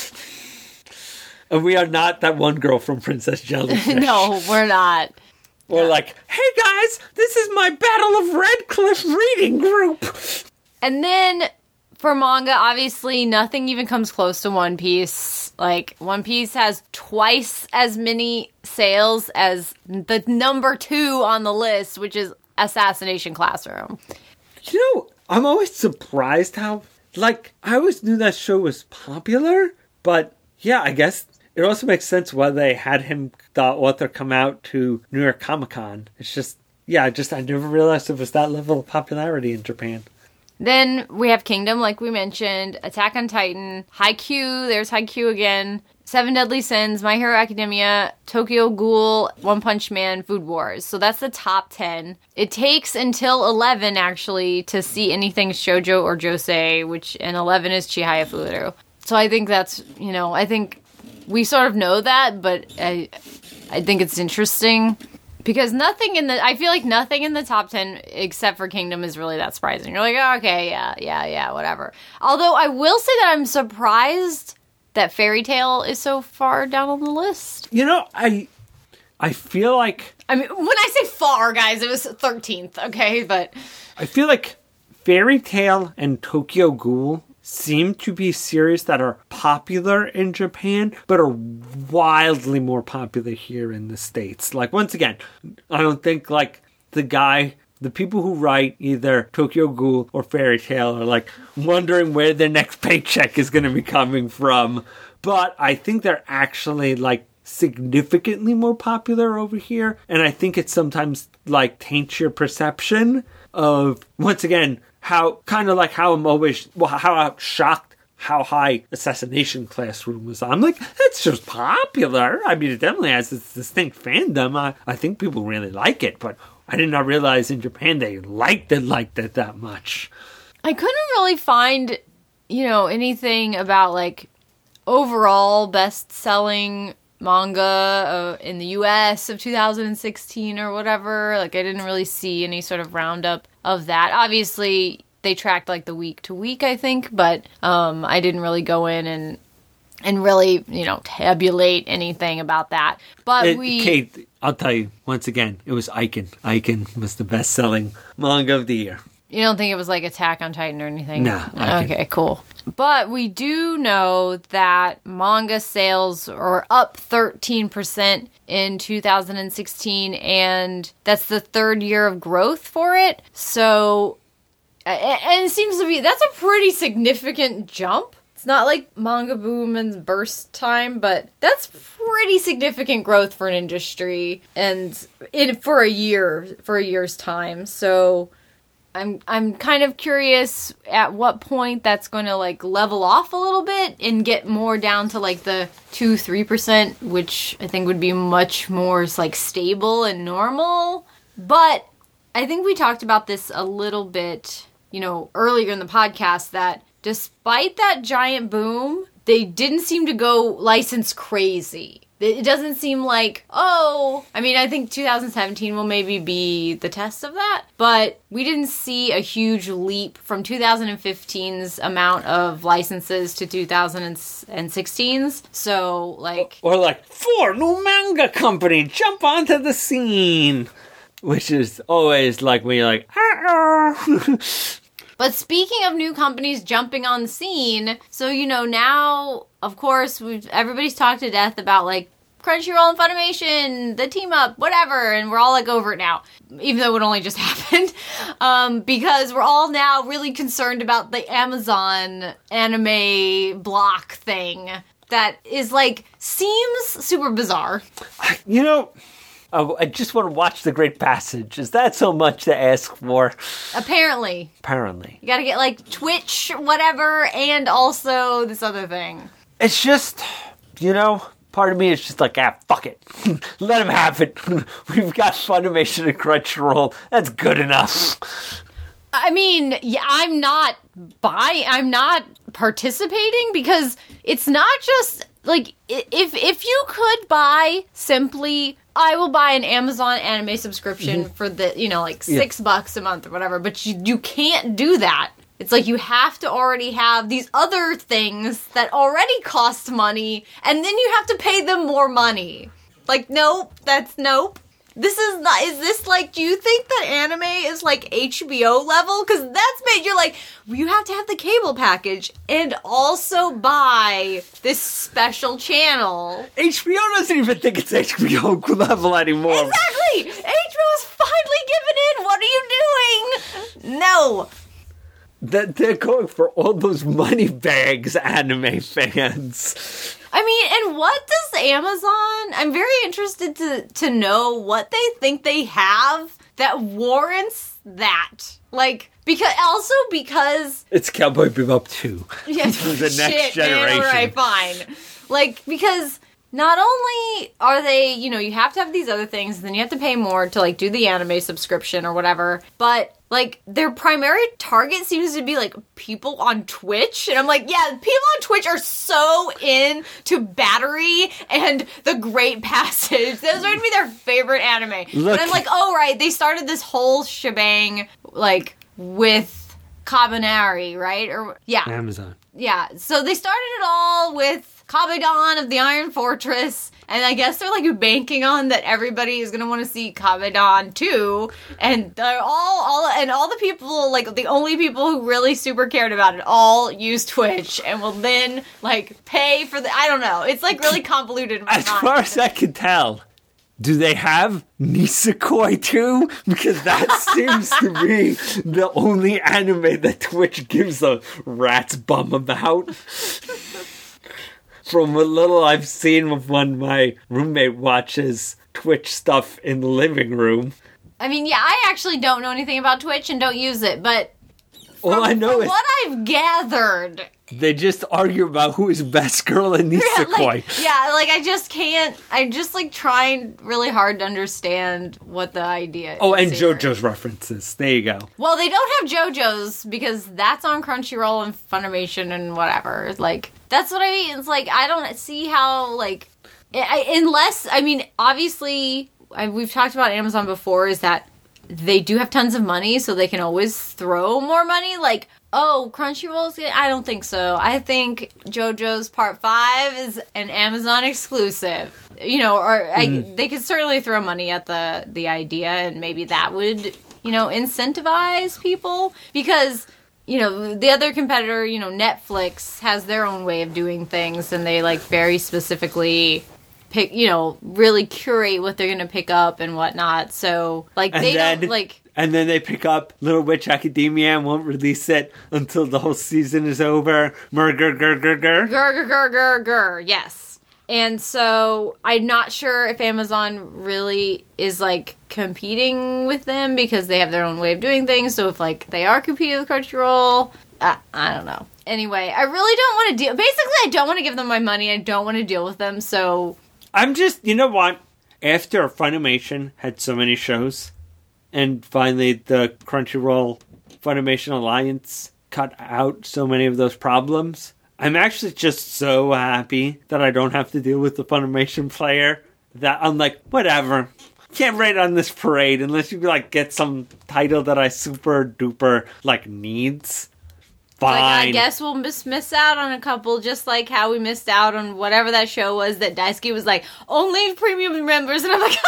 And we are not that one girl from Princess Jellyfish. No, we're not. Or yeah. like, hey guys, this is my Battle of Redcliffe reading group. And then for manga, obviously nothing even comes close to One Piece. Like, One Piece has twice as many sales as the number two on the list, which is Assassination Classroom. You know, I'm always surprised how, like, I always knew that show was popular, but yeah, I guess it also makes sense why they had him, the author, come out to New York Comic Con. It's just, yeah, just, I never realized it was that level of popularity in Japan. Then we have Kingdom, like we mentioned, Attack on Titan, Haikyuu, there's Haikyuu again, Seven Deadly Sins, My Hero Academia, Tokyo Ghoul, One Punch Man, Food Wars. So that's the top ten. It takes until eleven, actually, to see anything shoujo or josei, which, and eleven is Chihaya Furu. So I think that's, you know, I think we sort of know that, but I, I think it's interesting. Because nothing in the, I feel like nothing in the top ten except for Kingdom is really that surprising. You're like, oh, okay, yeah, yeah, yeah, whatever. Although I will say that I'm surprised that Fairy Tail is so far down on the list. You know, I I feel like... I mean, when I say far, guys, it was thirteenth, okay? But I feel like Fairy Tail and Tokyo Ghoul seem to be series that are popular in Japan, but are wildly more popular here in the States. Like, once again, I don't think, like, the guy... The people who write either Tokyo Ghoul or Fairy Tail are, like, wondering where their next paycheck is going to be coming from. But I think they're actually, like, significantly more popular over here. And I think it sometimes, like, taints your perception of, once again, how, kind of like how I'm always, well, how I'm shocked how high Assassination Classroom was. I'm like, it's just popular. I mean, it definitely has this distinct fandom. I, I think people really like it, but I did not realize in Japan they liked it, liked it that much. I couldn't really find, you know, anything about, like, overall best-selling manga uh, in the U S of two thousand sixteen or whatever. Like, I didn't really see any sort of roundup of that. Obviously, they tracked, like, the week-to-week, I think, but um, I didn't really go in and and really, you know, tabulate anything about that. But it, we... Kate, I'll tell you, once again, it was Aiken. Aiken was the best-selling manga of the year. You don't think it was like Attack on Titan or anything? No. Aiken. Okay, cool. But we do know that manga sales are up thirteen percent in two thousand sixteen, and that's the third year of growth for it. So, and it seems to be, that's a pretty significant jump. It's not like Manga Boom and burst time, but that's pretty significant growth for an industry and in for a year, for a year's time. So I'm I'm kind of curious at what point that's going to, like, level off a little bit and get more down to, like, the two to three percent, which I think would be much more, like, stable and normal. But I think we talked about this a little bit, you know, earlier in the podcast, that despite that giant boom, they didn't seem to go license crazy. It doesn't seem like, oh, I mean, I think two thousand seventeen will maybe be the test of that, but we didn't see a huge leap from two thousand fifteen's amount of licenses to two thousand sixteen's. So, like... Or like, four new manga company jump onto the scene, which is always like when you're like, ah. But speaking of new companies jumping on the scene, so, you know, now, of course, we've everybody's talked to death about, like, Crunchyroll and Funimation, the team up, whatever, and we're all, like, over it now, even though it only just happened, um, because we're all now really concerned about the Amazon anime block thing that is, like, seems super bizarre. You know... Oh, I just want to watch The Great Passage. Is that so much to ask for? Apparently. Apparently. You gotta get, like, Twitch, whatever, and also this other thing. It's just, you know, part of me is just like, ah, fuck it. Let him have it. We've got Funimation and Crunchyroll. That's good enough. I mean, yeah, I'm not buying, I'm not participating because it's not just, like, if if you could buy simply... I will buy an Amazon anime subscription mm-hmm. for the, you know, like six yeah. bucks a month or whatever, but you, you can't do that. It's like you have to already have these other things that already cost money, and then you have to pay them more money. Like, nope, that's nope. This is not, is this like, do you think that anime is like H B O level? Because that's made, you're like, well, you have to have the cable package and also buy this special channel. H B O doesn't even think it's H B O level anymore. Exactly! H B O is finally giving in! What are you doing? No! That they're going for all those money bags, anime fans. I mean, and what does Amazon... I'm very interested to, to know what they think they have that warrants that. Like, because... Also because... It's Cowboy Bebop two. Yeah, the shit, next generation. Man, alright, fine. Like, because... Not only are they, you know, you have to have these other things, then you have to pay more to, like, do the anime subscription or whatever, but, like, their primary target seems to be, like, people on Twitch, and I'm like, yeah, people on Twitch are so into Battery and The Great Passage. Those are going to be their favorite anime. Look. And I'm like, oh, right, they started this whole shebang, like, with Kabaneri, right? Or, yeah. Amazon. Yeah, so they started it all with Kabedan of the Iron Fortress, and I guess they're like banking on that everybody is gonna want to see Kabedan too, and they're all, all, and all the people, like the only people who really super cared about it, all use Twitch, and will then like pay for the, I don't know, it's like really convoluted in my As mind. far as I can tell, do they have Nisekoi too? Because that seems to be the only anime that Twitch gives a rat's bum about. From what little I've seen of when my roommate watches Twitch stuff in the living room. I mean, yeah, I actually don't know anything about Twitch and don't use it, but from, all I know from is what I've gathered... They just argue about who is best girl in Nisekoi. Yeah, like, yeah, like I just can't, I'm just like trying really hard to understand what the idea is. Oh, and here. JoJo's references. There you go. Well, they don't have JoJo's because that's on Crunchyroll and Funimation and whatever. Like, that's what I mean. It's like, I don't see how, like, I, unless, I mean, obviously, I, we've talked about Amazon before, is that they do have tons of money, so they can always throw more money. Like, oh, Crunchyroll's... I don't think so. I think JoJo's Part five is an Amazon exclusive. You know, or mm. I, they could certainly throw money at the, the idea, and maybe that would, you know, incentivize people. Because, you know, the other competitor, you know, Netflix, has their own way of doing things, and they, like, very specifically... pick, you know, really curate what they're going to pick up and whatnot. So, like, and they then, don't, like... And then they pick up Little Witch Academia and won't release it until the whole season is over. Murger, gur, gur, gur. Gur, gur, gur, gur, gur, yes. And so, I'm not sure if Amazon really is, like, competing with them because they have their own way of doing things. So, if, like, they are competing with Crunchyroll, I, I don't know. Anyway, I really don't want to deal... Basically, I don't want to give them my money. I don't want to deal with them, so... I'm just, you know what? After Funimation had so many shows, and finally the Crunchyroll Funimation Alliance cut out so many of those problems. I'm actually just so happy that I don't have to deal with the Funimation player that I'm like, whatever. Can't rate on this parade unless you like get some title that I super duper like needs. Fine. Like, I guess we'll miss, miss out on a couple, just like how we missed out on whatever that show was that Daisuke was like, only premium members, and I'm like,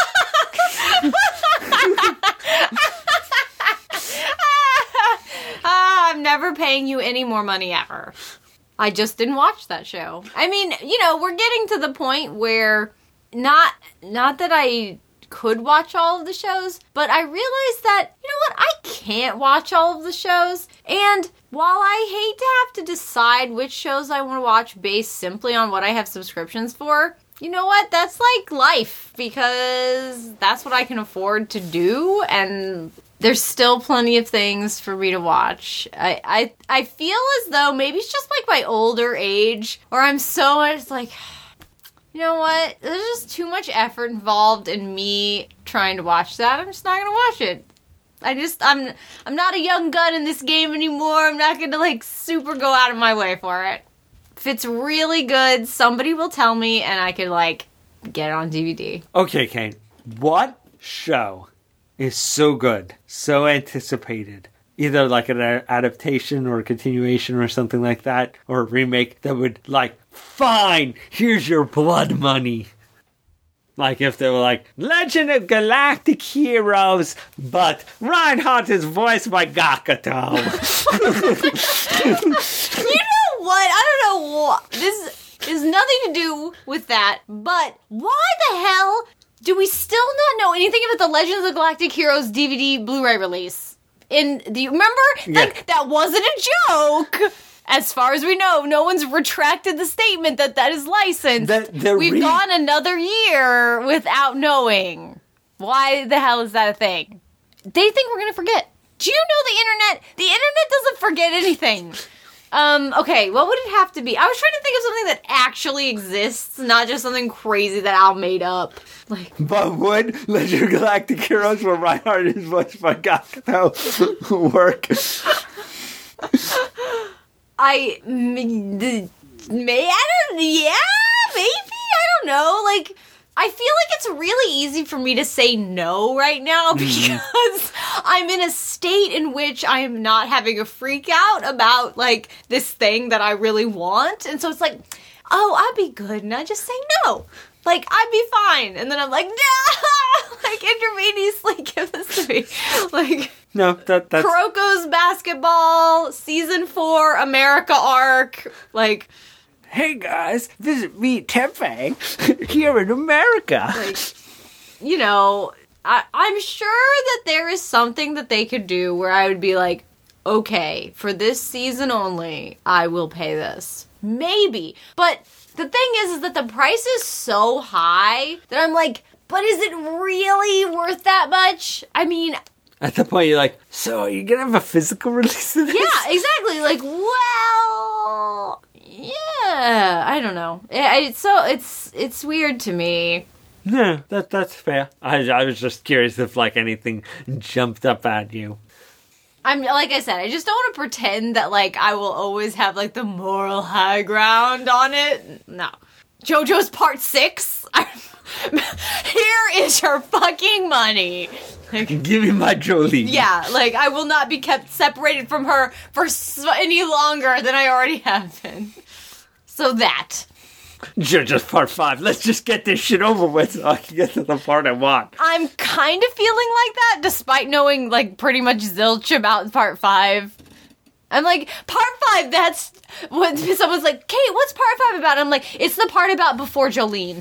ah, I'm never paying you any more money ever. I just didn't watch that show. I mean, you know, we're getting to the point where not not that I could watch all of the shows, but I realized that, you know what, I can't watch all of the shows. And while I hate to have to decide which shows I want to watch based simply on what I have subscriptions for, you know what, that's like life, because that's what I can afford to do, and there's still plenty of things for me to watch. I, I, I feel as though maybe it's just like my older age, or I'm so much like, you know what, there's just too much effort involved in me trying to watch that. I'm just not gonna watch it. I just, I'm, I'm not a young gun in this game anymore. I'm not gonna like super go out of my way for it. If it's really good, somebody will tell me and I could like get it on D V D. Okay, Kane. What show is so good, so anticipated, either like an a- adaptation or a continuation or something like that, or a remake that would like, fine, here's your blood money. Like if they were like, Legend of Galactic Heroes, but Reinhardt is voiced by Gakuto. You know what? I don't know what. This is nothing to do with that, but why the hell do we still not know anything about the Legend of the Galactic Heroes D V D Blu-ray release? In the remember, Yeah. like that wasn't a joke. As far as we know, no one's retracted the statement that that is licensed. The- the We've re- gone another year without knowing. Why the hell is that a thing? They think we're gonna forget. Do you know the internet? The internet doesn't forget anything. Um, okay, what would it have to be? I was trying to think of something that actually exists, not just something crazy that Al made up. Like, But would Legend of Galactic Heroes, where Reinhardt is voiced by Gakuto, work? I may, may I don't, yeah, maybe, I don't know, like, I feel like it's really easy for me to say no right now because I'm in a state in which I am not having a freak out about, like, this thing that I really want, and so it's like, oh, I'd be good, and I just say no. Like, I'd be fine, and then I'm like, no! Like, intravenously give this to me. Like... No, that that's... Kuroko's Basketball, Season four, America arc, like... Hey guys, visit me, Teppei, here in America. Like, you know, I, I'm sure that there is something that they could do where I would be like, okay, for this season only, I will pay this. Maybe. But the thing is, is that the price is so high that I'm like, but is it really worth that much? I mean... At the point, you're like, so are you going to have a physical release of this? Yeah, exactly. Like, well, yeah, I don't know. It, it's so it's it's weird to me. No, that that's fair. I I was just curious if like anything jumped up at you. I'm like I said, I just don't want to pretend that like I will always have like the moral high ground on it. No, JoJo's Part Six. Here is your fucking money. Like, give me my Jolie. Yeah, like, I will not be kept separated from her for so, any longer than I already have been. So that. I'm kind of feeling like that, despite knowing, like, pretty much zilch about Part five. I'm like, Part five, that's... When someone's like, Kate, what's Part five about? I'm like, it's the part about before Jolene.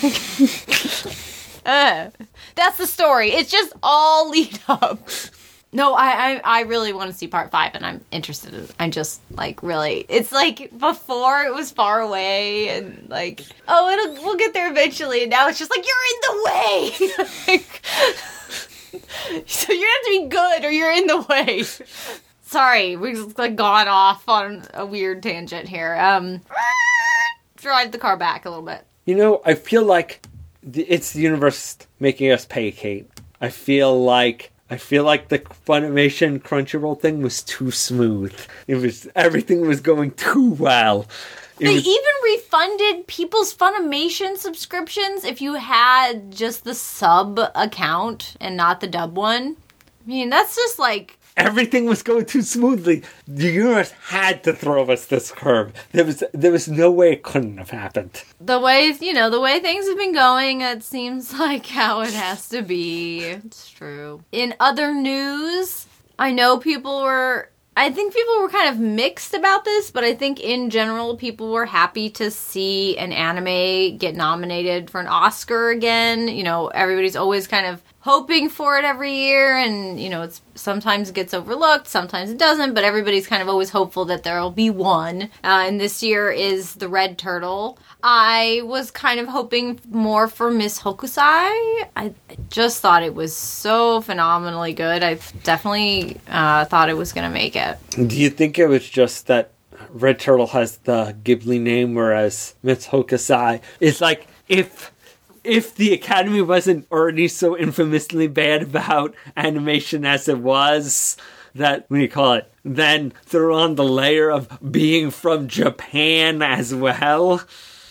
uh, that's the story. It's just all lead up. No, I, I, I really want to see Part five, and I'm interested in it. I'm just, like, really... It's like, before it was far away, and, like, oh, it'll, we'll get there eventually, and now it's just like, you're in the way! Like, so you have to be good, or you're in the way. Sorry, we've like gone off on a weird tangent here. Um, drive the car back a little bit. You know, I feel like the, it's the universe making us pay, Kate. I feel like I feel like the Funimation Crunchyroll thing was too smooth. It was everything was going too well. It They was, even refunded people's Funimation subscriptions if you had just the sub account and not the dub one. I mean, that's just like... everything was going too smoothly. The universe had to throw us this curve. There was there was no way it couldn't have happened. The way, you know, the way things have been going, it seems like how it has to be. It's true. In other news, I know people were... I think people were kind of mixed about this, but I think in general people were happy to see an anime get nominated for an Oscar again. You know, everybody's always kind of hoping for it every year, and, you know, it's sometimes it gets overlooked, sometimes it doesn't, but everybody's kind of always hopeful that there'll be one. Uh, and this year is The Red Turtle. I was kind of hoping more for Miss Hokusai. I just thought it was so phenomenally good. I definitely uh, thought it was going to make it. Do you think it was just that Red Turtle has the Ghibli name, whereas Miss Hokusai is like, if... if the Academy wasn't already so infamously bad about animation as it was, that, what do you call it, then throw on the layer of being from Japan as well.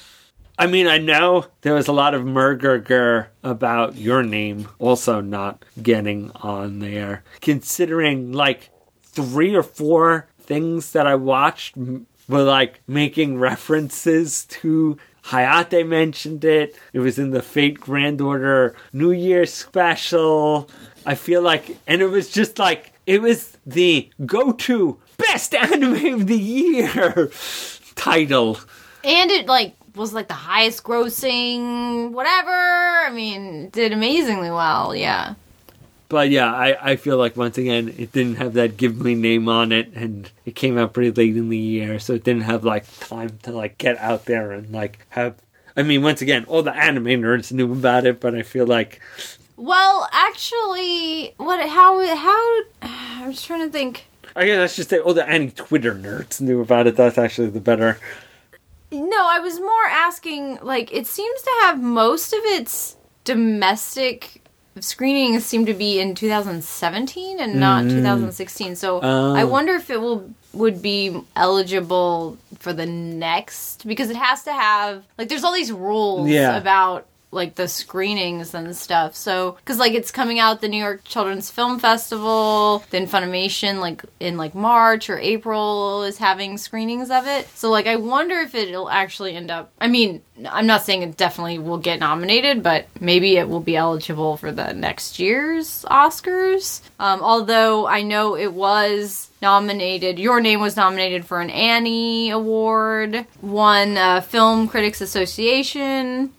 I mean, I know there was a lot of murgurger about Your Name also not getting on there. Considering, like, three or four things that I watched were, like, making references to... Hayate mentioned it. It was in the Fate Grand Order New Year's special. I feel like, and it was just like, it was the go-to best anime of the year title. And it, like, was, like, the highest grossing whatever. I mean, did amazingly well, yeah. But yeah, I, I feel like, once again, it didn't have that Ghibli name on it, and it came out pretty late in the year, so it didn't have, like, time to, like, get out there and, like, have... I mean, once again, all the anime nerds knew about it, but I feel like... Well, actually, what, how, how... I'm just trying to think... I guess let's just say all the anti-Twitter nerds knew about it. That's actually the better... No, I was more asking, like, it seems to have most of its domestic... screenings seem to be in two thousand seventeen and not mm. two thousand sixteen, so uh. I wonder if it will would be eligible for the next, because it has to have, like, there's all these rules yeah. about, like, the screenings and stuff, so, because, like, it's coming out the New York Children's Film Festival, then Funimation, like, in, like, March or April is having screenings of it, so, like, I wonder if it'll actually end up, I mean, I'm not saying it definitely will get nominated, but maybe it will be eligible for the next year's Oscars. Um, although I know it was nominated, Your Name was nominated for an Annie Award, won uh, Film Critics Association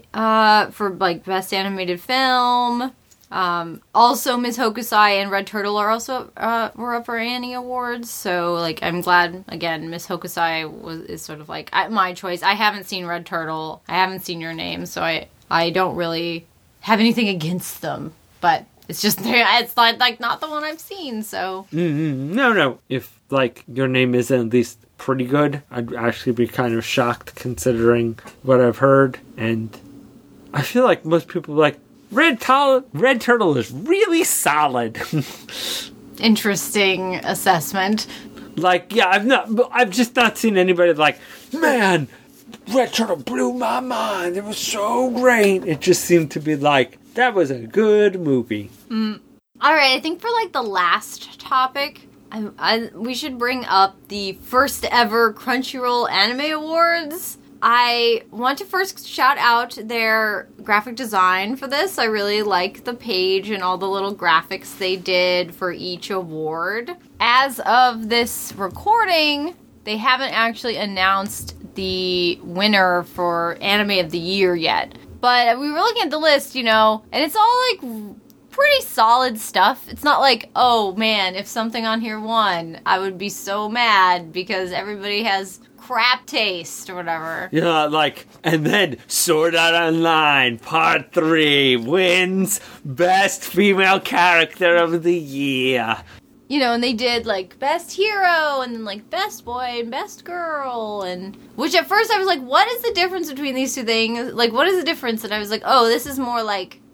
uh, for, like, Best Animated Film. Um, also, Miss Hokusai and Red Turtle are also uh, were up for Annie Awards, so, like, I'm glad, again, Miss Hokusai was is sort of, like, I, my choice. I haven't seen Red Turtle, I haven't seen Your Name, so I, I don't really have anything against them, but it's just, it's, like, like not the one I've seen, so... Mm-hmm. No, no, if, like, Your Name isn't at least pretty good, I'd actually be kind of shocked considering what I've heard, and I feel like most people are like, Red, Tol- Red Turtle is really solid. Interesting assessment. Like, yeah, I've not, I've just not seen anybody like, man, Red Turtle blew my mind. It was so great. It just seemed to be like, that was a good movie. Mm. All right, I think for, like, the last topic, I, I, we should bring up the first ever Crunchyroll Anime Awards. I want to first shout out their graphic design for this. I really like the page and all the little graphics they did for each award. As of this recording, they haven't actually announced the winner for Anime of the Year yet. But we were looking at the list, you know, and it's all, like, pretty solid stuff. It's not like, oh, man, if something on here won, I would be so mad because everybody has crap taste or whatever. Yeah, like, and then Sword Art Online Part three wins Best Female Character of the Year. You know, and they did, like, Best Hero, and then, like, Best Boy and Best Girl, and... Which, at first, I was like, what is the difference between these two things? Like, what is the difference? And I was like, oh, this is more, like,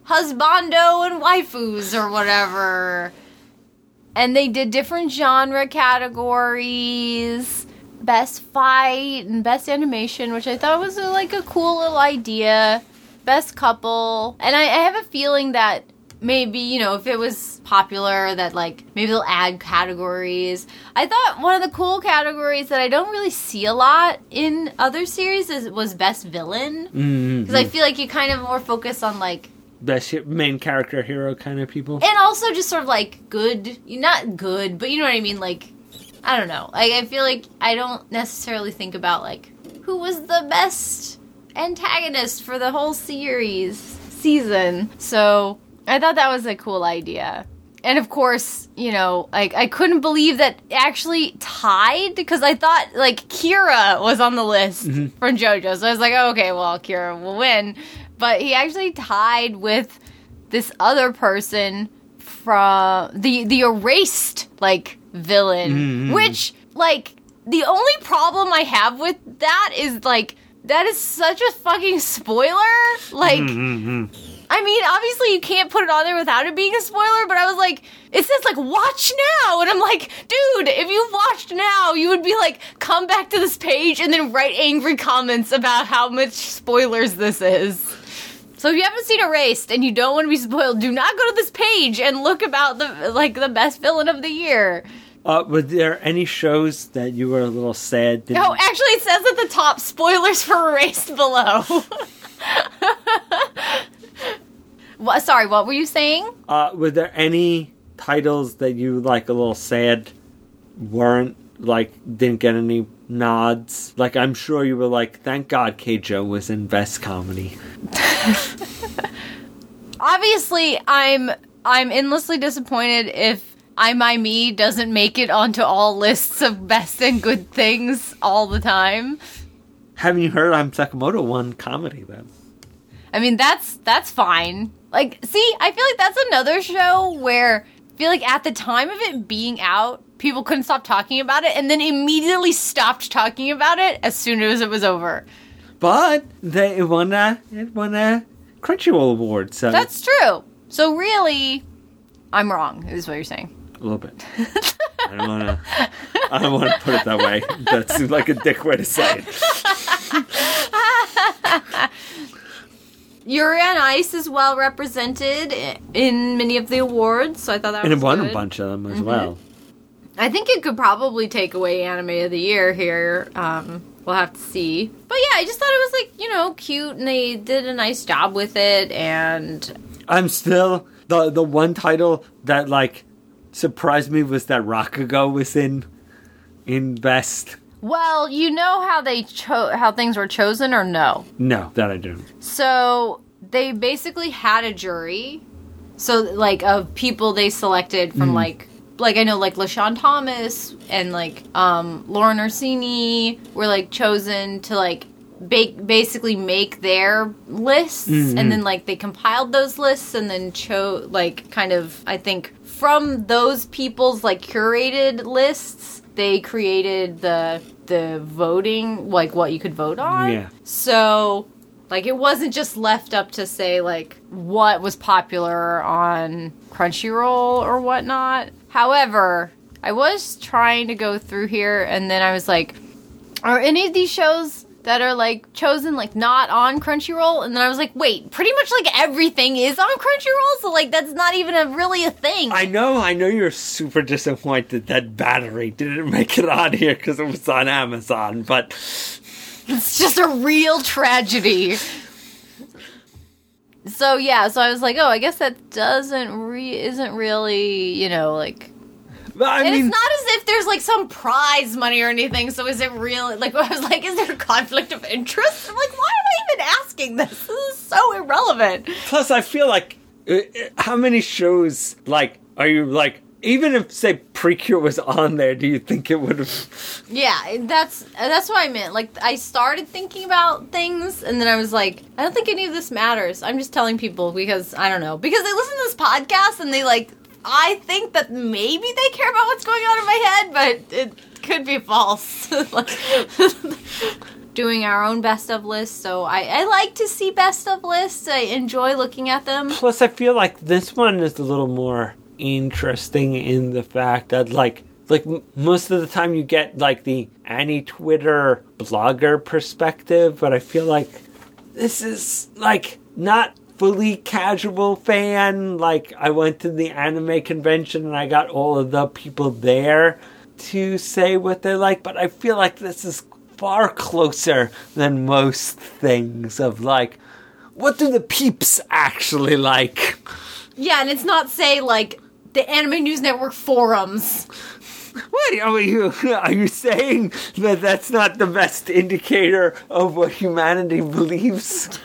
husbando and waifus or whatever. And they did different genre categories. Best fight and best animation, which I thought was a, like a cool little idea. Best couple. And I, I have a feeling that maybe, you know, if it was popular, that, like, maybe they'll add categories. I thought one of the cool categories that I don't really see a lot in other series is, was Best Villain. Because Mm-hmm. I feel like you kind of more focus on, like... Best main character hero kind of people. And also just sort of, like, good... Not good, but you know what I mean? Like, I don't know. Like, I feel like I don't necessarily think about, like, who was the best antagonist for the whole series, season. So... I thought that was a cool idea. And of course, you know, like, I couldn't believe that actually tied, because I thought, like, Kira was on the list Mm-hmm. from JoJo. So I was like, oh, okay, well, Kira will win. But he actually tied with this other person from the, the erased, like, villain. Mm-hmm. Which, like, the only problem I have with that is, like, that is such a fucking spoiler. Like... Mm-hmm. I mean, obviously you can't put it on there without it being a spoiler, but I was like, it says, like, watch now, and I'm like, dude, if you watched now, you would be like, come back to this page and then write angry comments about how much spoilers this is. So if you haven't seen Erased and you don't want to be spoiled, do not go to this page and look about the, like, the best villain of the year. Uh, were there any shows that you were a little sad? Didn't... Oh, actually, it says at the top, spoilers for Erased below. What, sorry, what were you saying? Uh, were there any titles that you, like, a little sad weren't, like, didn't get any nods? Like, I'm sure you were like, thank God Keijo was in Best Comedy. Obviously, I'm I'm endlessly disappointed if I My Me doesn't make it onto all lists of best and good things all the time. Haven't you heard I'm Sakamoto won comedy, then? I mean, that's that's fine. Like, see, I feel like that's another show where I feel like at the time of it being out, people couldn't stop talking about it, and then immediately stopped talking about it as soon as it was over. But they won a, it won a Crunchyroll award, so... That's true. So really, I'm wrong, is what you're saying. A little bit. I don't want to... I don't want to put it that way. That seems like a dick way to say it. Yuri on Ice is well represented in many of the awards, so I thought that and was it won good. a bunch of them as Mm-hmm. well. I think it could probably take away Anime of the Year here. Um, we'll have to see. But yeah, I just thought it was, like, you know, cute, and they did a nice job with it, and... I'm still... The, the one title that, like, surprised me was that Rakugo was in, in Best... Well, you know how they cho- how things were chosen, or no? No, that I didn't. So they basically had a jury, so like of people they selected from mm. like like I know like LaShawn Thomas and like um, Lauren Orsini were like chosen to like ba- basically make their lists, mm-hmm. and then like they compiled those lists and then chose like kind of I think from those people's like curated lists. They created the the voting, like what you could vote on. Yeah. So, like, it wasn't just left up to say, like, what was popular on Crunchyroll or whatnot. However, I was trying to go through here, and then I was like, are any of these shows that are, like, chosen, like, not on Crunchyroll? And then I was like, wait, pretty much, like, everything is on Crunchyroll? So, like, that's not even a really a thing. I know, I know you're super disappointed that Battery didn't make it on here because it was on Amazon, but... It's just a real tragedy. So, yeah, so I was like, oh, I guess that doesn't re- isn't really, you know, like... But, I and mean, it's not as if there's, like, some prize money or anything, so is it real? Like, I was like, is there a conflict of interest? I'm like, why am I even asking this? This is so irrelevant. Plus, I feel like, uh, how many shows, like, are you, like, even if, say, Precure was on there, do you think it would have... Yeah, that's that's what I meant. Like, I started thinking about things, and then I was like, I don't think any of this matters. I'm just telling people because, I don't know. Because they listen to this podcast, and they, like... I think that maybe they care about what's going on in my head, but it could be false. Like, doing our own best of lists, so I, I like to see best of lists. I enjoy looking at them. Plus, I feel like this one is a little more interesting in the fact that, like, like m- most of the time you get, like, the anti-Twitter blogger perspective, but I feel like this is, like, not fully casual fan. Like, I went to the anime convention and I got all of the people there to say what they like, but I feel like this is far closer than most things of, like, what do the peeps actually like? Yeah, and it's not, say, like, the Anime News Network forums. What are you, are you saying that that's not the best indicator of what humanity believes?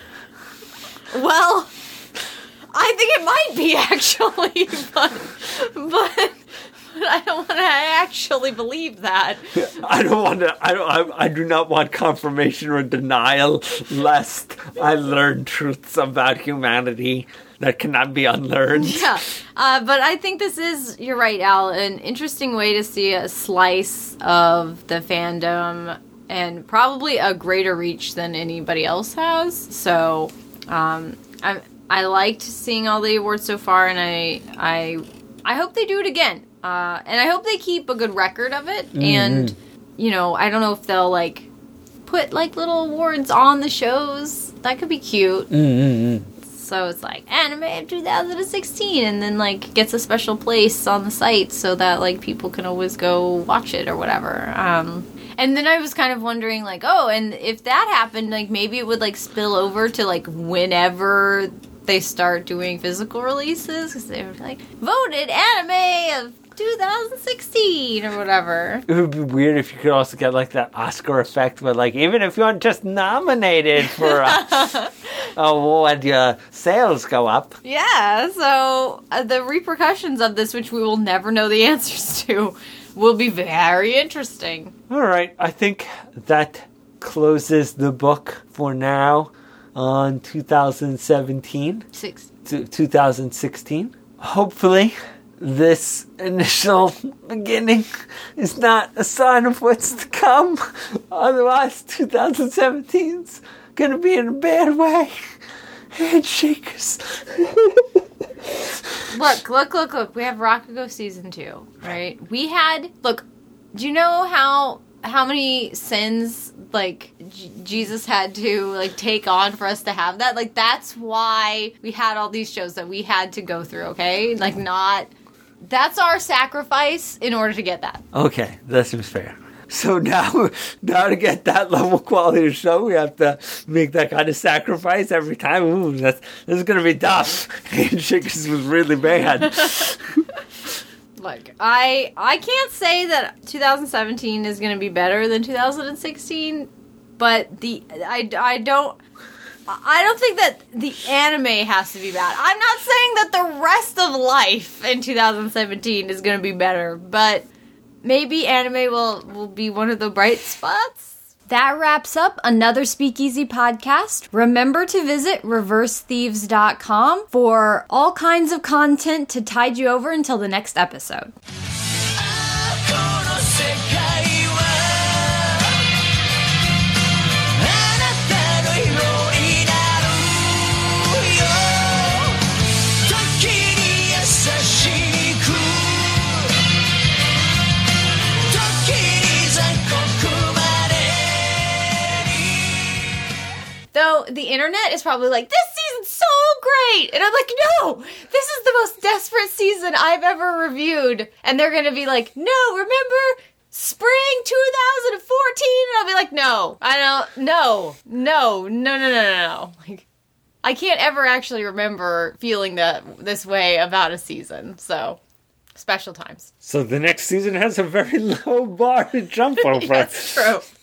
Well, I think it might be, actually, but, but, but I don't want to actually believe that. I don't want to, I, don't, I, I do not want confirmation or denial, lest I learn truths about humanity that cannot be unlearned. Yeah, uh, but I think this is, you're right, Al, an interesting way to see a slice of the fandom and probably a greater reach than anybody else has. So, um, I I liked seeing all the awards so far, and I I I hope they do it again. Uh, and I hope they keep a good record of it. Mm-hmm. And, you know, I don't know if they'll, like, put, like, little awards on the shows. That could be cute. Mm-hmm. So it's like, Anime of two thousand sixteen, and then, like, gets a special place on the site so that, like, people can always go watch it or whatever. Um, and then I was kind of wondering, like, oh, and if that happened, like, maybe it would, like, spill over to, like, whenever they start doing physical releases, because they were like, voted Anime of two thousand sixteen or whatever. It would be weird if you could also get, like, that Oscar effect where, like, even if you aren't just nominated for a award, your sales go up. Yeah, so uh, the repercussions of this, which we will never know the answers to, will be very interesting. All right, I think that closes the book for now on two thousand seventeen. Six. To two thousand sixteen. Hopefully, this initial beginning is not a sign of what's to come. Otherwise, twenty seventeen's gonna be in a bad way. Handshakers. Look, look, look, look. We have Rakugo season two, right? We had, look, do you know how how many sins, like, J- Jesus had to, like, take on for us to have that? Like, that's why we had all these shows that we had to go through, okay? Like, not, that's our sacrifice in order to get that. Okay, that seems fair. So now, now to get that level of quality of show, we have to make that kind of sacrifice every time. Ooh, that's, this is going to be tough. Handshakers was really bad. Look, I I can't say that two thousand seventeen is going to be better than two thousand sixteen, but the I, I don't I don't think that the anime has to be bad. I'm not saying that the rest of life in two thousand seventeen is going to be better, but maybe anime will, will be one of the bright spots. That wraps up another Speakeasy podcast. Remember to visit reverse thieves dot com for all kinds of content to tide you over until the next episode. Though the internet is probably like, this season's so great! And I'm like, no! This is the most desperate season I've ever reviewed. And they're gonna be like, no, remember spring two thousand fourteen? And I'll be like, no, I don't, no, no, no, no, no, no, no. Like, I can't ever actually remember feeling that this way about a season. So, special times. So the next season has a very low bar to jump over. That's true.